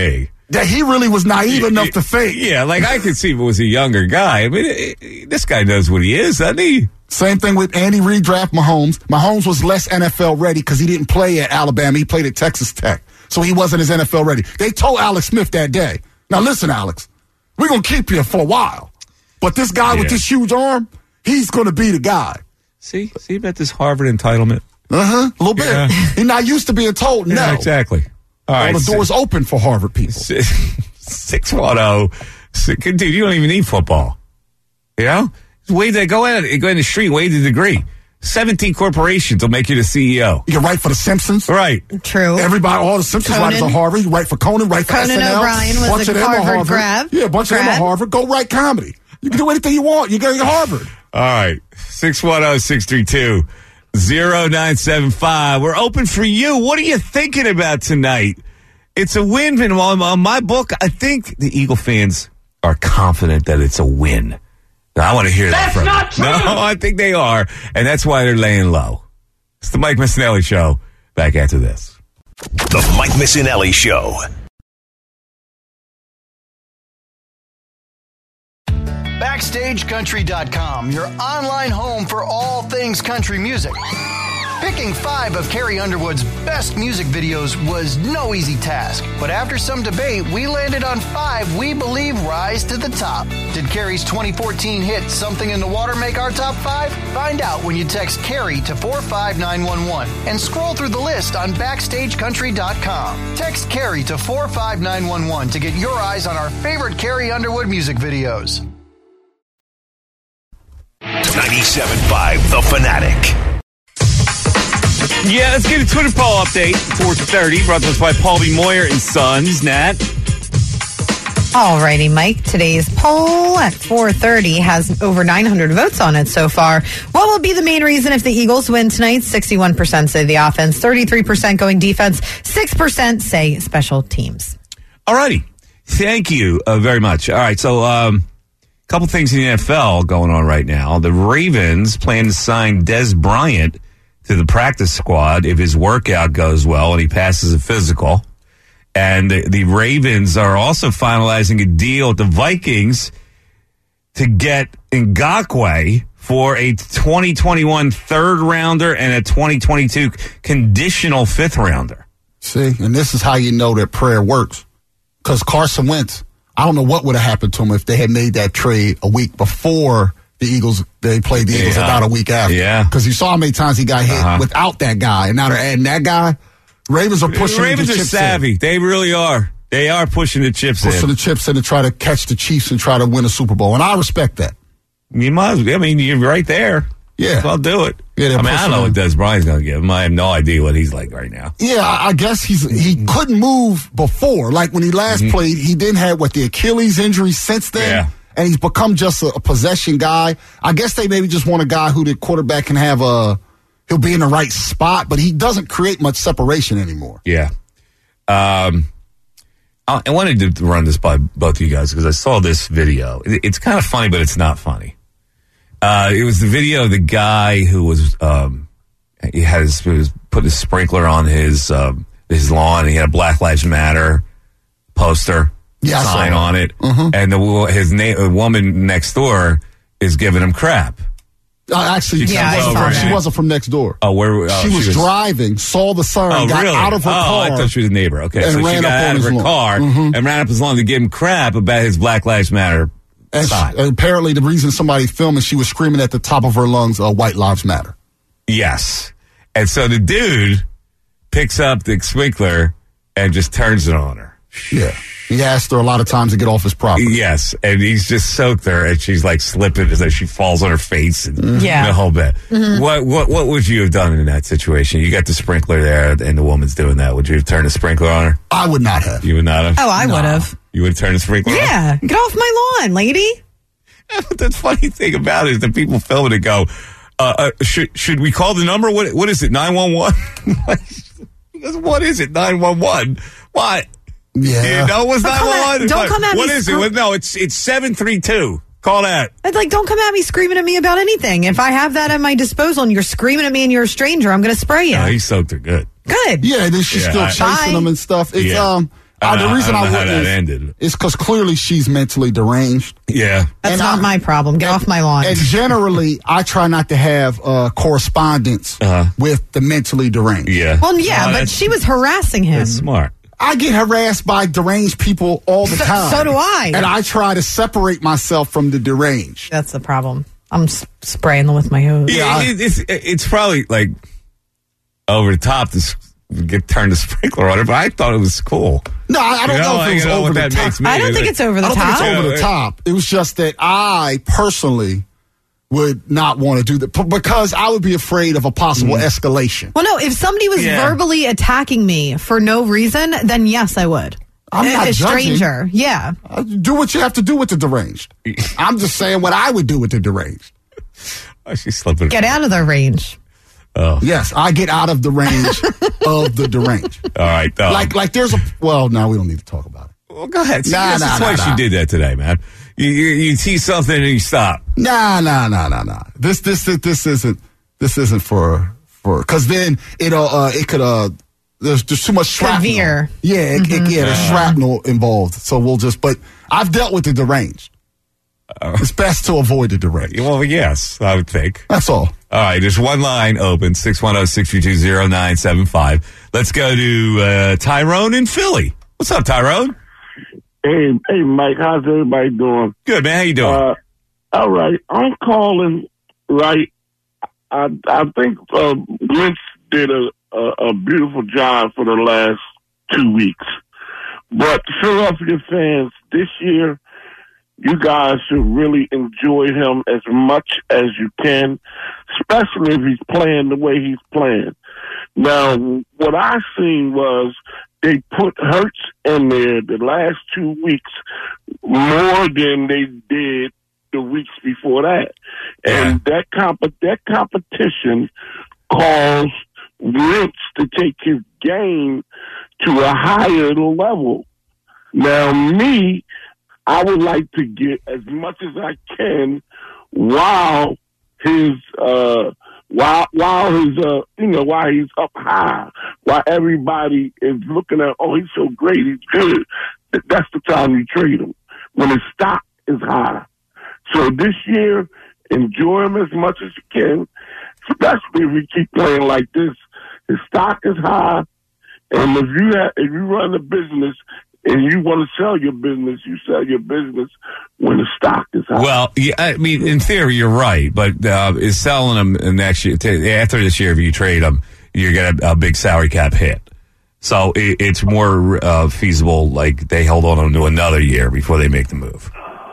that he really was naive enough to think. Yeah, like I could see if it was a younger guy. I mean, it, it, this guy knows what he is, doesn't he? Same thing with Andy Reid draft Mahomes. Mahomes was less N F L ready because he didn't play at Alabama. He played at Texas Tech. So he wasn't as N F L ready. They told Alex Smith that day, now listen, Alex, we're going to keep you for a while. But this guy yeah. with this huge arm, he's going to be the guy. See? See about this Harvard entitlement? Uh-huh. A little bit. Yeah. He's not used to being told no. Yeah, exactly. All, All right, the door's so, open for Harvard people. six one zero. Dude, you don't even need football. You know? Wade, go in, go in the street, wade the degree. seventeen corporations will make you the C E O. You can write for The Simpsons. Right. True. Everybody, all the Simpsons Conan. writers are Harvard. You write for Conan, write for Conan S N L. O'Brien was bunch a of them Harvard, are Harvard grad. Yeah, a bunch grad. of them are Harvard. Go write comedy. You can do anything you want. You go to Harvard. All right. six one zero, six three two, zero nine seven five. We're open for you. What are you thinking about tonight? It's a win. And on my book, I think the Eagle fans are confident that it's a win. I want to hear that's that from not you. true. No, I think they are, and that's why they're laying low. It's the Mike Missinelli Show. Back after this. The Mike Missinelli Show. Backstage Country dot com, your online home for all things country music. Picking five of Carrie Underwood's best music videos was no easy task, but after some debate, we landed on five we believe rise to the top. Did Carrie's twenty fourteen hit Something in the Water make our top five? Find out when you text Carrie to four five nine one one and scroll through the list on Backstage Country dot com. Text Carrie to four five nine one one to get your eyes on our favorite Carrie Underwood music videos. ninety-seven point five The Fanatic. Yeah, let's get a Twitter poll update. four thirty, brought to us by Paul B. Moyer and Sons. Nat? Alrighty, Mike. Today's poll at four thirty has over nine hundred votes on it so far. What will be the main reason if the Eagles win tonight? sixty-one percent say the offense, thirty-three percent going defense, six percent say special teams. Alrighty. Thank you uh, very much. All right, so um, a couple things in the N F L going on right now. The Ravens plan to sign Des Bryant to the practice squad if his workout goes well and he passes a physical. And the, the Ravens are also finalizing a deal with the Vikings to get Ngakoue for a twenty twenty-one third rounder and a twenty twenty-two conditional fifth rounder. See, and this is how you know that prayer works. Because Carson Wentz, I don't know what would have happened to him if they had made that trade a week before the Eagles, they played the Eagles yeah. about a week after. Yeah. Because you saw how many times he got hit uh-huh. without that guy, and now they're adding that guy. Ravens are pushing the Ravens the are chips savvy. In. They really are. They are pushing the chips pushing in. Pushing the chips in to try to catch the Chiefs and try to win a Super Bowl, and I respect that. You might. I mean, you're right there. Yeah. I'll do it. Yeah, I mean, I don't know what Des Bryant's going to give him. I have no idea what he's like right now. Yeah, I guess he's he couldn't move before. Like when he last mm-hmm. played, he didn't have what the Achilles injury since then. Yeah. And he's become just a, a possession guy. I guess they maybe just want a guy who the quarterback can have a, he'll be in the right spot, but he doesn't create much separation anymore. Yeah. Um, I wanted to run this by both of you guys because I saw this video. It's kind of funny, but it's not funny. Uh, it was the video of the guy who was, um, he had his, he was put his sprinkler on his, um, his lawn and he had a Black Lives Matter poster. Yeah, sign on it, mm-hmm. and the his na- woman next door is giving him crap. Uh, actually, she, yeah, wasn't from, she wasn't from next door. Oh, where oh, she, was she was driving, saw the sign, oh, got really? out of her oh, car. I thought she was a neighbor. Okay, and so ran she got up out on of her his car mm-hmm. and ran up his lawn to give him crap about his Black Lives Matter and sign. She, and apparently, the reason somebody filming, she was screaming at the top of her lungs, uh, "White Lives Matter." Yes, and so the dude picks up the sprinkler and just turns it on her. Yeah. He asked her a lot of times to get off his property. Yes, and he's just soaked her, and she's like slipping as though she falls on her face and yeah. the whole bit. Mm-hmm. What what what would you have done in that situation? You got the sprinkler there, and the woman's doing that. Would you have turned the sprinkler on her? I would not have. You would not have? Oh, I no. would have. You would have turned the sprinkler on? Yeah, get off my lawn, lady. The funny thing about it is that people filming it go, uh, uh, should should we call the number? What What is it, nine one one? What is it, nine one one? What? Yeah. You know what's nine one one? Don't come at me. What is it? Well, no, it's it's seven three two. Call that. It's like, don't come at me screaming at me about anything. If I have that at my disposal and you're screaming at me and you're a stranger, I'm going to spray you. No, he soaked her good. Good. Yeah, then she's Yeah, still I- chasing Bye. him and stuff. It's Yeah. um, Uh, the I reason don't I, know how wouldn't that is, ended. is because clearly she's mentally deranged. Yeah. That's And not I- my problem. Get off my lawn. And generally, I try not to have uh, correspondence Uh-huh. with the mentally deranged. Yeah. well, yeah, Oh, but that's- she was harassing him. That's smart. I get harassed by deranged people all the So- time. so do I. And I try to separate myself from the deranged. That's the problem. I'm s- spraying them with my hose. Yeah, it, it's it's probably like over the top to s- get turned to sprinkler on it, but I thought it was cool. No, I, I don't You know, know, if I it was don't know over what the that top. makes me. I don't think it's over the I don't think top. it's over Yeah. the top. It was just that I personally would not want to do that p- because I would be afraid of a possible Mm. escalation. Well, no, if somebody was Yeah. verbally attacking me for no reason, then yes, I would. I'm a, not a judging. stranger. Yeah. Uh, Do what you have to do with the deranged. I'm just saying what I would do with the deranged. Oh, she's slipping. Get out of their range. Oh. Yes, I get out of the range of the deranged. All right. Um, Like, like there's a. Well, no, we don't need to talk about it. well, go ahead. See, Nah, that's nah, twice nah, you nah. did that today, man. You, you you see something and you stop. Nah, nah, nah, nah, nah. This, this, this, this isn't. This isn't for for because then it'll uh it could uh there's there's too much shrapnel. Severe. Yeah, it, it, yeah, there's Uh. shrapnel involved. So we'll just. But I've dealt with the deranged. It's best to avoid the deranged. Well, yes, I would think. That's all. All right, there's one line open, six one zero, six three two, zero nine seven five. Let's go to uh, Tyrone in Philly. What's up, Tyrone? Hey, hey, Mike, how's everybody doing? Good, man. How you doing? Uh, all right, I'm calling. Right, I I think uh, Wentz did a, a a beautiful job for the last two weeks, but Philadelphia fans this year, you guys should really enjoy him as much as you can, especially if he's playing the way he's playing. Now, what I seen was they put Hurts in there the last two weeks more than they did the weeks before that. And that comp- that competition caused Wentz to take his game to a higher level. Now, me, I would like to get as much as I can while his uh while while his uh you know while he's up high, while everybody is looking at, oh, he's so great, he's good. That's the time you trade him, when his stock is high. So this year, enjoy him as much as you can, especially if we keep playing like this. His stock is high, and if you have, if you run a business and you want to sell your business, you sell your business when the stock is high. Well, yeah, I mean, in theory, you're right, but uh, is selling them next year, t- after this year, if you trade them, you're going to have a big salary cap hit. So it, it's more uh, feasible, like they hold on to another year before they make the move.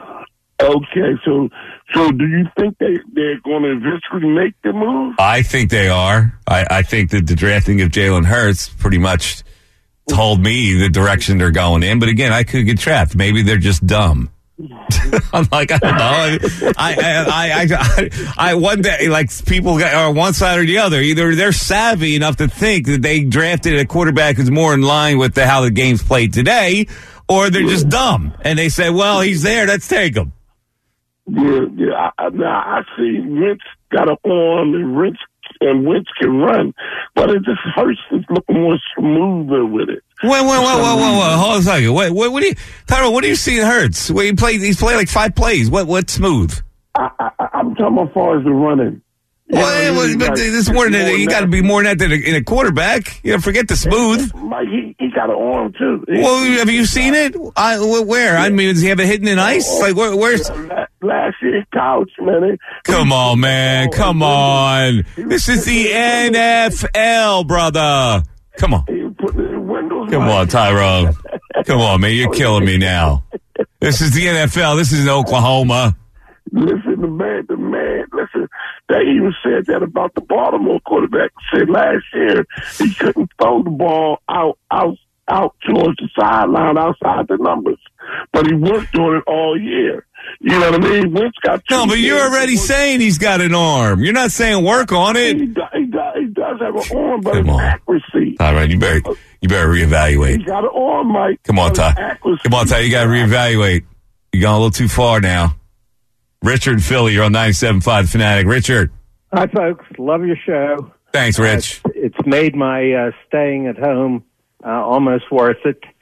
Okay, so so do you think they, they're going to eventually make the move? I think they are. I, I think that the drafting of Jalen Hurts pretty much told me the direction they're going in. But again, I could get trapped. Maybe they're just dumb. I'm like, I don't know. I, I, I, I, I, one day, like people got, are on one side or the other. Either they're savvy enough to think that they drafted a quarterback who's more in line with the, how the game's played today, or they're just dumb and they say, well, he's there, let's take him. Yeah, yeah. I, now I see Wentz got an arm and Wentz and Wentz can run, but it just hurts. It's looking more smoother with it. Wait, wait, wait, wait, wait, wait. Hold on a second. Wait, what, what do you, Tyrone, what do you see in Hurts? Wait, he played, he's played like five plays. What, what's smooth? I, I, I'm talking about as far as the running. Well, Yeah, well, he but got- this more than more you than got to that. be more than that in a, in a quarterback. You know, forget the smooth. Mike, he, he got an arm too. He- Well, have you seen it? I, wh- where? I mean, does he have a hitting in ice? Like, where, where's? La- Last year, couch man. It- Come on, man. Come on. This is the N F L, brother. Come on. he put the windows. Come on, Tyrone. Come on, man. You're killing me now. This is the N F L. This is in Oklahoma. Listen, the man, the man, listen, they even said that about the Baltimore quarterback. Said last year he couldn't throw the ball out, out, out towards the sideline, outside the numbers. But he worked on it all year. You know what I mean? Wentz got two No, but you're years. already saying he's got an arm. You're not saying work on He it. does, he does, he does have an arm, but Come his on. accuracy. All right, you better, you better He reevaluate. got an arm, Mike. Come on, but his Ty. accuracy- Come on, Ty. You got to reevaluate. You're going a little too far now. Richard in Philly, you're on ninety-seven point five Fanatic. Richard. Hi, folks. Love your show. Thanks, Rich. Uh, it's made my uh, staying at home uh, almost worth it.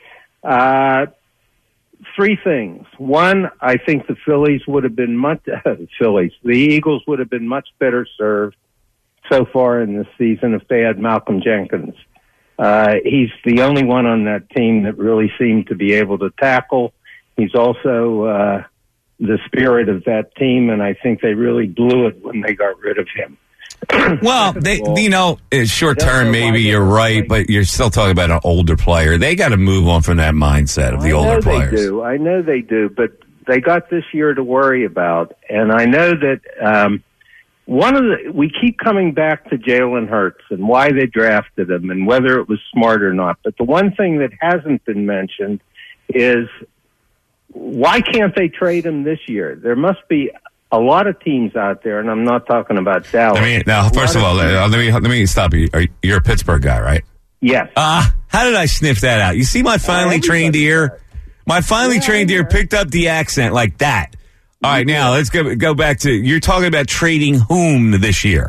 Uh, three things. One, I think the Phillies would have been much, Phillies, the Eagles would have been much better served so far in this season if they had Malcolm Jenkins. Uh, he's the only one on that team that really seemed to be able to tackle. He's also uh, the spirit of that team, and I think they really blew it when they got rid of him. Well, they, you know, short term, maybe you're right, but you're still talking about an older player. They got to move on from that mindset of the older players. I know they do. I know they do, but they got this year to worry about, and I know that um, one of the we keep coming back to Jalen Hurts and why they drafted him and whether it was smart or not. But the one thing that hasn't been mentioned is why can't they trade him this year? There must be a lot of teams out there, and I'm not talking about Dallas. I mean, now, first of all, let me let me stop you. Are you- You're a Pittsburgh guy, right? Yes. Ah, how did I sniff that out? You see my finely trained ear? My finely trained ear picked up the accent like that. All right, now let's go go back to, you're talking about trading whom this year?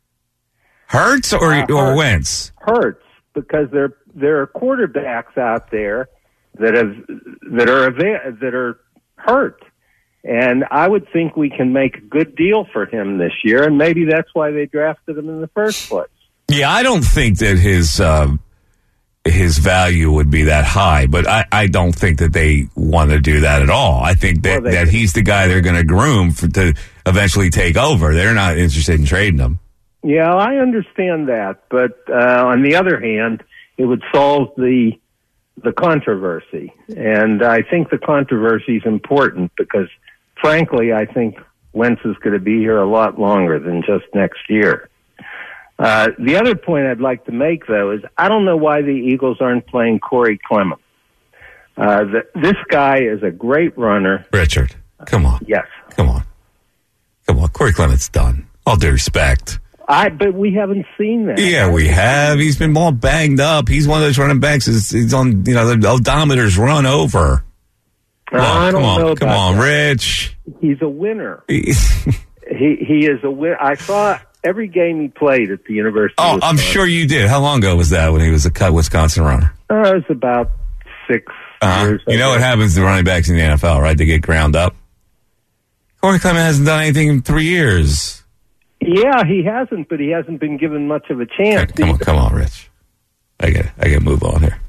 Hurts or, Uh, or Hurts. Wentz? Hurts, because there there are quarterbacks out there that have that are ava- that are hurt. And I would think we can make a good deal for him this year, and maybe that's why they drafted him in the first place. Yeah, I don't think that his um, his value would be that high, but I, I don't think that they want to do that at all. I think that, Well, they- that he's the guy they're going to groom for, to eventually take over. They're not interested in trading him. Yeah, I understand that, but uh, on the other hand, it would solve the the controversy, and I think the controversy is important because, frankly, I think Wentz is going to be here a lot longer than just next year. Uh, the other point I'd like to make, though, is I don't know why the Eagles aren't playing Corey Clement. Uh, the, this guy is a great runner. Richard, come on. Yes. Come on. Come on. Corey Clement's done. All due respect. I, but we haven't seen that. Yeah, we have. He's been all banged up. He's one of those running backs. He's, he's on, you know, the odometer's run over. Uh, I don't come on, know come about on, that. Rich. He's a winner. he he is a winner. I saw every game he played at the University. Oh, of I'm Wisconsin. sure you did. How long ago was that when he was a cut Wisconsin runner? Uh, it was about six Uh-huh. years. You know what ago. happens to running backs in the N F L, right? They get ground up. Corey Clement hasn't done anything in three years. Yeah, he hasn't, but he hasn't been given much of a chance. Come on, come on, Rich. I get, I get to move on here.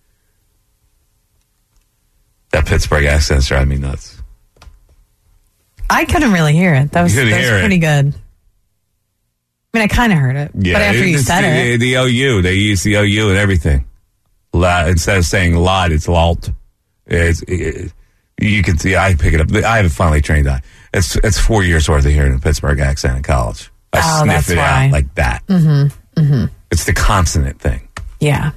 That Pittsburgh accent's driving me nuts. I couldn't really hear it. That was, You that couldn't was hear it. pretty good. I mean, I kind of heard it, Yeah, but after you it's said the, it, the O U, they use the O U and everything. La, instead of saying lot, it's lot. It's, it, you can see. I pick it up. I have finally trained on. It's it's four years worth of hearing a Pittsburgh accent in college. I Oh, sniff that's it why. out like that. mm-hmm, mm-hmm. It's the consonant thing. Yeah.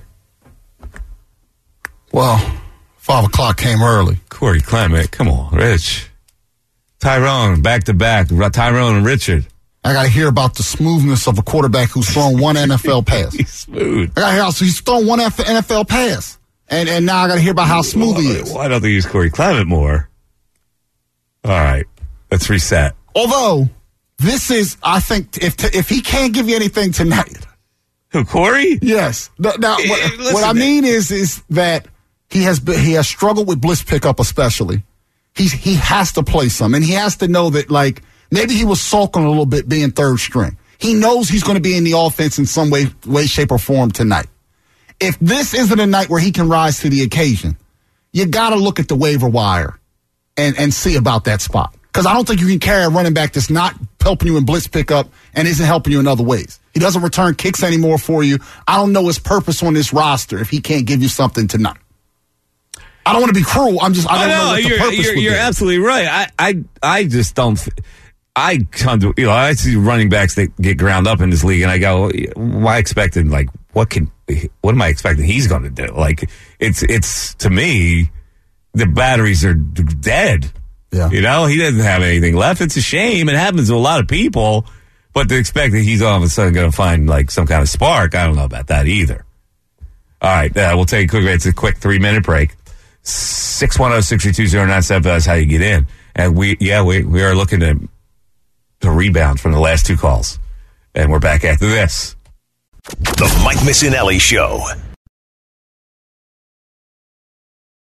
Well, five o'clock came early. Corey Clement, come on, Rich. Tyrone, back to back. Tyrone and Richard. I got to hear about the smoothness of a quarterback who's thrown one N F L pass. He's smooth. I got to hear also he's thrown one N F L pass, and and now I got to hear about how smooth he is. Why don't they use Corey Clement more? All right, let's reset. Although this is, I think, if if he can't give you anything tonight, who Corey? Yes. Now, now, Eh, what, listen, what I mean is is that he has been, he has struggled with blitz pickup, especially. He's he has to play some, and he has to know that like. Maybe he was sulking a little bit being third string. He knows he's going to be in the offense in some way, way, shape, or form tonight. If this isn't a night where he can rise to the occasion, you got to look at the waiver wire and, and see about that spot. Because I don't think you can carry a running back that's not helping you in blitz pickup and isn't helping you in other ways. He doesn't return kicks anymore for you. I don't know his purpose on this roster if he can't give you something tonight. I don't want to be cruel. I'm just, I don't Oh, know no, what the you're, purpose you're, would you're be. absolutely right. I, I, I just don't. Th- I come to, you know, I see running backs that get ground up in this league, and I go, why expecting, like, what can, what am I expecting he's going to do? Like, it's, it's, to me, the batteries are d- dead. Yeah. You know, he doesn't have anything left. It's a shame. It happens to a lot of people, but to expect that he's all of a sudden going to find, like, some kind of spark, I don't know about that either. All right, uh, we'll take a quick, it's a quick three minute break. six one zero, six three two, zero nine seven, that's how you get in. And we, yeah, we, we are looking to, to rebound from the last two calls. And we're back after this. The Mike Missinelli Show.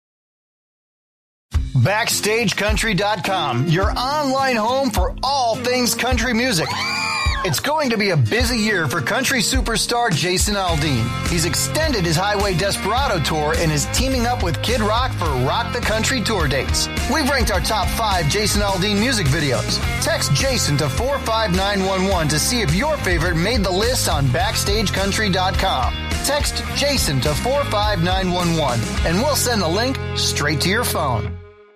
Backstage Country dot com, your online home for all things country music. It's going to be a busy year for country superstar Jason Aldean. He's extended his Highway Desperado tour and is teaming up with Kid Rock for Rock the Country tour dates. We've ranked our top five Jason Aldean music videos. Text Jason to four five nine one one to see if your favorite made the list on Backstage Country dot com. Text Jason to four five nine one one and we'll send the link straight to your phone.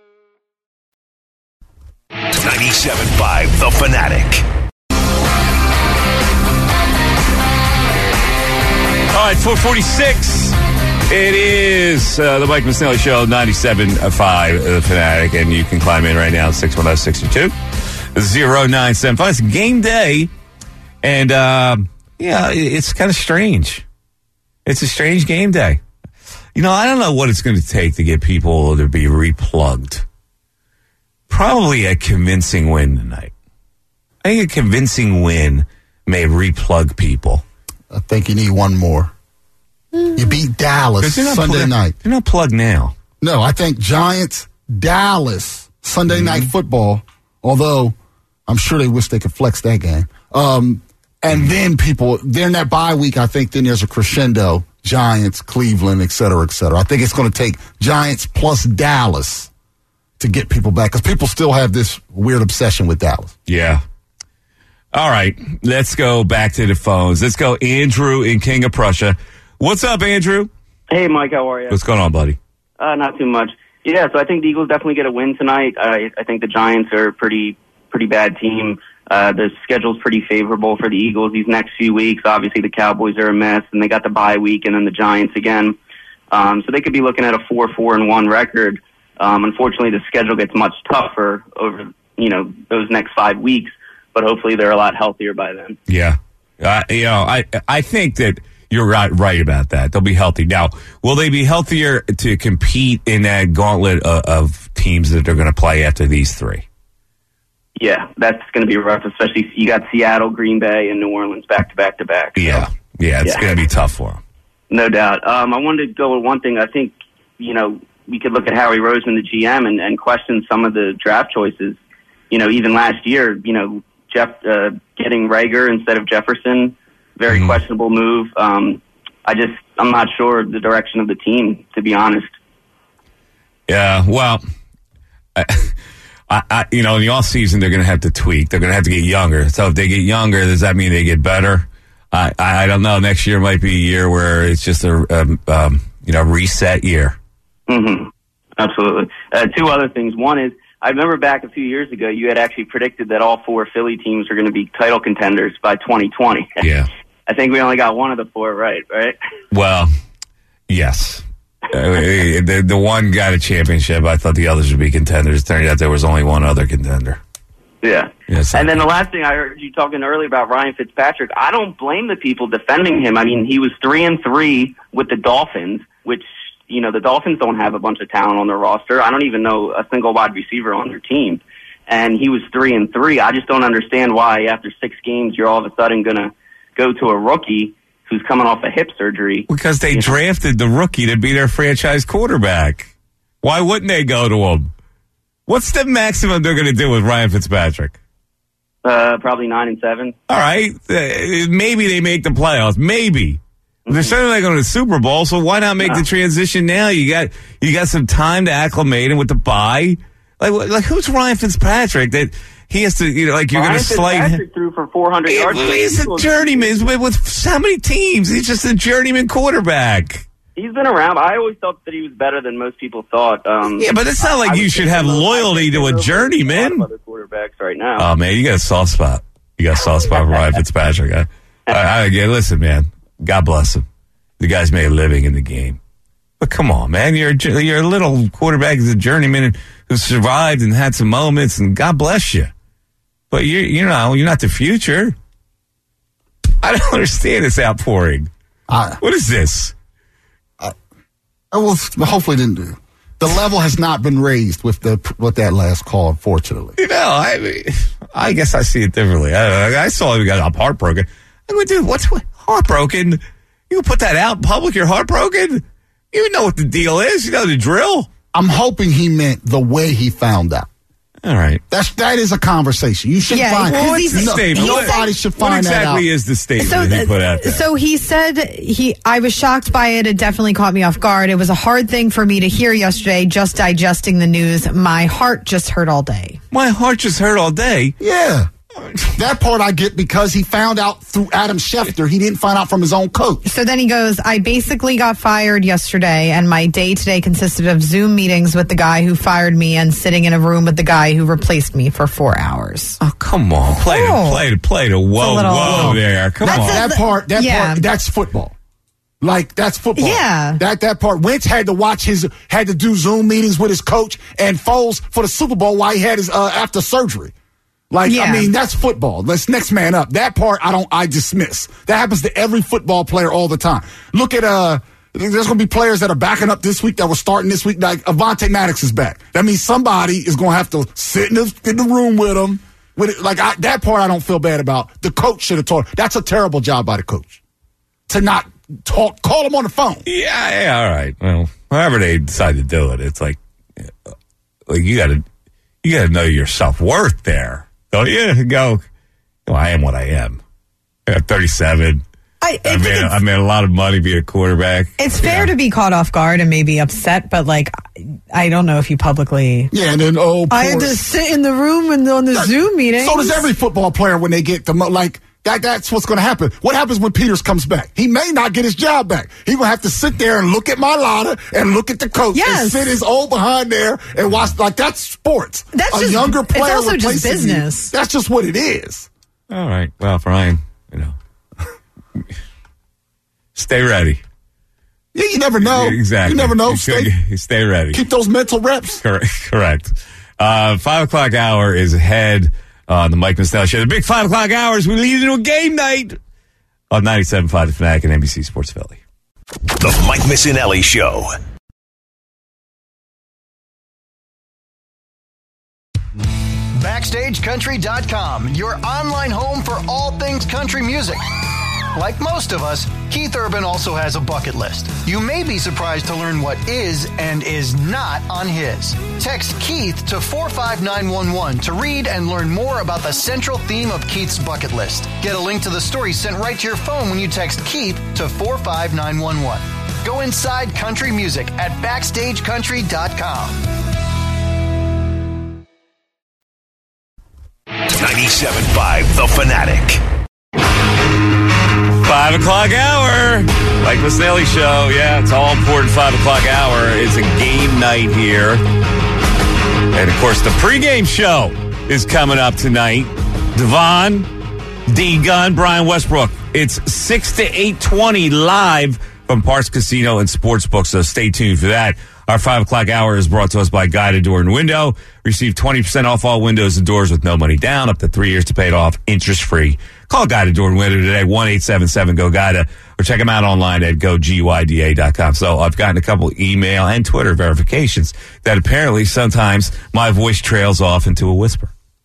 ninety-seven point five The Fanatic. All right, four forty-six. It is uh, the Mike Missanelli Show, ninety-seven point five The Fanatic, and you can climb in right now, six one zero, six two, zero nine seven five. It's game day, and uh, yeah, it's kind of strange. It's a strange game day. You know, I don't know what it's going to take to get people to be replugged. Probably a convincing win tonight. I think a convincing win may replug people. I think you need one more. You beat Dallas Sunday plug, night. You're not plugged now. No, I think Giants, Dallas, Sunday mm-hmm. night football, although I'm sure they wish they could flex that game. Um, and mm-hmm. then people, during that bye week, I think then there's a crescendo, Giants, Cleveland, et cetera, et cetera. I think it's going to take Giants plus Dallas to get people back because people still have this weird obsession with Dallas. Yeah. All right, let's go back to the phones. Let's go Andrew in King of Prussia. What's up, Andrew? Hey, Mike, how are you? What's going on, buddy? Uh, not too much. Yeah, so I think the Eagles definitely get a win tonight. I, I think the Giants are a pretty, pretty bad team. Uh, the schedule's pretty favorable for the Eagles these next few weeks. Obviously, the Cowboys are a mess, and they got the bye week, and then the Giants again. Um, so they could be looking at a four four and one record. Um, unfortunately, the schedule gets much tougher over, you know, those next five weeks. But hopefully they're a lot healthier by then. Yeah. Uh, you know, I I think that you're right, right about that. They'll be healthy. Now, will they be healthier to compete in that gauntlet of, of teams that are going to play after these three? Yeah, that's going to be rough, especially you got Seattle, Green Bay, and New Orleans back to back to back. So. Yeah. Yeah, it's yeah. going to be tough for them. No doubt. Um, I wanted to go with one thing. I think, you know, we could look at Howie Roseman, the G M, and, and question some of the draft choices. You know, even last year, you know, Jeff uh, getting Rager instead of Jefferson, very mm-hmm. questionable move. Um, I just, I'm not sure the direction of the team, to be honest. Yeah, well, I, I, you know, in the offseason, they're going to have to tweak. They're going to have to get younger. So if they get younger, does that mean they get better? I, I don't know. Next year might be a year where it's just a, um, um, you know, reset year. Mm-hmm. Absolutely. Uh, two other things. One is, I remember back a few years ago, you had actually predicted that all four Philly teams were going to be title contenders by twenty twenty. Yeah. I think we only got one of the four right, right? Well, yes. uh, the, the one got a championship. I thought the others would be contenders. It turned out there was only one other contender. Yeah. Yes, and then the last thing I heard you talking earlier about Ryan Fitzpatrick, I don't blame the people defending him. I mean, he was three and three with the Dolphins, which, you know, the Dolphins don't have a bunch of talent on their roster. I don't even know a single wide receiver on their team. And he was three and three. I just don't understand why after six games you're all of a sudden going to go to a rookie who's coming off a hip surgery. Because they you drafted know? the rookie to be their franchise quarterback. Why wouldn't they go to him? What's the maximum they're going to do with Ryan Fitzpatrick? Uh, probably nine and seven. All right. Uh, maybe they make the playoffs. Maybe. Mm-hmm. They're certainly not going to the Super Bowl, so why not make no. the transition now? You got you got some time to acclimate him with the bye. Like, like who's Ryan Fitzpatrick that he has to, you know, like you're going to slide him? Fitzpatrick threw for four hundred yards. He's a journeyman. He's with, with how many teams? He's just a journeyman quarterback. He's been around. I always thought that he was better than most people thought. Um, yeah, but it's not like I, you I should have loyalty to a journeyman. Other quarterbacks right now. Oh man, you got a soft spot. You got a soft spot for Ryan Fitzpatrick. Huh? I, I, I, listen, man. God bless him. The guy's made a living in the game. But come on, man. You're a, you're a little quarterback as a journeyman who survived and had some moments, and God bless you. But you you know you're not the future. I don't understand this outpouring. Uh, what is this? I will hopefully didn't do. The level has not been raised with the with that last call, unfortunately. You know, I mean, I guess I see it differently. I, I saw it. I'm heartbroken. I go, dude, what's what, heartbroken? You can put that out in public. You're heartbroken. You know what the deal is. You know the drill. I'm hoping he meant the way he found out. All right. That's, that is a conversation. You should Yeah, find well, no, he's- statement? Nobody should find What exactly that out. is the statement So, that he put out there? so he said he. I was shocked by it. It definitely caught me off guard. It was a hard thing for me to hear yesterday. Just digesting the news, my heart just hurt all day. My heart just hurt all day. Yeah. That part I get because he found out through Adam Schefter. He didn't find out from his own coach. So then he goes, I basically got fired yesterday, and my day today consisted of Zoom meetings with the guy who fired me and sitting in a room with the guy who replaced me for four hours. Oh, come on. Play to, Oh. play to, play to. Whoa, little- whoa there. Come that, on. that part, that Yeah. part, that's football. Like, that's football. Yeah. That that part. Wentz had to watch his, had to do Zoom meetings with his coach and Foles for the Super Bowl while he had his, uh, after surgery. Like, Yeah. I mean, that's football. Let's next man up. That part, I don't, I dismiss. That happens to every football player all the time. Look at, uh, there's going to be players that are backing up this week that were starting this week. Like, Avonte Maddox is back. That means somebody is going to have to sit in the, in the room with him. With it. Like, I, that part I don't feel bad about. The coach should have told. That's a terrible job by the coach. To not talk, call him on the phone. Yeah, yeah, all right. Well, however they decide to do it, it's like, like you got to, you got to know your self worth there. Don't you? Go. Well, I am what I am. I'm thirty-seven. I, I made, I made a lot of money being a quarterback. It's fair to be caught off guard and maybe upset, but like, I don't know if you publicly. Yeah, and then oh, I had poor- to sit in the room and on the Zoom meeting. So does every football player when they get the mo- like that. That's what's going to happen. What happens when Peters comes back? He may not get his job back. He's going to have to sit there and look at Mailata and look at the coach and Yes. sit his old behind there and watch. Like, that's sports. That's a just- younger it's player. also just replacing you. business. That's just what it is. All right. Well, Brian, you know, stay ready. Yeah, you never know. Exactly. You never know. You Stay, stay, stay ready. keep those mental reps. Correct. Correct. Uh, five o'clock hour is ahead on the Mike Misnell Show. The big five o'clock hours, we lead into a game night on ninety-seven point five The Fanatic and N B C Sports Philly. The Mike Missinelli Show. Backstage Country dot com, your online home for all things country music. Like most of us, Keith Urban also has a bucket list. You may be surprised to learn what is and is not on his. Text Keith to four five nine one one to read and learn more about the central theme of Keith's bucket list. Get a link to the story sent right to your phone when you text Keith to four five nine one one. Go inside country music at Backstage Country dot com. ninety-seven point five The Fanatic. Five o'clock hour. Mike Misnelli Show. Yeah, it's all important. Five o'clock hour. It's a game night here. And of course, the pregame show is coming up tonight. Devon, D Gun, Brian Westbrook. It's six to eight twenty live from Parks Casino and Sportsbook. So stay tuned for that. Our five o'clock hour is brought to us by Guided Door and Window. Receive twenty percent off all windows and doors with no money down, up to three years to pay it off, interest free. Call Guided Door and Window today, one eight seven seven Go Guida, or check them out online at go gyda dot com. So I've gotten a couple email and Twitter verifications that apparently sometimes my voice trails off into a whisper.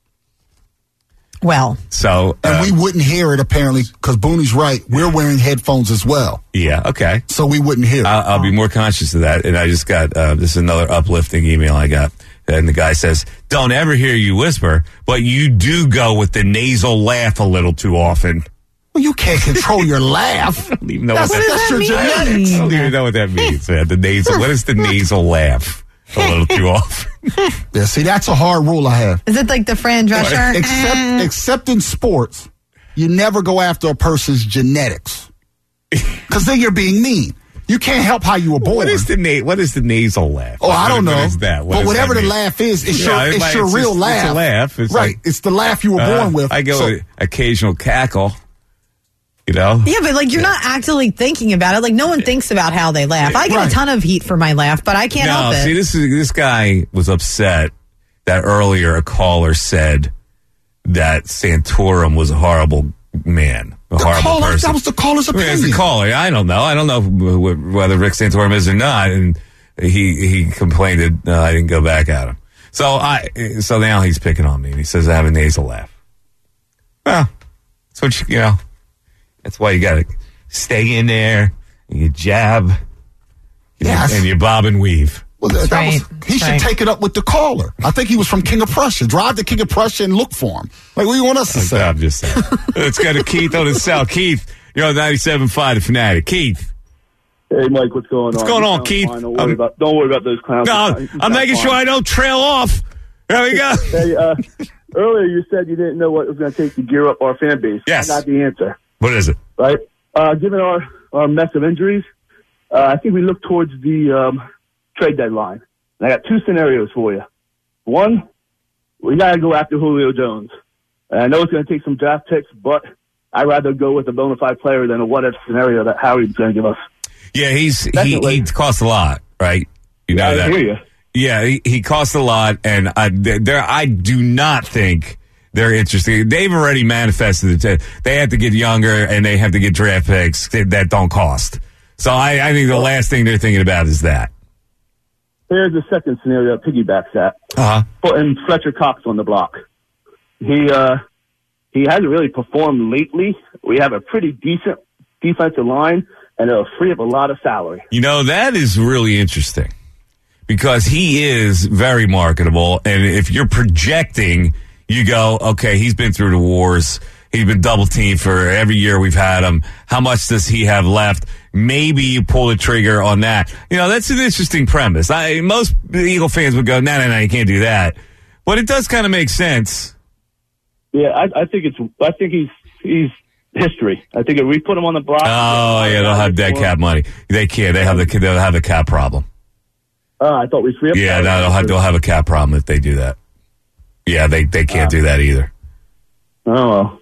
Well, so uh, and we wouldn't hear it apparently because Booney's right. We're wearing headphones as well. Yeah, okay. So we wouldn't hear it. I'll, I'll be more conscious of that. And I just got uh, this is another uplifting email I got. And the guy says, don't ever hear you whisper, but you do go with the nasal laugh a little too often. Well, you can't control your laugh. I don't even know That's, what that, that's your I genetics. don't even know what that means, man. The nasal. What is the nasal laugh? A little too often. Yeah, see, that's a hard rule I have. is it like the Fran Drescher? Except, except in sports, you never go after a person's genetics because then you're being mean. You can't help how you were born. What is the na- What is the nasal laugh? Oh, I don't What- know. What is that? What but does whatever that the mean? laugh is, it's Yeah, your, it it's might- your it's real just- laugh. It's a laugh. It's right. like- it's the laugh you were Uh, born with. I go So- with occasional cackle. You know? Yeah, but like you're not actively thinking about it. Like no one thinks about how they laugh. I get Right. a ton of heat for my laugh, but I can't no, help it. see, this is this guy was upset that earlier a caller said that Santorum was a horrible man, a The horrible caller- person. that was the caller's I mean, it's opinion. the caller. I don't know. I don't know wh- whether Rick Santorum is or not. And he he complained that uh, I didn't go back at him. So I so now he's picking on me. And he says I have a nasal laugh. Well, that's what you, you know. That's why you got to stay in there. And you jab. Yes. And you bob and weave. Well, that, that right. was, he should right. take it up with the caller. I think he was from King of Prussia. Drive to King of Prussia and look for him. Like, what do you want us to say? I'm just saying. Let's go to Keith on the cell. Keith, you're on ninety-seven point five, The Fanatic. Keith. Hey, Mike, what's going What's on? What's going on, Sound Keith? fine. Don't, worry about, don't worry about those clowns. No, You I'm sound making fine. sure I don't trail off. There we go. Hey, uh, earlier you said you didn't know what it was going to take to gear up our fan base. Yes. I got the answer. What is it? Right? Uh, given our, our mess of injuries, uh, I think we look towards the um, trade deadline. And I got two scenarios for you. One, we got to go after Julio Jones. And I know it's going to take some draft picks, but I'd rather go with a bona fide player than a what-if scenario that Howie's going to give us. Yeah, he's he, he costs a lot, right? You know Yeah, I that. hear you. Yeah, he, he costs a lot, and I there I do not think they're interested. They've already manifested it. They have to get younger, and they have to get draft picks that don't cost. So I, I think the last thing they're thinking about is that. Here's the second scenario that piggybacks that. Uh-huh. Putting Fletcher Cox on the block. He uh, he hasn't really performed lately. We have a pretty decent defensive line, and it'll free up a lot of salary. You know, that is really interesting because he is very marketable. And if you're projecting, you go, okay, he's been through the wars. He's been double teamed for every year we've had him. How much does he have left? Maybe you pull the trigger on that. You know, that's an interesting premise. I, most Eagle fans would go, no, no, no, you can't do that. But it does kind of make sense. Yeah, I, I think it's. I think he's he's history. I think if we put him on the block. Oh, yeah, they'll have dead cap money. They can't. They have the they'll have the cap problem. Uh, I thought we free up. Yeah, no, they'll have, they'll have a cap problem if they do that. Yeah, they, they can't Uh, do that either. Oh, well.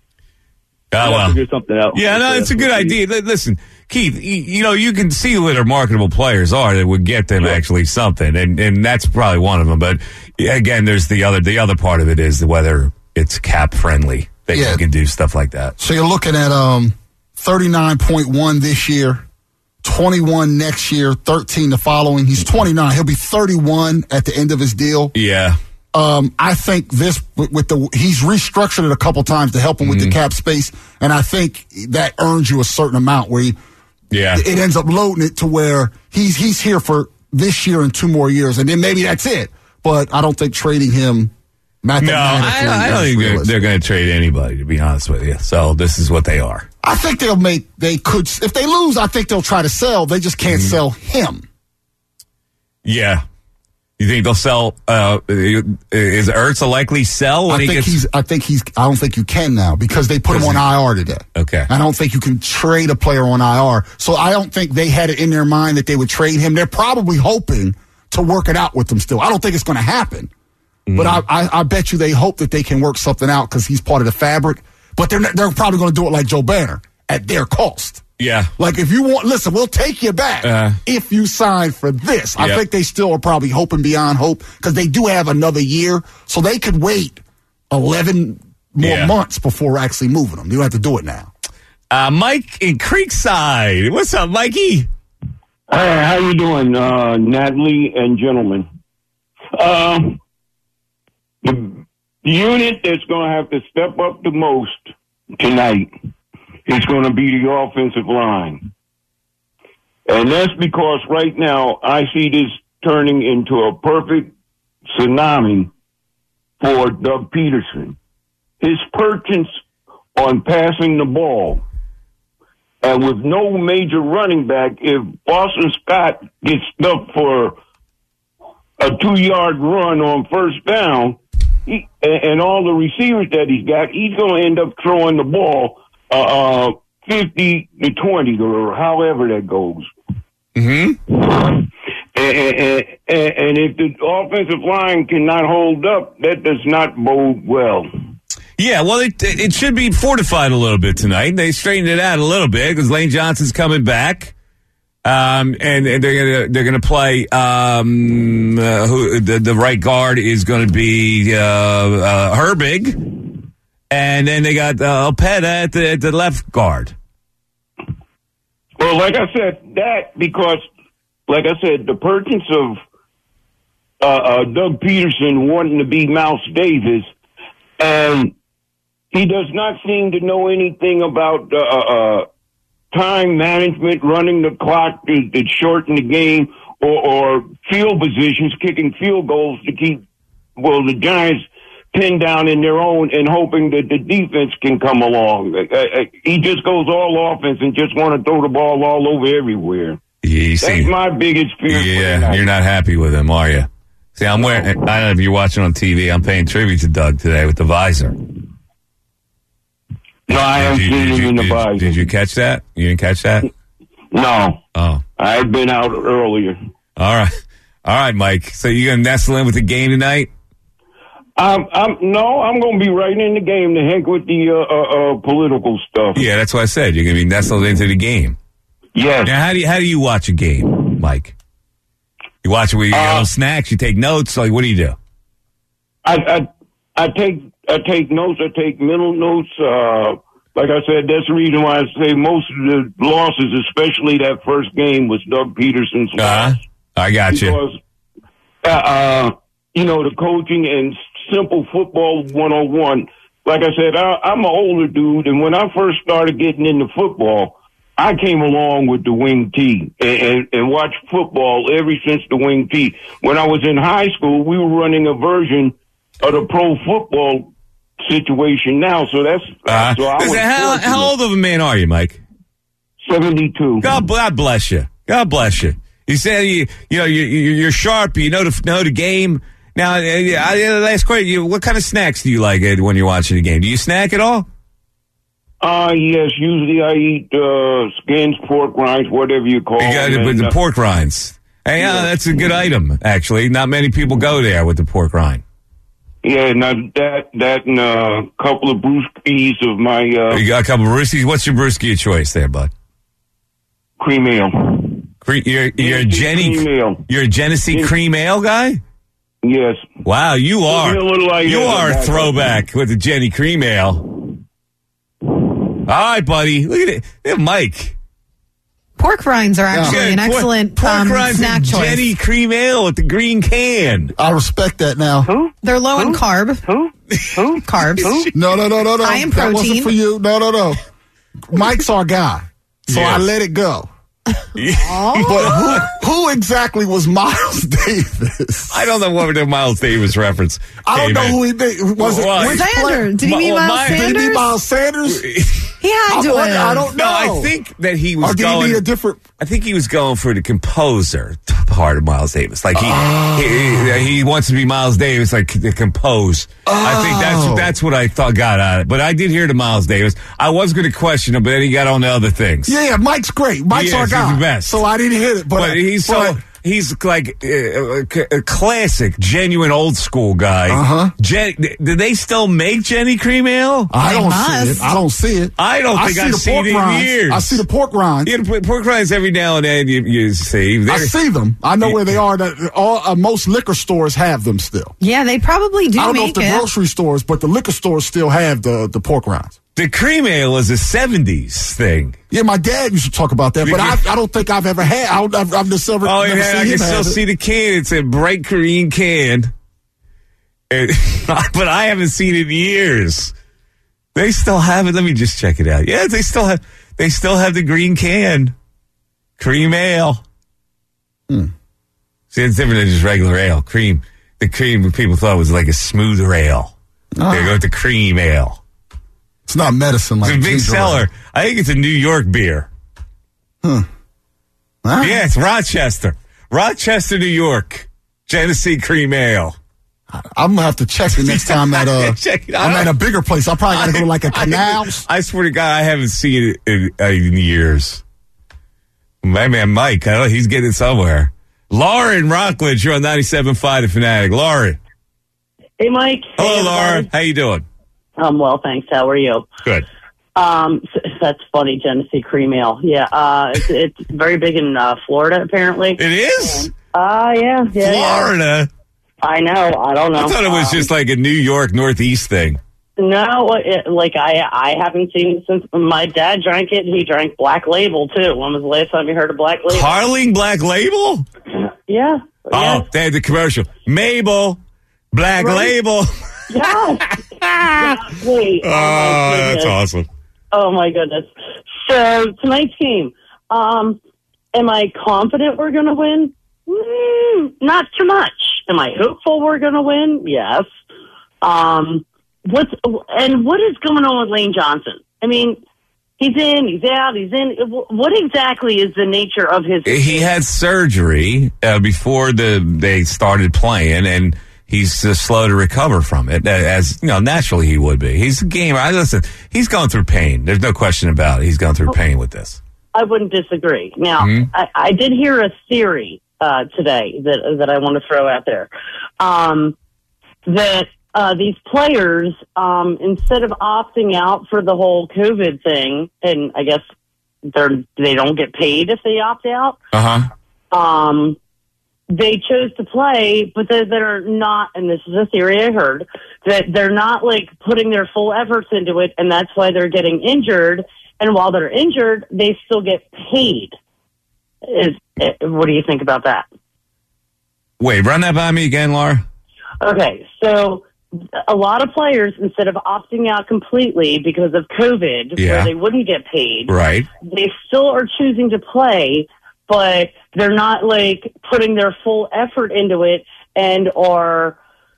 Oh, We'll well. figure something out. Yeah, no, it's a good idea. Li- Listen, Keith, you, you know, you can see what our marketable players are that would get them actually something, and, and that's probably one of them. But again, there's the other the other part of it is whether it's cap friendly that Yeah. you can do stuff like that. So you're looking at um thirty-nine point one this year, twenty-one next year, thirteen the following. He's twenty-nine. He'll be thirty-one at the end of his deal. Yeah. Um, I think this with, with the he's restructured it a couple times to help him with the cap space, and I think that earns you a certain amount where he, yeah, it ends up loading it to where he's he's here for this year and two more years, and then maybe that's it. But I don't think trading him. No, I, mathematically I don't is think they're, realistic. they're going to trade anybody, to be honest with you. So this is what they are. I think they'll make, they could, if they lose, I think they'll try to sell. They just can't sell him. Yeah. You think they'll sell, uh, is Ertz a likely sell when I he think gets? he's, I think he's, I don't think you can now because they put him on I R today. Okay. I don't think you can trade a player on I R. So I don't think they had it in their mind that they would trade him. They're probably hoping to work it out with them still. I don't think it's going to happen. Mm. But I, I, I bet you they hope that they can work something out because he's part of the fabric. But they're not, they're probably going to do it like Joe Banner at their cost. Yeah. Like if you want, listen, we'll take you back Uh, if you sign for this. I Yep. think they still are probably hoping beyond hope because they do have another year, so they could wait eleven more Yeah. months before actually moving them. You don't have to do it now. Uh, Mike in Creekside. What's up, Mikey? Hey, how you doing, uh, Natalie and gentlemen? Um, the unit that's going to have to step up the most tonight is going to be the offensive line. And that's because right now I see this turning into a perfect tsunami for Doug Peterson. His purchase on passing the ball, and with no major running back, if Boston Scott gets stuck for a two-yard run on first down, he, and all the receivers that he's got, he's going to end up throwing the ball uh, uh, fifty to twenty, or however that goes. Mm-hmm. And, and, and, and if the offensive line cannot hold up, that does not bode well. Yeah, well, it it should be fortified a little bit tonight. They straightened it out a little bit because Lane Johnson's coming back, um, and, and they're gonna they're gonna play. Um, uh, who the, the right guard is going to be uh, uh, Herbig, and then they got uh, Opeta at the at the left guard. Well, like I said, that because, like I said, the purchase of uh, uh, Doug Peterson wanting to be Mouse Davis, and he does not seem to know anything about uh, uh, time management, running the clock to, to shorten the game, or, or field positions, kicking field goals to keep, well, the Giants pinned down in their own and hoping that the defense can come along. Uh, uh, he just goes all offense and just want to throw the ball all over everywhere. You That's see, my biggest fear. yeah, you're not happy with him, are you? See, I'm wearing, I don't know if you're watching on T V, I'm paying tribute to Doug today with the visor. No, I haven't Did you- seen did him you- in the did- visor. Did you catch that? You didn't catch that? No. Oh. I've been out earlier. All right. All right, Mike. So you going to nestle in with the game tonight? Um, I'm, no, I'm going to be right in the game. The heck with the uh, uh, uh, political stuff. Yeah, that's what I said. You're going to be nestled into the game. Yes. Now, how do you, how do you watch a game, Mike? You watch it with your Uh, little snacks, you take notes, like what do you do? I, I I take I take notes. I take mental notes. Uh, like I said, that's the reason why I say most of the losses, especially that first game, was Doug Peterson's loss. I got you. Because, uh, uh, you know, the coaching and simple football one oh one. Like I said, I, I'm an older dude, and when I first started getting into football, I came along with the wing tee and, and, and watched football ever since the wing tee. When I was in high school, we were running a version of the pro football situation now. So that's Uh, so I listen, was how, fortunate. how old of a man are you, Mike? seventy-two. God, God bless you. God bless you. You say you, you know, you, you- you're sharp. You know the know the game. Now, uh, I, last question: you, what kind of snacks do you like uh, when you're watching the game? Do you snack at all? Uh, yes, usually I eat uh, skins, pork rinds, whatever you call You got them. it with and, the uh, pork rinds. Hey, uh, that's a good item. Actually, not many people go there with the pork rind. Yeah, now that that and a couple of brewskis of my uh, You got a couple of brewskis. What's your brewski of choice there, bud? cream ale. Cre- You're, you're a Jenny. Cream ale. You're a Genesee cream ale guy. Yes. Wow, you are. Give me a little idea You of are a that. throwback with the Jenny cream ale. All right, buddy. Look at it. Yeah, Mike. Pork rinds are actually Yeah, an pork- excellent pork um, rinds snack and choice. Jenny cream ale with the green can. I respect that now. Who? They're low in carb. Who? Who? Carbs. No, no, no, no, no. High in That wasn't protein. for you. No, no, no. Mike's our guy. So Yes. I let it go. But who, who exactly was Miles Davis? I don't know what the Miles Davis reference. I don't came know in. who he did. Was it Well, which Sanders. player? Did he My- mean well, Miles my- Did he mean Sanders? Miles Sanders? He had I to wonder- have. I don't know. No, I think that he was Or did going. he be a different? I think he was going for the composer part of Miles Davis. Like he, he, he, he wants to be Miles Davis, like the compose. I think Oh. that's that's what I thought got out of it. But I did hear the Miles Davis. I was going to question him, but then he got on to other things. Yeah, yeah, Mike's great. Mike's He our is, guy. he's the best. So I didn't hit it, but, But he's so but- he's like uh, a, a classic, genuine old school guy. Uh-huh. Jen, do they still make Jenny cream ale? I They don't must. see it. I don't see it. I don't think see I've the seen pork it in rinds. years. I see the pork rinds. Yeah, the pork rinds every now and then you, you see. I They're- see them. I know where they are. That all uh, most liquor stores have them still. Yeah, they probably do I don't know if make the it. grocery stores, but the liquor stores still have the the pork rinds. The cream ale is a seventies thing. Yeah, my dad used to talk about that, but I, I don't think I've ever had. I don't, I've, I've just never, Oh, never yeah, seen I him can still have it. see the can. It's a bright green can. And- but I haven't seen it in years. They still have it. Let me just check it out. Yeah, they still have they still have the green can. Cream ale. Hmm. See, it's different than just regular ale. Cream. The cream people thought was like a smoother ale. Ah. They go with the cream ale. It's not medicine like It's a big ginger seller. ale. I think it's a New York beer. Huh. Huh? Yeah, it's Rochester. Rochester, New York. Genesee Cream Ale. I'm gonna have to check the next time that uh, Check it out. I'm at a bigger place. I probably gotta go to like a canals. I swear to God, I haven't seen it in, uh, in years. My man Mike, I don't know, he's getting it somewhere. Lauren Rockledge, you're on ninety-seven point five The Fanatic. Lauren. Hey, Mike. Hello, Hey, Lauren. everybody. How you doing? I'm well, thanks. How are you? Good. Um, s- that's funny, Genesee Cream Ale. Yeah, uh, it's, it's very big in uh, Florida, apparently. It is? Uh, yeah, yeah, Florida? yeah. I know. I don't know. I thought it was Um, just like a New York Northeast thing. No, it, like I, I haven't seen it since my dad drank it. He drank Black Label too. When was the last time you heard of Black Label? Carling Black Label? Yeah. Oh, they had the commercial. Mabel, Black Right. Label. Yes. Exactly. Oh, my that's goodness. awesome. Oh my goodness. So tonight's game. Um, am I confident we're going to win? Mm, not too much. Am I hopeful we're going to win? Yes. Um, what's and what is going on with Lane Johnson? I mean, he's in, he's out, he's in. What exactly is the nature of his? He had surgery uh, before the they started playing, and he's uh, slow to recover from it, as you know, naturally he would be. He's a gamer. I listen. He's going through pain. There's no question about it. He's going through pain with this. I wouldn't disagree. Now, Mm-hmm. I, I did hear a theory uh, today that that I want to throw out there. Um, that uh, these players, um, instead of opting out for the whole COVID thing, and I guess they're they don't get paid if they opt out. Uh huh. Um, they chose to play, but they're, they're not, and this is a theory I heard, that they're not like putting their full efforts into it, and that's why they're getting injured. And while they're injured, they still get paid. Is, what do you think about that? Wait, run that by me again, Laura. Okay, so a lot of players, instead of opting out completely because of COVID, Yeah. where they wouldn't get paid, Right. they still are choosing to play, but they're not like putting their full effort into it and are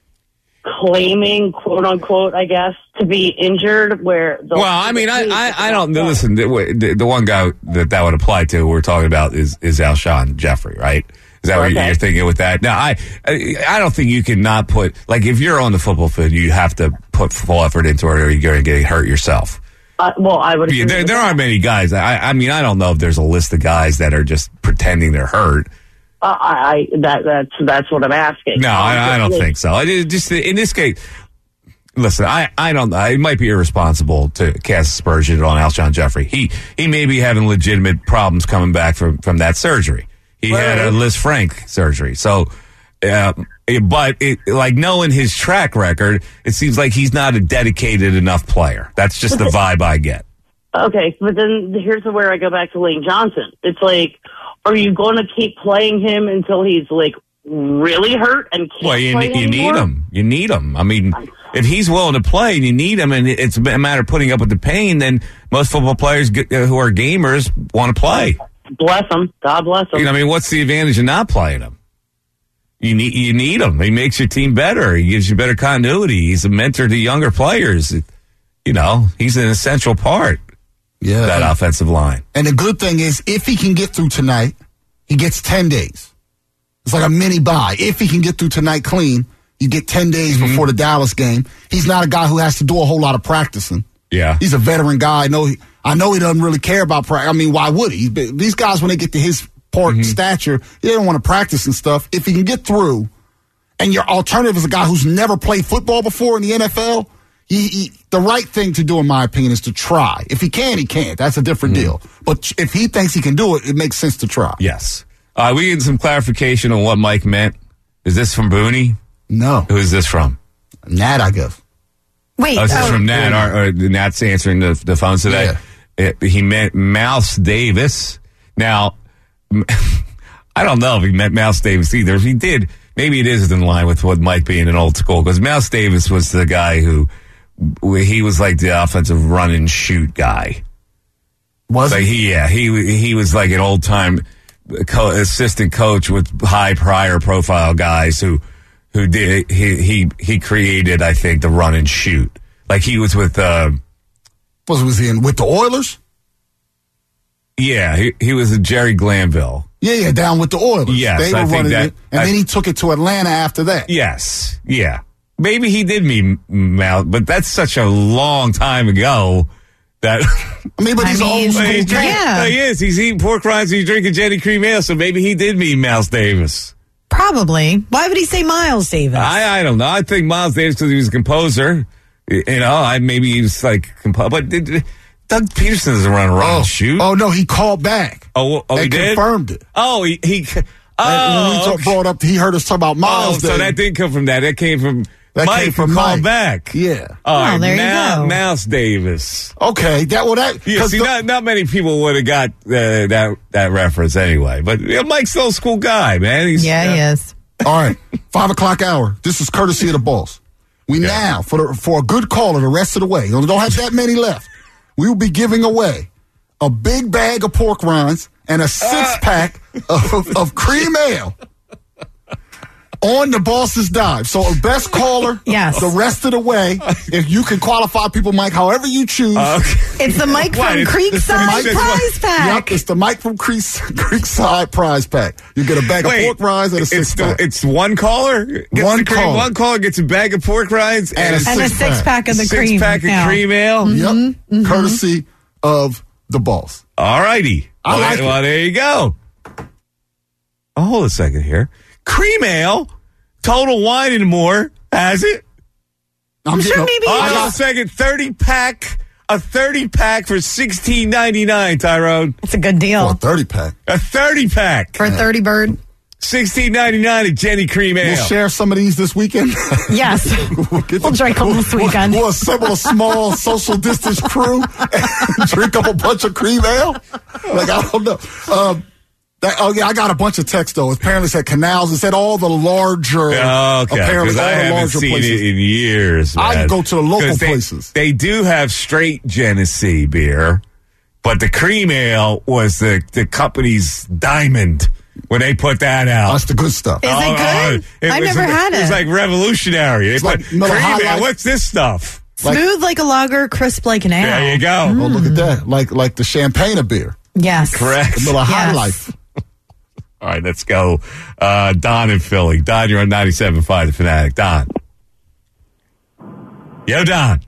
claiming, quote unquote, I guess, to be injured. Where the Well, I mean, I, I, I don't listen. The, the, the one guy that that would apply to, we're talking about, is is Alshon Jeffrey, right? Is that what Okay. you're thinking with that? Now, I I don't think you can not put, like, if you're on the football field, you have to put full effort into it, or you're going to get hurt yourself. Uh, well, I would. Yeah, agree there, with there that. aren't many guys. I, I mean, I don't know if there's a list of guys that are just pretending they're hurt. Uh, I, I that that's that's what I'm asking. No, I, I don't Like, think so. I did- just in this case, listen, I, I don't know. It might be irresponsible to cast aspersions on Alshon Jeffrey. He he may be having legitimate problems coming back from, from that surgery. He had a Liz Frank surgery. So, uh, it, but it, like knowing his track record, it seems like he's not a dedicated enough player. That's just the vibe I get. Okay, but then here's where I go back to Lane Johnson. It's like, are you going to keep playing him until he's like really hurt and can't Well, you, play you need anymore? him. You need him. I mean, if he's willing to play and you need him, and it's a matter of putting up with the pain, then most football players get, uh, who are gamers want to play. Bless him. God bless him. You know, I mean, what's the advantage of not playing him? You need you need him. He makes your team better. He gives you better continuity. He's a mentor to younger players. You know, he's an essential part. Yeah, of that offensive line. And the good thing is, if he can get through tonight, he gets ten days. It's like a mini bye. If he can get through tonight clean, you get ten days Mm-hmm. before the Dallas game. He's not a guy who has to do a whole lot of practicing. Yeah, he's a veteran guy. I know. He, I know he doesn't really care about practice. I mean, why would he? But these guys, when they get to his part Mm-hmm. stature, they don't want to practice and stuff. If he can get through, and your alternative is a guy who's never played football before in the N F L. He, he, the right thing to do, in my opinion, is to try. If he can, he can't. That's a different deal. But if he thinks he can do it, it makes sense to try. Yes. Uh, we get some clarification on what Mike meant. Is this from Booney? No. Who is this from? Nat, I guess. Wait. Oh, this is oh, from Nat. Or, or Nat's answering the, the phones today. It, he meant Mouse Davis. Now, I don't know if he meant Mouse Davis either. If he did, maybe it is in line with what Mike being an old school. Because Mouse Davis was the guy who, he was like the offensive run and shoot guy. Was like he? Yeah, he he was like an old time co- assistant coach with high prior profile guys who who did he he he created, I think, the run and shoot. Like he was with uh was was he in with the Oilers? Yeah, he he was at Jerry Glanville. Yeah, yeah, down with the Oilers. Yes, they were I think running that- it, and I- then he took it to Atlanta after that. Yes, yeah. Maybe he did mean Mal, but that's such a long time ago that. I mean, but he's I an mean, old school yeah. guy. Yeah. He is. He's eating pork rinds. He's drinking Jenny Cream Ale. So maybe he did mean Miles Davis. Probably. Why would he say Miles Davis? I I don't know. I think Miles Davis because he was a composer. You know, I maybe he was like compo- but did, Doug Peterson doesn't run a run Oh, and shoot. oh no, he called back. Oh, oh, he and did? confirmed it. Oh, he he. And when we Oh, talk- okay. brought up, he heard us talk about Miles. Oh, so Davis. that didn't come from that. That came from That Mike came from who called Mike. back. Yeah. All right, Oh, there you now, go. Mouse Davis. Okay, that well that Yeah, 'cause see, the- not, not many people would have got uh, that that reference anyway. But you know, Mike's still a school guy, man. He's, yeah, uh, he is. All right, five o'clock hour. This is courtesy of the boss. We now for the, for a good caller the rest of the way. You don't have that many left. We will be giving away a big bag of pork rinds and a six pack of, of cream ale. on the boss's dime. So best caller, yes. the rest of the way, if you can qualify people, Mike, however you choose. Uh, okay. It's the Mike from What? It's- Creekside it's the Mike- prize pack. Yep, it's the Mike from Creeks, Creekside prize pack. You get a bag Wait, of pork rinds and a it's six the- pack. It's one caller? Gets One the cream- caller. One caller gets a bag of pork rinds And a And a six six pack of the Six cream. pack of Yeah. cream ale? Yep. Mm-hmm. Courtesy of the boss. All righty. I well, like it. well, there you go. Oh, hold a second here. Cream ale, Total Wine and More, has it? I'm sure maybe Oh, you hold on a just- second. thirty pack, a thirty pack for sixteen ninety-nine, Tyrone. It's a good deal. Oh, a thirty pack. A thirty pack. For a thirty bird. sixteen ninety-nine at Jenny Cream Ale. We'll share some of these this weekend. Yes. we'll, get We'll drink them this weekend. We'll, we'll assemble a small social distance crew and drink up a bunch of cream ale. Like, I don't know. Um, that, oh, yeah, I got a bunch of text, though. It apparently said canals. It said all the larger, Oh, okay, apparently because all I the haven't larger seen places. it in years. I man. go to the local 'Cause they, places. They do have straight Genesee beer, but the cream ale was the, the company's diamond when they put that out. That's the good stuff. Is it good? I was- never had It was it. like revolutionary. They It's put like Miller cream High ale. Life. What's this stuff? Smooth like a lager, crisp like an ale. There you go. Oh, look at that. Like like the champagne of beer. Yes. Correct. The Miller High Yes. Life. All right, let's go. Uh, Don in Philly. Don, you're on ninety-seven point five, The Fanatic. Don. Yo, Don.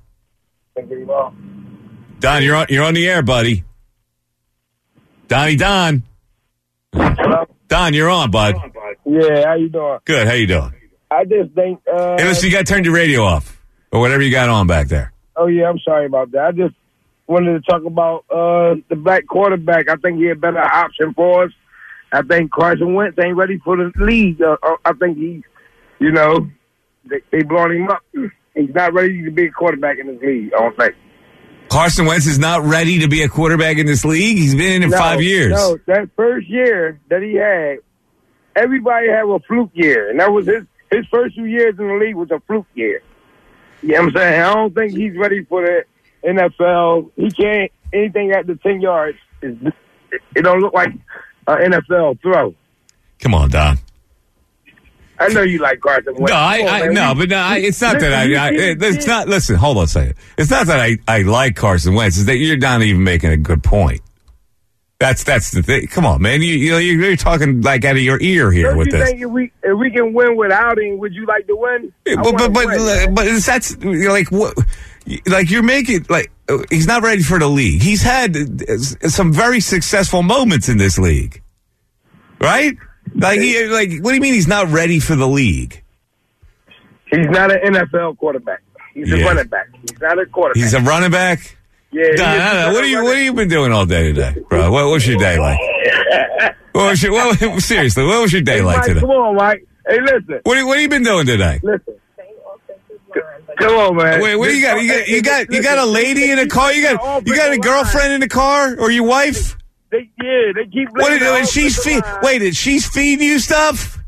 Don, you're on, you're on the air, buddy. Donnie Don. Don, you're on, bud. Yeah, how you doing? Good. How you doing? I just think. Uh, Hey, listen, you got to turn your radio off or whatever you got on back there. Oh yeah, I'm sorry about that. I just wanted to talk about uh, the black quarterback. I think he a better option for us. I think Carson Wentz ain't ready for the league. Uh, uh, I think he, you know, they, they blowing him up. He's not ready to be a quarterback in this league. I don't think. Carson Wentz is not ready to be a quarterback in this league. He's been in it No, five years. No, that first year that he had, everybody had a fluke year, and that was his his first two years in the league was a fluke year. You know what I'm saying? I don't think he's ready for the N F L. He can't anything at the ten yards. Is it don't look like an N F L throw. Come on, Don. I know you like Carson Wentz. No, I, Come on, I man. no, We- but no, I, it's not Listen, that I, you I did- it, it's not. Listen, hold on a second. It's not that I, I like Carson Wentz. It's that you're not even making a good point. That's that's the thing. Come on, man. You you know you're, you're talking like out of your ear here Don't with you this. think if we if we can win without him, would you like to win? I But but wanna but, win. but it's- that's you're like what. Like you're making like uh, he's not ready for the league. He's had uh, some very successful moments in this league, right? Like he, like what do you mean he's not ready for the league? He's not an N F L quarterback. He's a Yeah. running back. He's not a quarterback. He's a running back. Yeah. Don, he is I don't know. a What are you running what have you been doing all day today, bro? What was your day like? What was your what, seriously? What was your day Hey, like Mike, today? Come on, Mike. Hey, listen. What what have you been doing today? Listen. Come on, man. Wait, what do you got? You got you got you got a lady in the car? You got you got a girlfriend in the car or your wife? They, yeah, they keep. What is blaming it? the She's offensive feed. line. Wait, did she's feeding you stuff?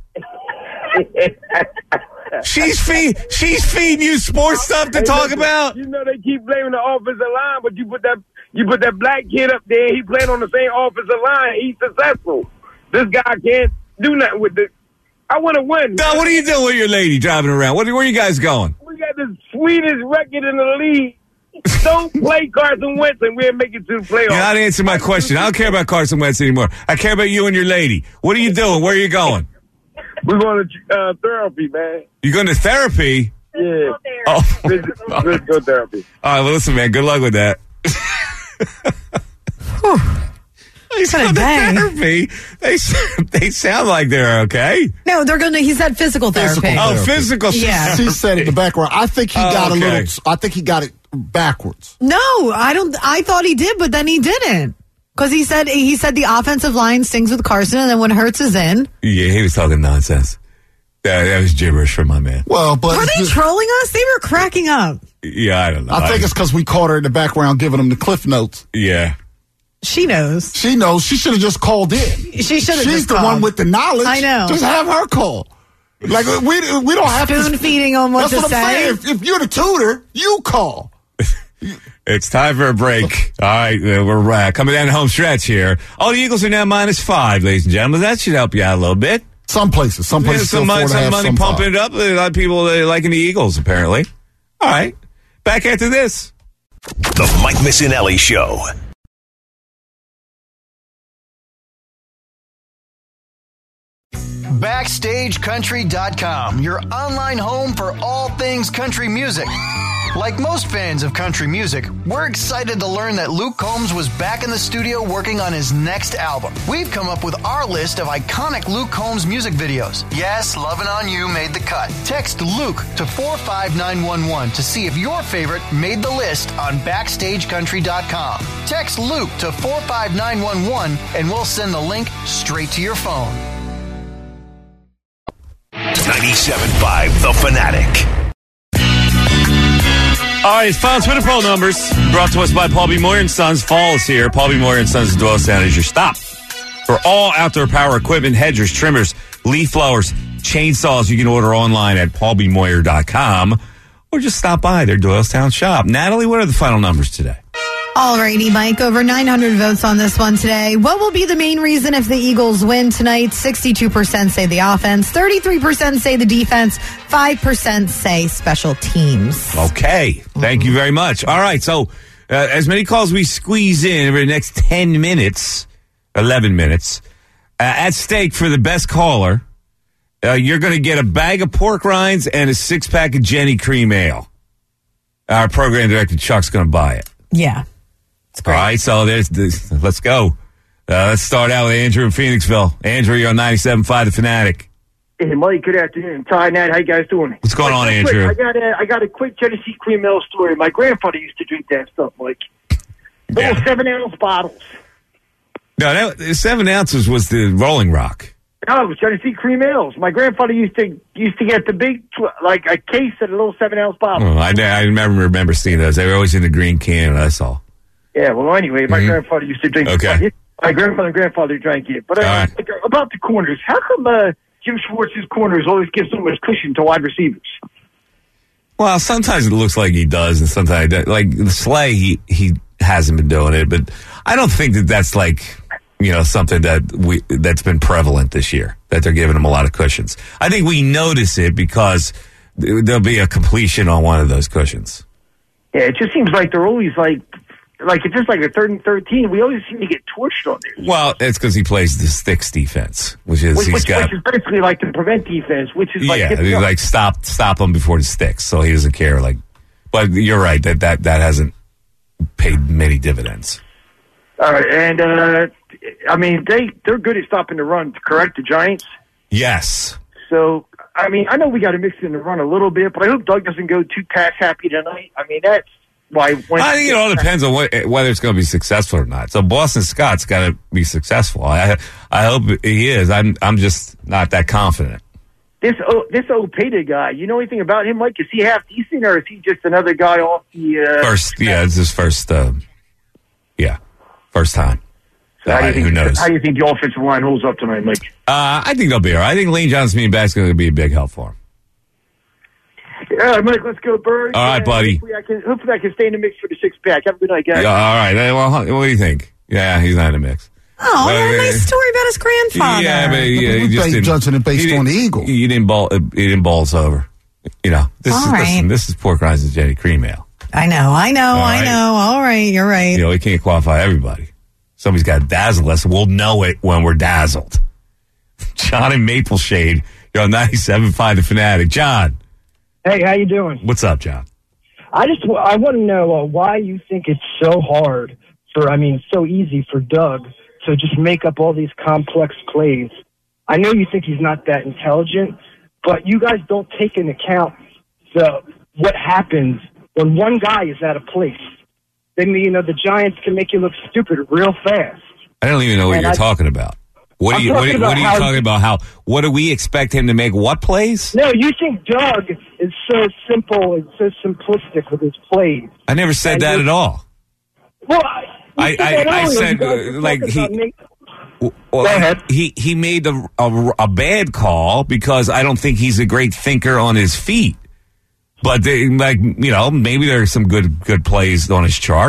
She's feed. She's feeding you sports stuff to Hey, talk listen, about. You know they keep blaming the offensive line, but you put that you put that black kid up there. He playing on the same offensive line. He's successful. This guy can't do nothing with this. I want to win. Now, what are you doing with your lady driving around? What, where are you guys going? We got the sweetest record in the league. Don't play Carson Wentz and we'll make it to the playoffs. You're not answering my question. I don't care about Carson Wentz anymore. I care about you and your lady. What are you doing? Where are you going? We're going to uh, therapy, man. You going to therapy? Yeah. Oh. Physical physical therapy. All right, well, listen, man. Good luck with that. He's going to therapy. They they sound like they're okay. No, they're going to, he said physical therapy. Physical Oh, therapy. physical Yeah. She said in the background. I think he Oh, got okay. a little. I think he got it backwards. No, I don't, I thought he did, but then he didn't. Because he said, he said the offensive line stings with Carson, and then when Hurts is in. Yeah, he was talking nonsense. That, that was gibberish from my man. Well, but Were they trolling us? They were cracking up. Yeah, I don't know. I think it's because we caught her in the background giving him the cliff notes. Yeah. She knows. She knows. She should have just called in. She should have She's just the called. one with the knowledge. I know. Just have her call. Like we we don't have Spoon to feeding on what That's to what I'm say. saying. If, if you're the tutor, you call. It's time for a break. All right, uh, we're uh, coming down the home stretch here. Oh, the Eagles are now minus five, ladies and gentlemen. That should help you out a little bit. Some places. Some Yeah, places some, still money, four and a some half, money some pumping five. it up. A lot of people uh, liking the Eagles, apparently. All right. Back after this. The Mike Missinelli Show. Backstage Country dot com, your online home for all things country music. Like most fans of country music, we're excited to learn that Luke Combs was back in the studio working on his next album. We've come up with our list of iconic Luke Combs music videos. Yes, Lovin' On You made the cut. Text Luke to four five nine one one to see if your favorite made the list on Backstage Country dot com. Text Luke to four five nine one one and we'll send the link straight to your phone. ninety-seven point five The Fanatic. All right, it's final Twitter poll numbers brought to us by Paul B. Moyer and Sons. Fall is here. Paul B. Moyer and Sons Doyle Sound is your stop for all outdoor power equipment, hedgers, trimmers, leaf blowers, chainsaws. You can order online at paul b moyer dot com or just stop by their Doylestown shop. Natalie, what are the final numbers today? Alrighty, Mike, over nine hundred votes on this one today. What will be the main reason if the Eagles win tonight? sixty-two percent say the offense, thirty-three percent say the defense, five percent say special teams. Okay, thank you very much. All right, so uh, as many calls we squeeze in over the next ten minutes, eleven minutes, uh, at stake for the best caller, uh, you're going to get a bag of pork rinds and a six-pack of Jenny Cream Ale. Our program director, Chuck's going to buy it. Yeah. All right, so there's this. Let's go. Uh, let's start out with Andrew in Phoenixville. Andrew, you're on ninety-seven point five The Fanatic. Hey, Mike, good afternoon. Ty, Nat, how you guys doing? What's going on, Quick, Andrew? I got a, I got a quick Tennessee cream ale story. My grandfather used to drink that stuff, Mike. Little Yeah. seven-ounce bottles. No, that, seven ounces was the Rolling Rock. No, it was Tennessee cream ales. My grandfather used to used to get the big, tw- like a case of the little seven-ounce bottles. Oh, I, I remember, remember seeing those. They were always in the green can, that's all. Yeah, well, anyway, my Mhm. grandfather used to drink Okay. it. My grandfather and grandfather drank it. But uh, All right. like, about the corners, how come uh, Jim Schwartz's corners always give so much cushion to wide receivers? Well, sometimes it looks like he does, and sometimes it does. Like Slay, he he hasn't been doing it, but I don't think that that's like you know something that we that's been prevalent this year. That they're giving him a lot of cushions. I think we notice it because there'll be a completion on one of those cushions. Yeah, it just seems like they're always like, like if it's like a third and thirteen, we always seem to get torched on there. Well, it's because he plays the sticks defense, which is Which, he's which, got which is basically like the prevent defense, which is like yeah, hip- he's like stop stop him before the sticks, so he doesn't care. Like, but you're right that that that hasn't paid many dividends. All right, and uh, I mean they they're good at stopping the run, correct? The Giants. Yes. So I mean, I know we got to mix in the run a little bit, but I hope Doug doesn't go too pass happy tonight. I mean, that's why. When I think it all depends on what, whether it's going to be successful or not. So Boston Scott's got to be successful. I I hope he is. I'm I'm just not that confident. This oh, this Opeta guy, you know anything about him, Mike? Is he half decent, or is he just another guy off the uh, First, yeah, it's his first. Uh, yeah, first time. So how do you Uh, think, who knows? How do you think the offensive line holds up tonight, Mike? Uh, I think they'll be all right. I think Lane Johnson being back is going to be a big help for him. All right, Mike, let's go, Bird. All right, Uh, buddy. Hopefully I, can, hopefully I can stay in the mix for the six pack. Have a good night, guys. Yeah, all right. Hey, well, what do you think? Yeah, he's not in the mix. Oh, Well, what a uh, nice story about his grandfather. Yeah, but yeah, We he just think didn't, judging it based he on the didn't- Eagle. He didn't ball. He didn't ball us over. You know, this All is right. listen, this is pork rinds and Jenny Cream Ale. I know, I know, All I right. know. All right, you're right. You know, we can't qualify everybody. Somebody's got to dazzle us. We'll know it when we're dazzled. John in Maple Shade, you're on ninety-seven point five The Fanatic. John, Hey, how you doing? what's up, John? I just w- I want to know uh, why you think it's so hard for I mean so easy for Doug to just make up all these complex plays. I know you think he's not that intelligent, but you guys don't take into account the what happens when one guy is out of place. Then you know the Giants can make you look stupid real fast. I don't even know what And you're I- talking about. What are I'm you? What, talking are- what about are you how- talking about? How? What do we expect him to make? What plays? No, you think Doug is so simple and so simplistic with his plays. I never said And that you- at all. Well, I, you said I, that I earlier. said You guys uh, were like talking he. about me. Well, he he made a, a a bad call because I don't think he's a great thinker on his feet. But they, like you know, maybe there are some good good plays on his chart.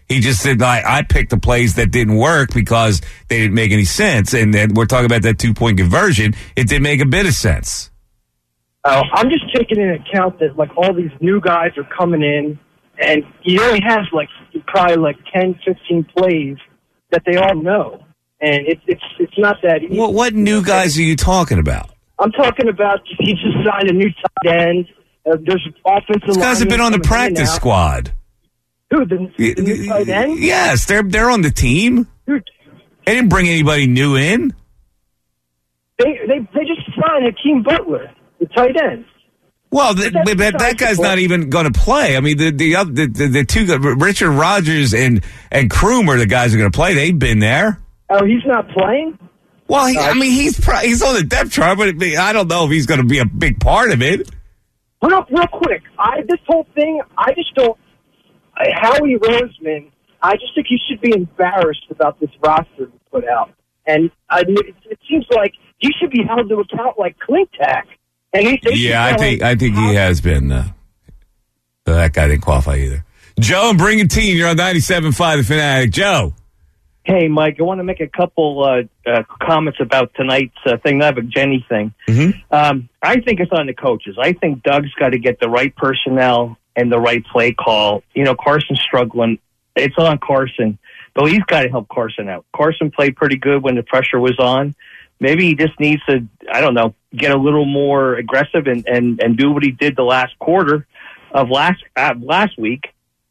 He just said, I, I picked the plays that didn't work because they didn't make any sense. And then we're talking about that two-point conversion. It didn't make a bit of sense. Uh, I'm just taking into account that, like, all these new guys are coming in, and he only has, like, probably, like, ten, fifteen plays that they all know. And it's it's it's not that easy. What, what new guys are you talking about? I'm talking about he just signed a new tight end. Uh, there's offensive These guys have been on the practice squad. Who, the, the new tight end? Yes, they're they're on the team. Dude. They didn't bring anybody new in. They they they just signed Hakeem Butler, the tight end. Well, the, but that, that guy's not even going to play. I mean, the the, other, the the the two Richard Rodgers and and Kroom are the guys who are going to play. They've been there. Oh, he's not playing? Well, he, I mean, he's pro- he's on the depth chart, but it, I don't know if he's going to be a big part of it. Real, real quick, I this whole thing, I just don't. I, Howie Roseman, I just think he should be embarrassed about this roster he put out, and I, it, it seems like he should be held to account like Klintak. And he, yeah, I think I think he has been. Uh, that guy didn't qualify either. Joe and Bring a Team, you're on ninety-seven point five The Fanatic. Joe. Hey, Mike, I want to make a couple uh, uh, comments about tonight's uh, thing, not a Jenny thing. Mm-hmm. Um, I think it's on the coaches. I think Doug's got to get the right personnel and the right play call. You know, Carson's struggling. It's on Carson, but he's got to help Carson out. Carson played pretty good when the pressure was on. Maybe he just needs to, I don't know, get a little more aggressive and, and, and do what he did the last quarter of last uh, last week.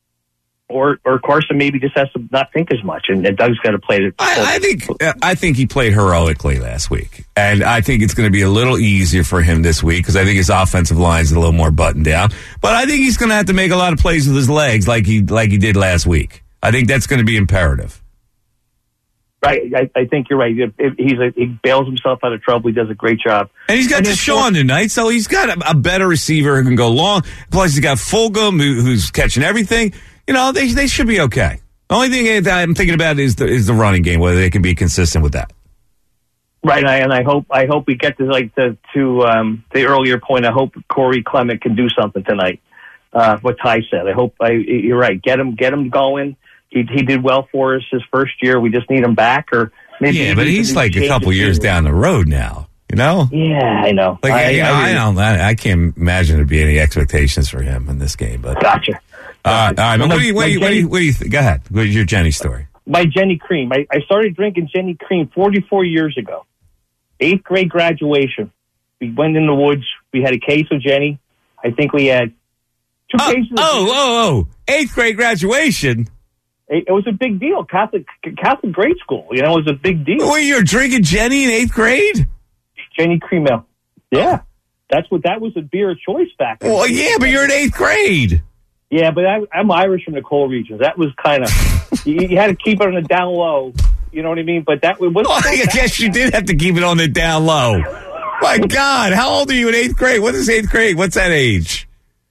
Or or Carson maybe just has to not think as much, and, and Doug's got to play it. I, I think I think he played heroically last week, and I think it's going to be a little easier for him this week because I think his offensive line is a little more buttoned down. But I think he's going to have to make a lot of plays with his legs, like he like he did last week. I think that's going to be imperative. Right, I, I think you're right. If, if he's a, he bails himself out of trouble. He does a great job, and he's got Deshaun tonight, so he's got a, a better receiver who can go long. Plus, he's got Fulgham, who, who's catching everything. You know, they they should be okay. The only thing that I'm thinking about is the is the running game, whether they can be consistent with that. Right, I, and I hope I hope we get to like the to um, the earlier point. I hope Corey Clement can do something tonight. Uh, what Ty said. I hope I, you're right. Get him get him going. He he did well for us his first year. We just need him back, or maybe yeah, but he's like a couple years down the road now. You know? Yeah, I know. Like I, I, I, I don't. I, I can't imagine there'd be any expectations for him in this game. But gotcha. All right, all right. What do you, what do you, what do you, what do you think? Go ahead. What is your Jenny story? My Jenny Cream. I, I started drinking Jenny Cream forty-four years ago. Eighth grade graduation. We went in the woods. We had a case of Jenny. I think we had two oh, cases. Of oh, oh, oh! Eighth grade graduation. It, it was a big deal. Catholic Catholic grade school. You know, it was a big deal. Wait, you're drinking Jenny in eighth grade? Jenny Cream Ale. Yeah, that's what that was a beer of choice back then. Well, yeah, but you're in eighth grade. Yeah, but I, I'm Irish from the coal regions. That was kind of you, you had to keep it on the down low. You know what I mean? But that was. Well, I guess you did have to keep it on the down low. My God, how old are you in eighth grade? What is eighth grade? What's that age?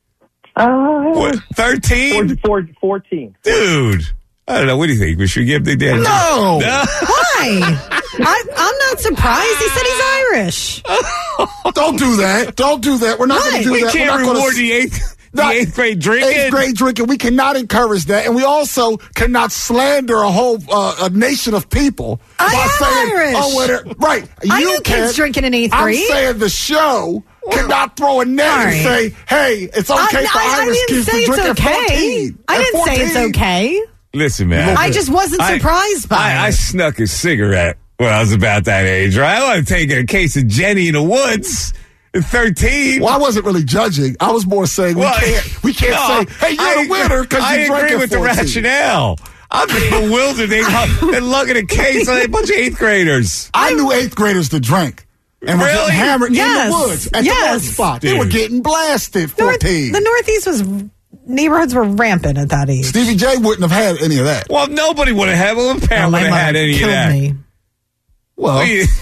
Uh, thirteen? fourteen. Dude, I don't know. What do you think? We should give the dad. No. no. Why? I, I'm not surprised. He said he's Irish. Don't do that. Don't do that. We're not going to do we that. Can't We're not reward gonna... the eighth. The eighth grade drinking? Eighth grade drinking. We cannot encourage that. And we also cannot slander a whole uh, a nation of people I by am saying, Irish. oh, whatever. Right. I you knew kids drinking in eighth grade. I'm saying the show cannot throw a net All and right. say, hey, it's okay I, for I, Irish I didn't kids say to it's drink okay. at fourteen. I At didn't say it's fourteen. okay. Listen, man. I just wasn't I- surprised by I, it. I snuck a cigarette when I was about that age, right? I was taking a case of Jenny in the woods at thirteen. Well, I wasn't really judging. I was more saying we Well, can't we can't no, say, hey, you're I, the winner because I you drank agree at with the fourteen. rationale. I'm just bewildered. They and lugging a case on a bunch of eighth graders. I knew eighth graders to drink. And were Really? getting hammered Yes. in the woods at Yes. the one spot. They were Dude. getting blasted North, fourteen. the Northeast was neighborhoods were rampant at that age. Stevie J wouldn't have had any of that. Well, nobody would have had. Well, a Oh, parent my would have mother had any of killed that. me. Well,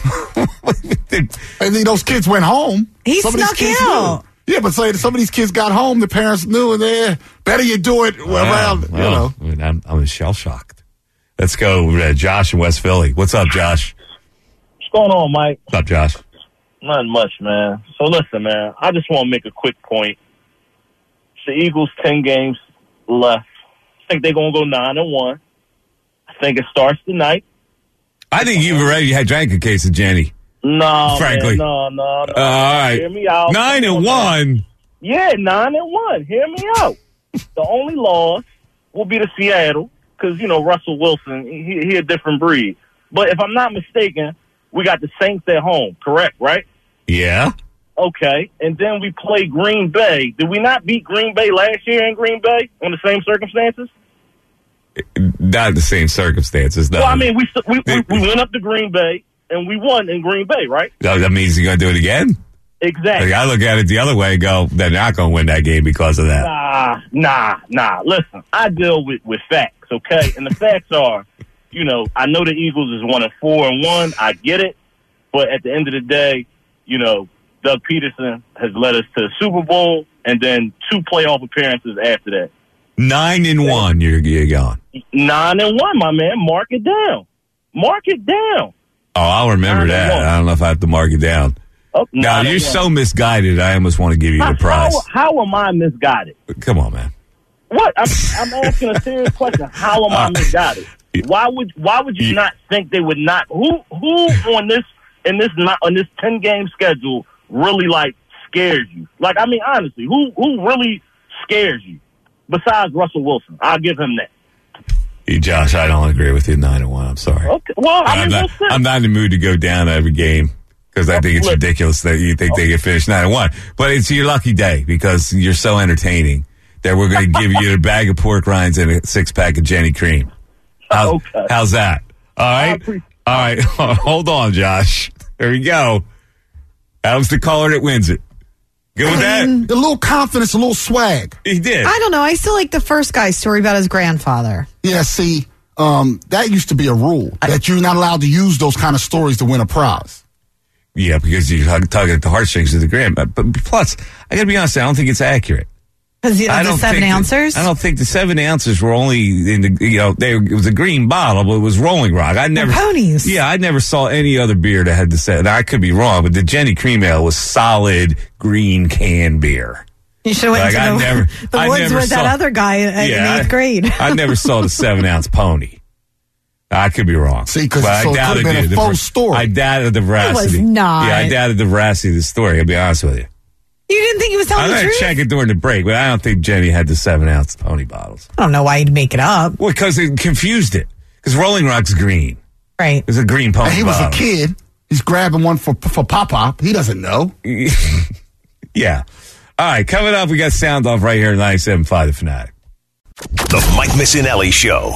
I think those kids went home. He Some of these snuck kids out. knew. Yeah, but say some of these kids got home, the parents knew, and they better you do it around, Well, you know. I mean, I'm, I'm shell shocked. Let's go, uh, Josh in West Philly. What's up, Josh? What's going on, Mike? What's up, Josh? Not much, man. So listen, man, I just want to make a quick point. It's the Eagles ten games left think they're going to go nine and one. I think it starts tonight. I think you've already had drank a case of Jenny. No, frankly. man, no, no, no. Uh, all right. Hear me out. Nine Come and on, one. man. Yeah, nine and one. Hear me out. The only loss will be to Seattle because, you know, Russell Wilson, he, he a different breed. But if I'm not mistaken, we got the Saints at home, correct, right? Yeah. Okay. And then we play Green Bay. Did we not beat Green Bay last year in Green Bay on the same circumstances? Not the same circumstances, no. Well, I mean, we we, we, we went up to Green Bay, and we won in Green Bay, right? That means you're going to do it again? Exactly. Like, I look at it the other way and go, they're not going to win that game because of that. Nah, nah, nah. Listen, I deal with, with facts, okay? And the facts are, you know, I know the Eagles is one and four and one. I get it. But at the end of the day, you know, Doug Peterson has led us to the Super Bowl and then two playoff appearances after that. Nine and one, you're, you're going. Nine and one, my man. Mark it down. Mark it down. Oh, I'll remember that. I don't know if I have to mark it down. Oh, now, you're so misguided, I almost want to give you how, the prize. How, how am I misguided? Come on, man. What? I'm, I'm asking a serious question. How am I misguided? Why would Why would you not think they would not? Who Who on this in this not on this ten game schedule really like scares you? Like, I mean, honestly, who who really scares you besides Russell Wilson? I'll give him that. Hey, Josh, I don't agree with you. Nine and one. I'm sorry. Okay. Well, I I'm mean, not. we'll I'm not in the mood to go down every game. Because I think it's ridiculous that you think they can finish nine and one. But it's your lucky day because you're so entertaining that we're going to give you a bag of pork rinds and a six pack of Jenny Cream. How, okay. How's that? All right. All right. Hold on, Josh. There we go. That was the caller that wins it. Good with that? A little confidence, a little swag. He did. I don't know. I still like the first guy's story about his grandfather. Yeah, see, um, that used to be a rule that you're not allowed to use those kind of stories to win a prize. Yeah, because you tug at the heartstrings of the grand. But, but plus, I got to be honest, I don't think it's accurate. Because you know, the seven ounces? I don't think the seven ounces were only in the, you know, they, it was a green bottle, but it was Rolling Rock. I never. The ponies. Yeah, I never saw any other beer that had the seven. Now, I could be wrong, but the Jenny Cream Ale was solid green can beer. You should have went like, to I the, never, the I woods never with saw, that other guy in yeah, eighth grade. I, I never saw the seven ounce pony. I could be wrong. See, because so it could have been a the, false story. I doubted the veracity. It was not. Yeah, I doubted the veracity of the story. I'll be honest with you. You didn't think he was telling I'm the going truth? to check it during the break, but I don't think Jenny had the seven ounce pony bottles. I don't know why he'd make it up. Well, because it confused it. Because Rolling Rock's green. Right. It's a green pony And he was bottle. a kid. He's grabbing one for for Pop Pop. He doesn't know. Yeah. All right, coming up, we got Sound Off right here at ninety-seven point five The Fanatic. The Mike Missinelli Show.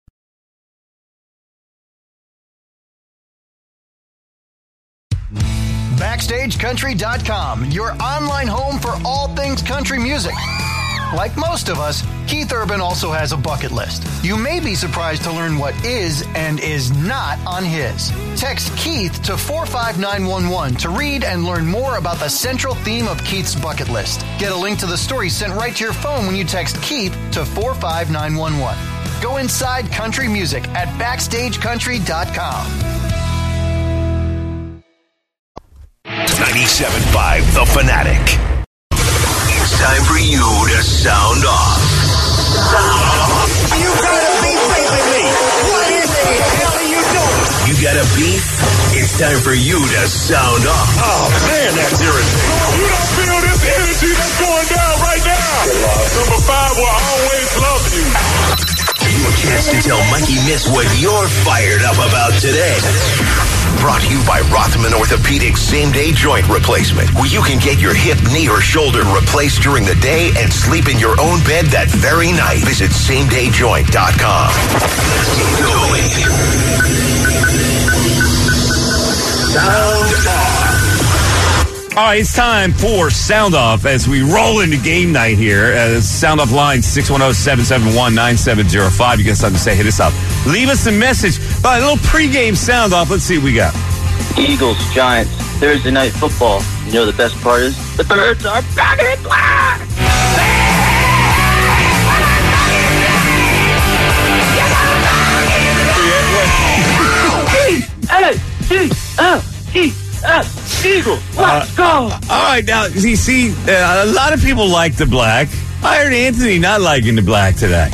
Backstage Country dot com, your online home for all things country music. Like most of us, Keith Urban also has a bucket list. You may be surprised to learn what is and is not on his. Text Keith to four five nine one one to read and learn more about the central theme of Keith's bucket list. Get a link to the story sent right to your phone when you text Keith to four five nine one one. Go inside country music at Backstage Country dot com. ninety-seven point five The Fanatic. It's time for you to sound off. Sound off. You got a beef facing me. What is the hell are you doing? You got a beef? It's time for you to sound off. Oh, man, that's irritating. You don't feel this energy that's going down right now. Number five will always love you. Your chance to tell Mikey Miss what you're fired up about today. Brought to you by Rothman Orthopedics Same-Day Joint Replacement, where you can get your hip, knee, or shoulder replaced during the day and sleep in your own bed that very night. Visit same day joint dot com. Let's get going. Sound Off. All right, it's time for Sound Off as we roll into game night here. Uh, Sound Off line six one zero, seven seven one, nine seven zero five. You got something to say, hit us up. Leave us a message. All right, a little pregame Sound Off. Let's see what we got. Eagles, Giants, Thursday night football. You know the best part is? The birds are back in black! E A G L E S Eagles, let's go! Uh, all right, now, you see, uh, a lot of people like the black. I heard Anthony not liking the black today.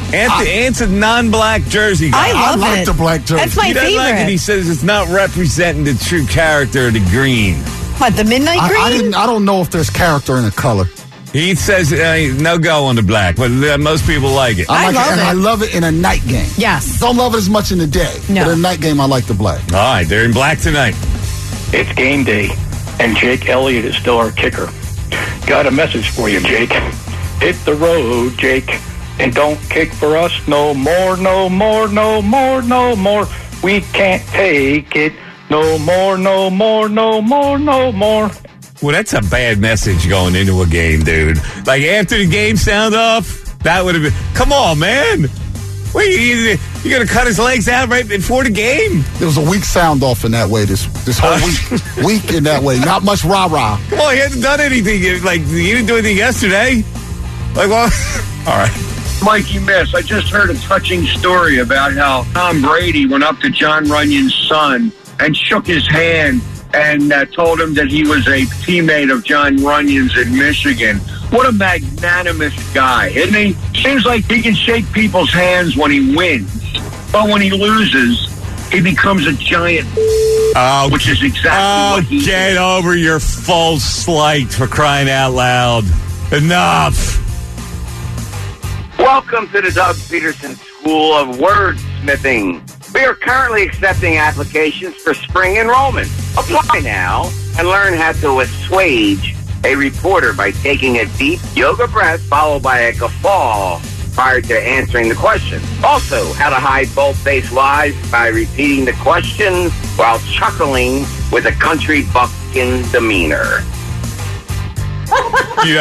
Anthony, Ant's a non-black jersey guy. I love I like it. the black jersey. That's my he doesn't favorite. like it. He says it's not representing the true character of the green. What, the midnight I, green? I didn't. I don't know if there's character in the color. He says uh, no go on the black, but uh, most people like it. I, I like love it, and it. I love it in a night game. Yes. Don't love it as much in the day. No. But in a night game, I like the black. All right, they're in black tonight. It's game day, and Jake Elliott is still our kicker. Got a message for you, Jake. Hit the road, Jake, and don't kick for us no more, no more, no more, no more. We can't take it no more, no more, no more, no more. Well, that's a bad message going into a game, dude. Like, after the game sound off, that would have been... Come on, man. Wait, you, you going to cut his legs out right before the game? There was a weak sound off in that way this this whole week. Weak in that way. Not much rah-rah. Come on, he hasn't done anything. Like, he didn't do anything yesterday. Like, well... All right. Mikey Miss, I just heard a touching story about how Tom Brady went up to John Runyon's son and shook his hand and uh, told him that he was a teammate of John Runyon's in Michigan. What a magnanimous guy, isn't he? Seems like he can shake people's hands when he wins, but when he loses, he becomes a giant, Oh, which is exactly oh, what he get over your false slight, for crying out loud. Enough. Welcome to the Doug Peterson School of Wordsmithing. We are currently accepting applications for spring enrollment. Apply now and learn how to assuage a reporter by taking a deep yoga breath followed by a guffaw prior to answering the question. Also, how to hide bold-faced lies by repeating the question while chuckling with a country bumpkin demeanor. Yeah.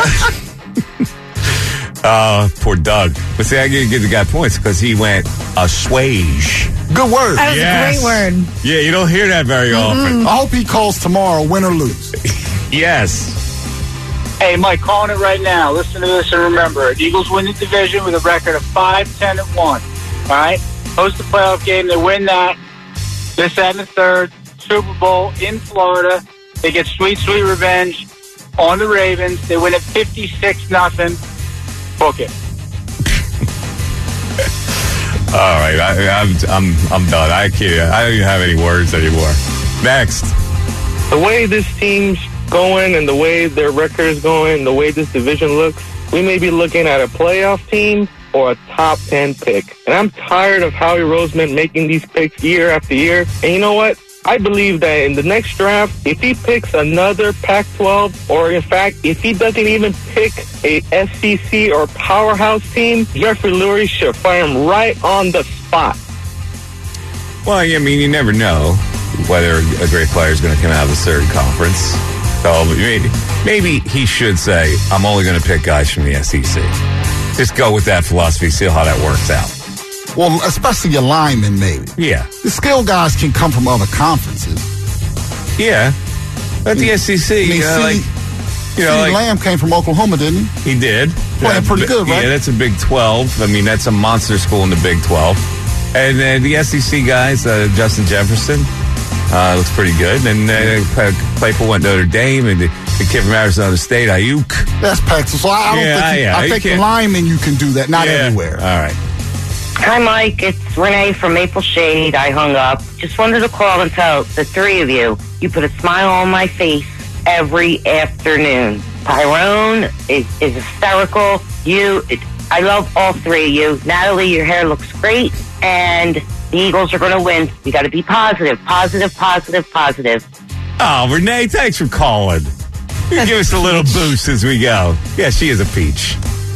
Uh, poor Doug. But see, I gotta give the guy points because he went assuage. Good word. That was Yes. a great word. Yeah, you don't hear that very often. I hope he calls tomorrow, win or lose. Yes. Hey, Mike, calling it right now. Listen to this and remember, the Eagles win the division with a record of five, ten, and one. All right? Host the playoff game. They win that. This, that, and the third. Super Bowl in Florida. They get sweet, sweet revenge on the Ravens. They win it fifty-six nothing. Book it. All right, I, I'm I'm I'm done. I can't. I don't even have any words anymore. Next. The way this team's going and the way their record is going, the way this division looks, we may be looking at a playoff team or a top ten pick. And I'm tired of Howie Roseman making these picks year after year. And you know what? I believe that in the next draft, if he picks another Pac twelve, or in fact, if he doesn't even pick a S E C or powerhouse team, Jeffrey Lurie should fire him right on the spot. Well, I mean, you never know whether a great player is going to come out of a certain conference. So maybe, maybe he should say, I'm only going to pick guys from the S E C. Just go with that philosophy, see how that works out. Well, especially your linemen, maybe. Yeah. The skill guys can come from other conferences. Yeah. But the S E C, I mean, uh, C- like, you know, CeeDee like, Lamb came from Oklahoma, didn't he? he did. Playing pretty bi- good, right? Yeah, that's a Big twelve. I mean, that's a monster school in the Big twelve. And uh, the S E C guys, uh, Justin Jefferson, uh, looks pretty good. And uh, Claypool went to Notre Dame, and the, the kid from Arizona State, Ayuk. That's Pac. So I, I don't Yeah, think, you, yeah, I you think the can't- linemen you can do that, not Yeah. everywhere. All right. Hi, Mike. It's Renee from Maple Shade. I hung up. Just wanted to call and tell the three of you, you put a smile on my face every afternoon. Tyrone is, is hysterical. You, it, I love all three of you. Natalie, your hair looks great. And the Eagles are going to win. We got to be positive, positive, positive, positive. Oh, Renee, thanks for calling. You give us a little boost as we go. Yeah, she is a peach.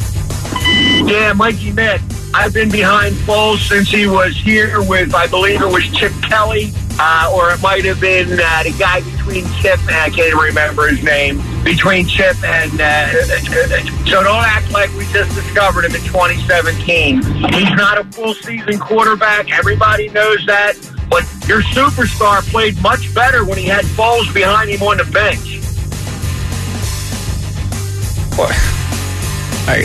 Yeah, Mikey Mitt. I've been behind Foles since he was here with, I believe it was Chip Kelly, uh, or it might have been uh, the guy between Chip and I can't remember his name, between Chip and, uh, so don't act like we just discovered him in twenty seventeen. He's not a full season quarterback. Everybody knows that. But your superstar played much better when he had Foles behind him on the bench. What? I...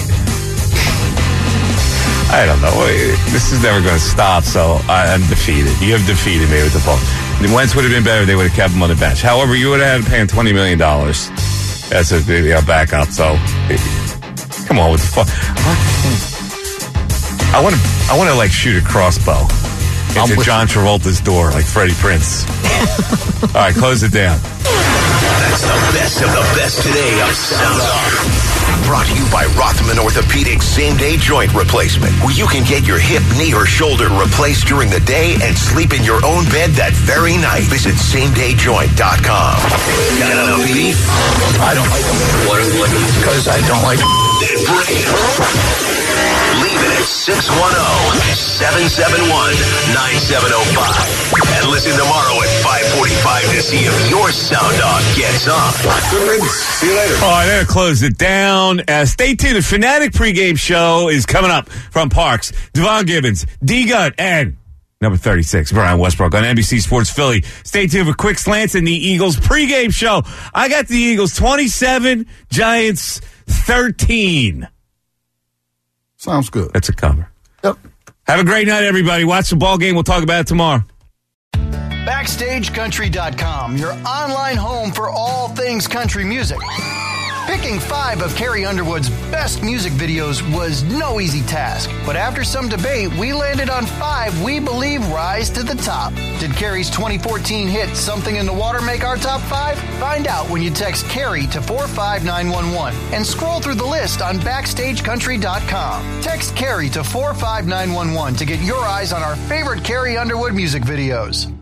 I don't know. This is never going to stop, so I'm defeated. You have defeated me with the phone. The Wentz would have been better if they would have kept him on the bench. However, you would have had to pay him twenty million dollars as a you know, backup, so come on with the phone. I want to. I want to like shoot a crossbow into John Travolta's door, like Freddie Prinze. All right, close it down. That's the best of the best today of Sound Off. Brought to you by Rothman Orthopedics same-day joint replacement, where you can get your hip, knee, or shoulder replaced during the day and sleep in your own bed that very night. Visit same day joint dot com. Got enough beef? I don't like them. What is it? Because I don't like them. Then bring it. Leave it at six one zero, seven seven one, nine seven zero five. And listen tomorrow at five forty-five to see if your sound off gets on. Good riddance. See you later. All right, I'm going to close it down. Uh, stay tuned. The Fanatic pregame show is coming up from Parks. Devon Gibbons, D-Gut, and number thirty-six, Brian Westbrook on N B C Sports Philly. Stay tuned for quick slants in the Eagles pregame show. I got the Eagles twenty-seven, Giants thirteen. Sounds good. That's a cover. Yep. Have a great night, everybody. Watch the ball game. We'll talk about it tomorrow. Backstage Country dot com, your online home for all things country music. Picking five of Carrie Underwood's best music videos was no easy task, but after some debate, we landed on five we believe rise to the top. Did Carrie's twenty fourteen hit Something in the Water make our top five? Find out when you text Carrie to four five nine one one and scroll through the list on Backstage Country dot com. Text Carrie to four five nine one one to get your eyes on our favorite Carrie Underwood music videos.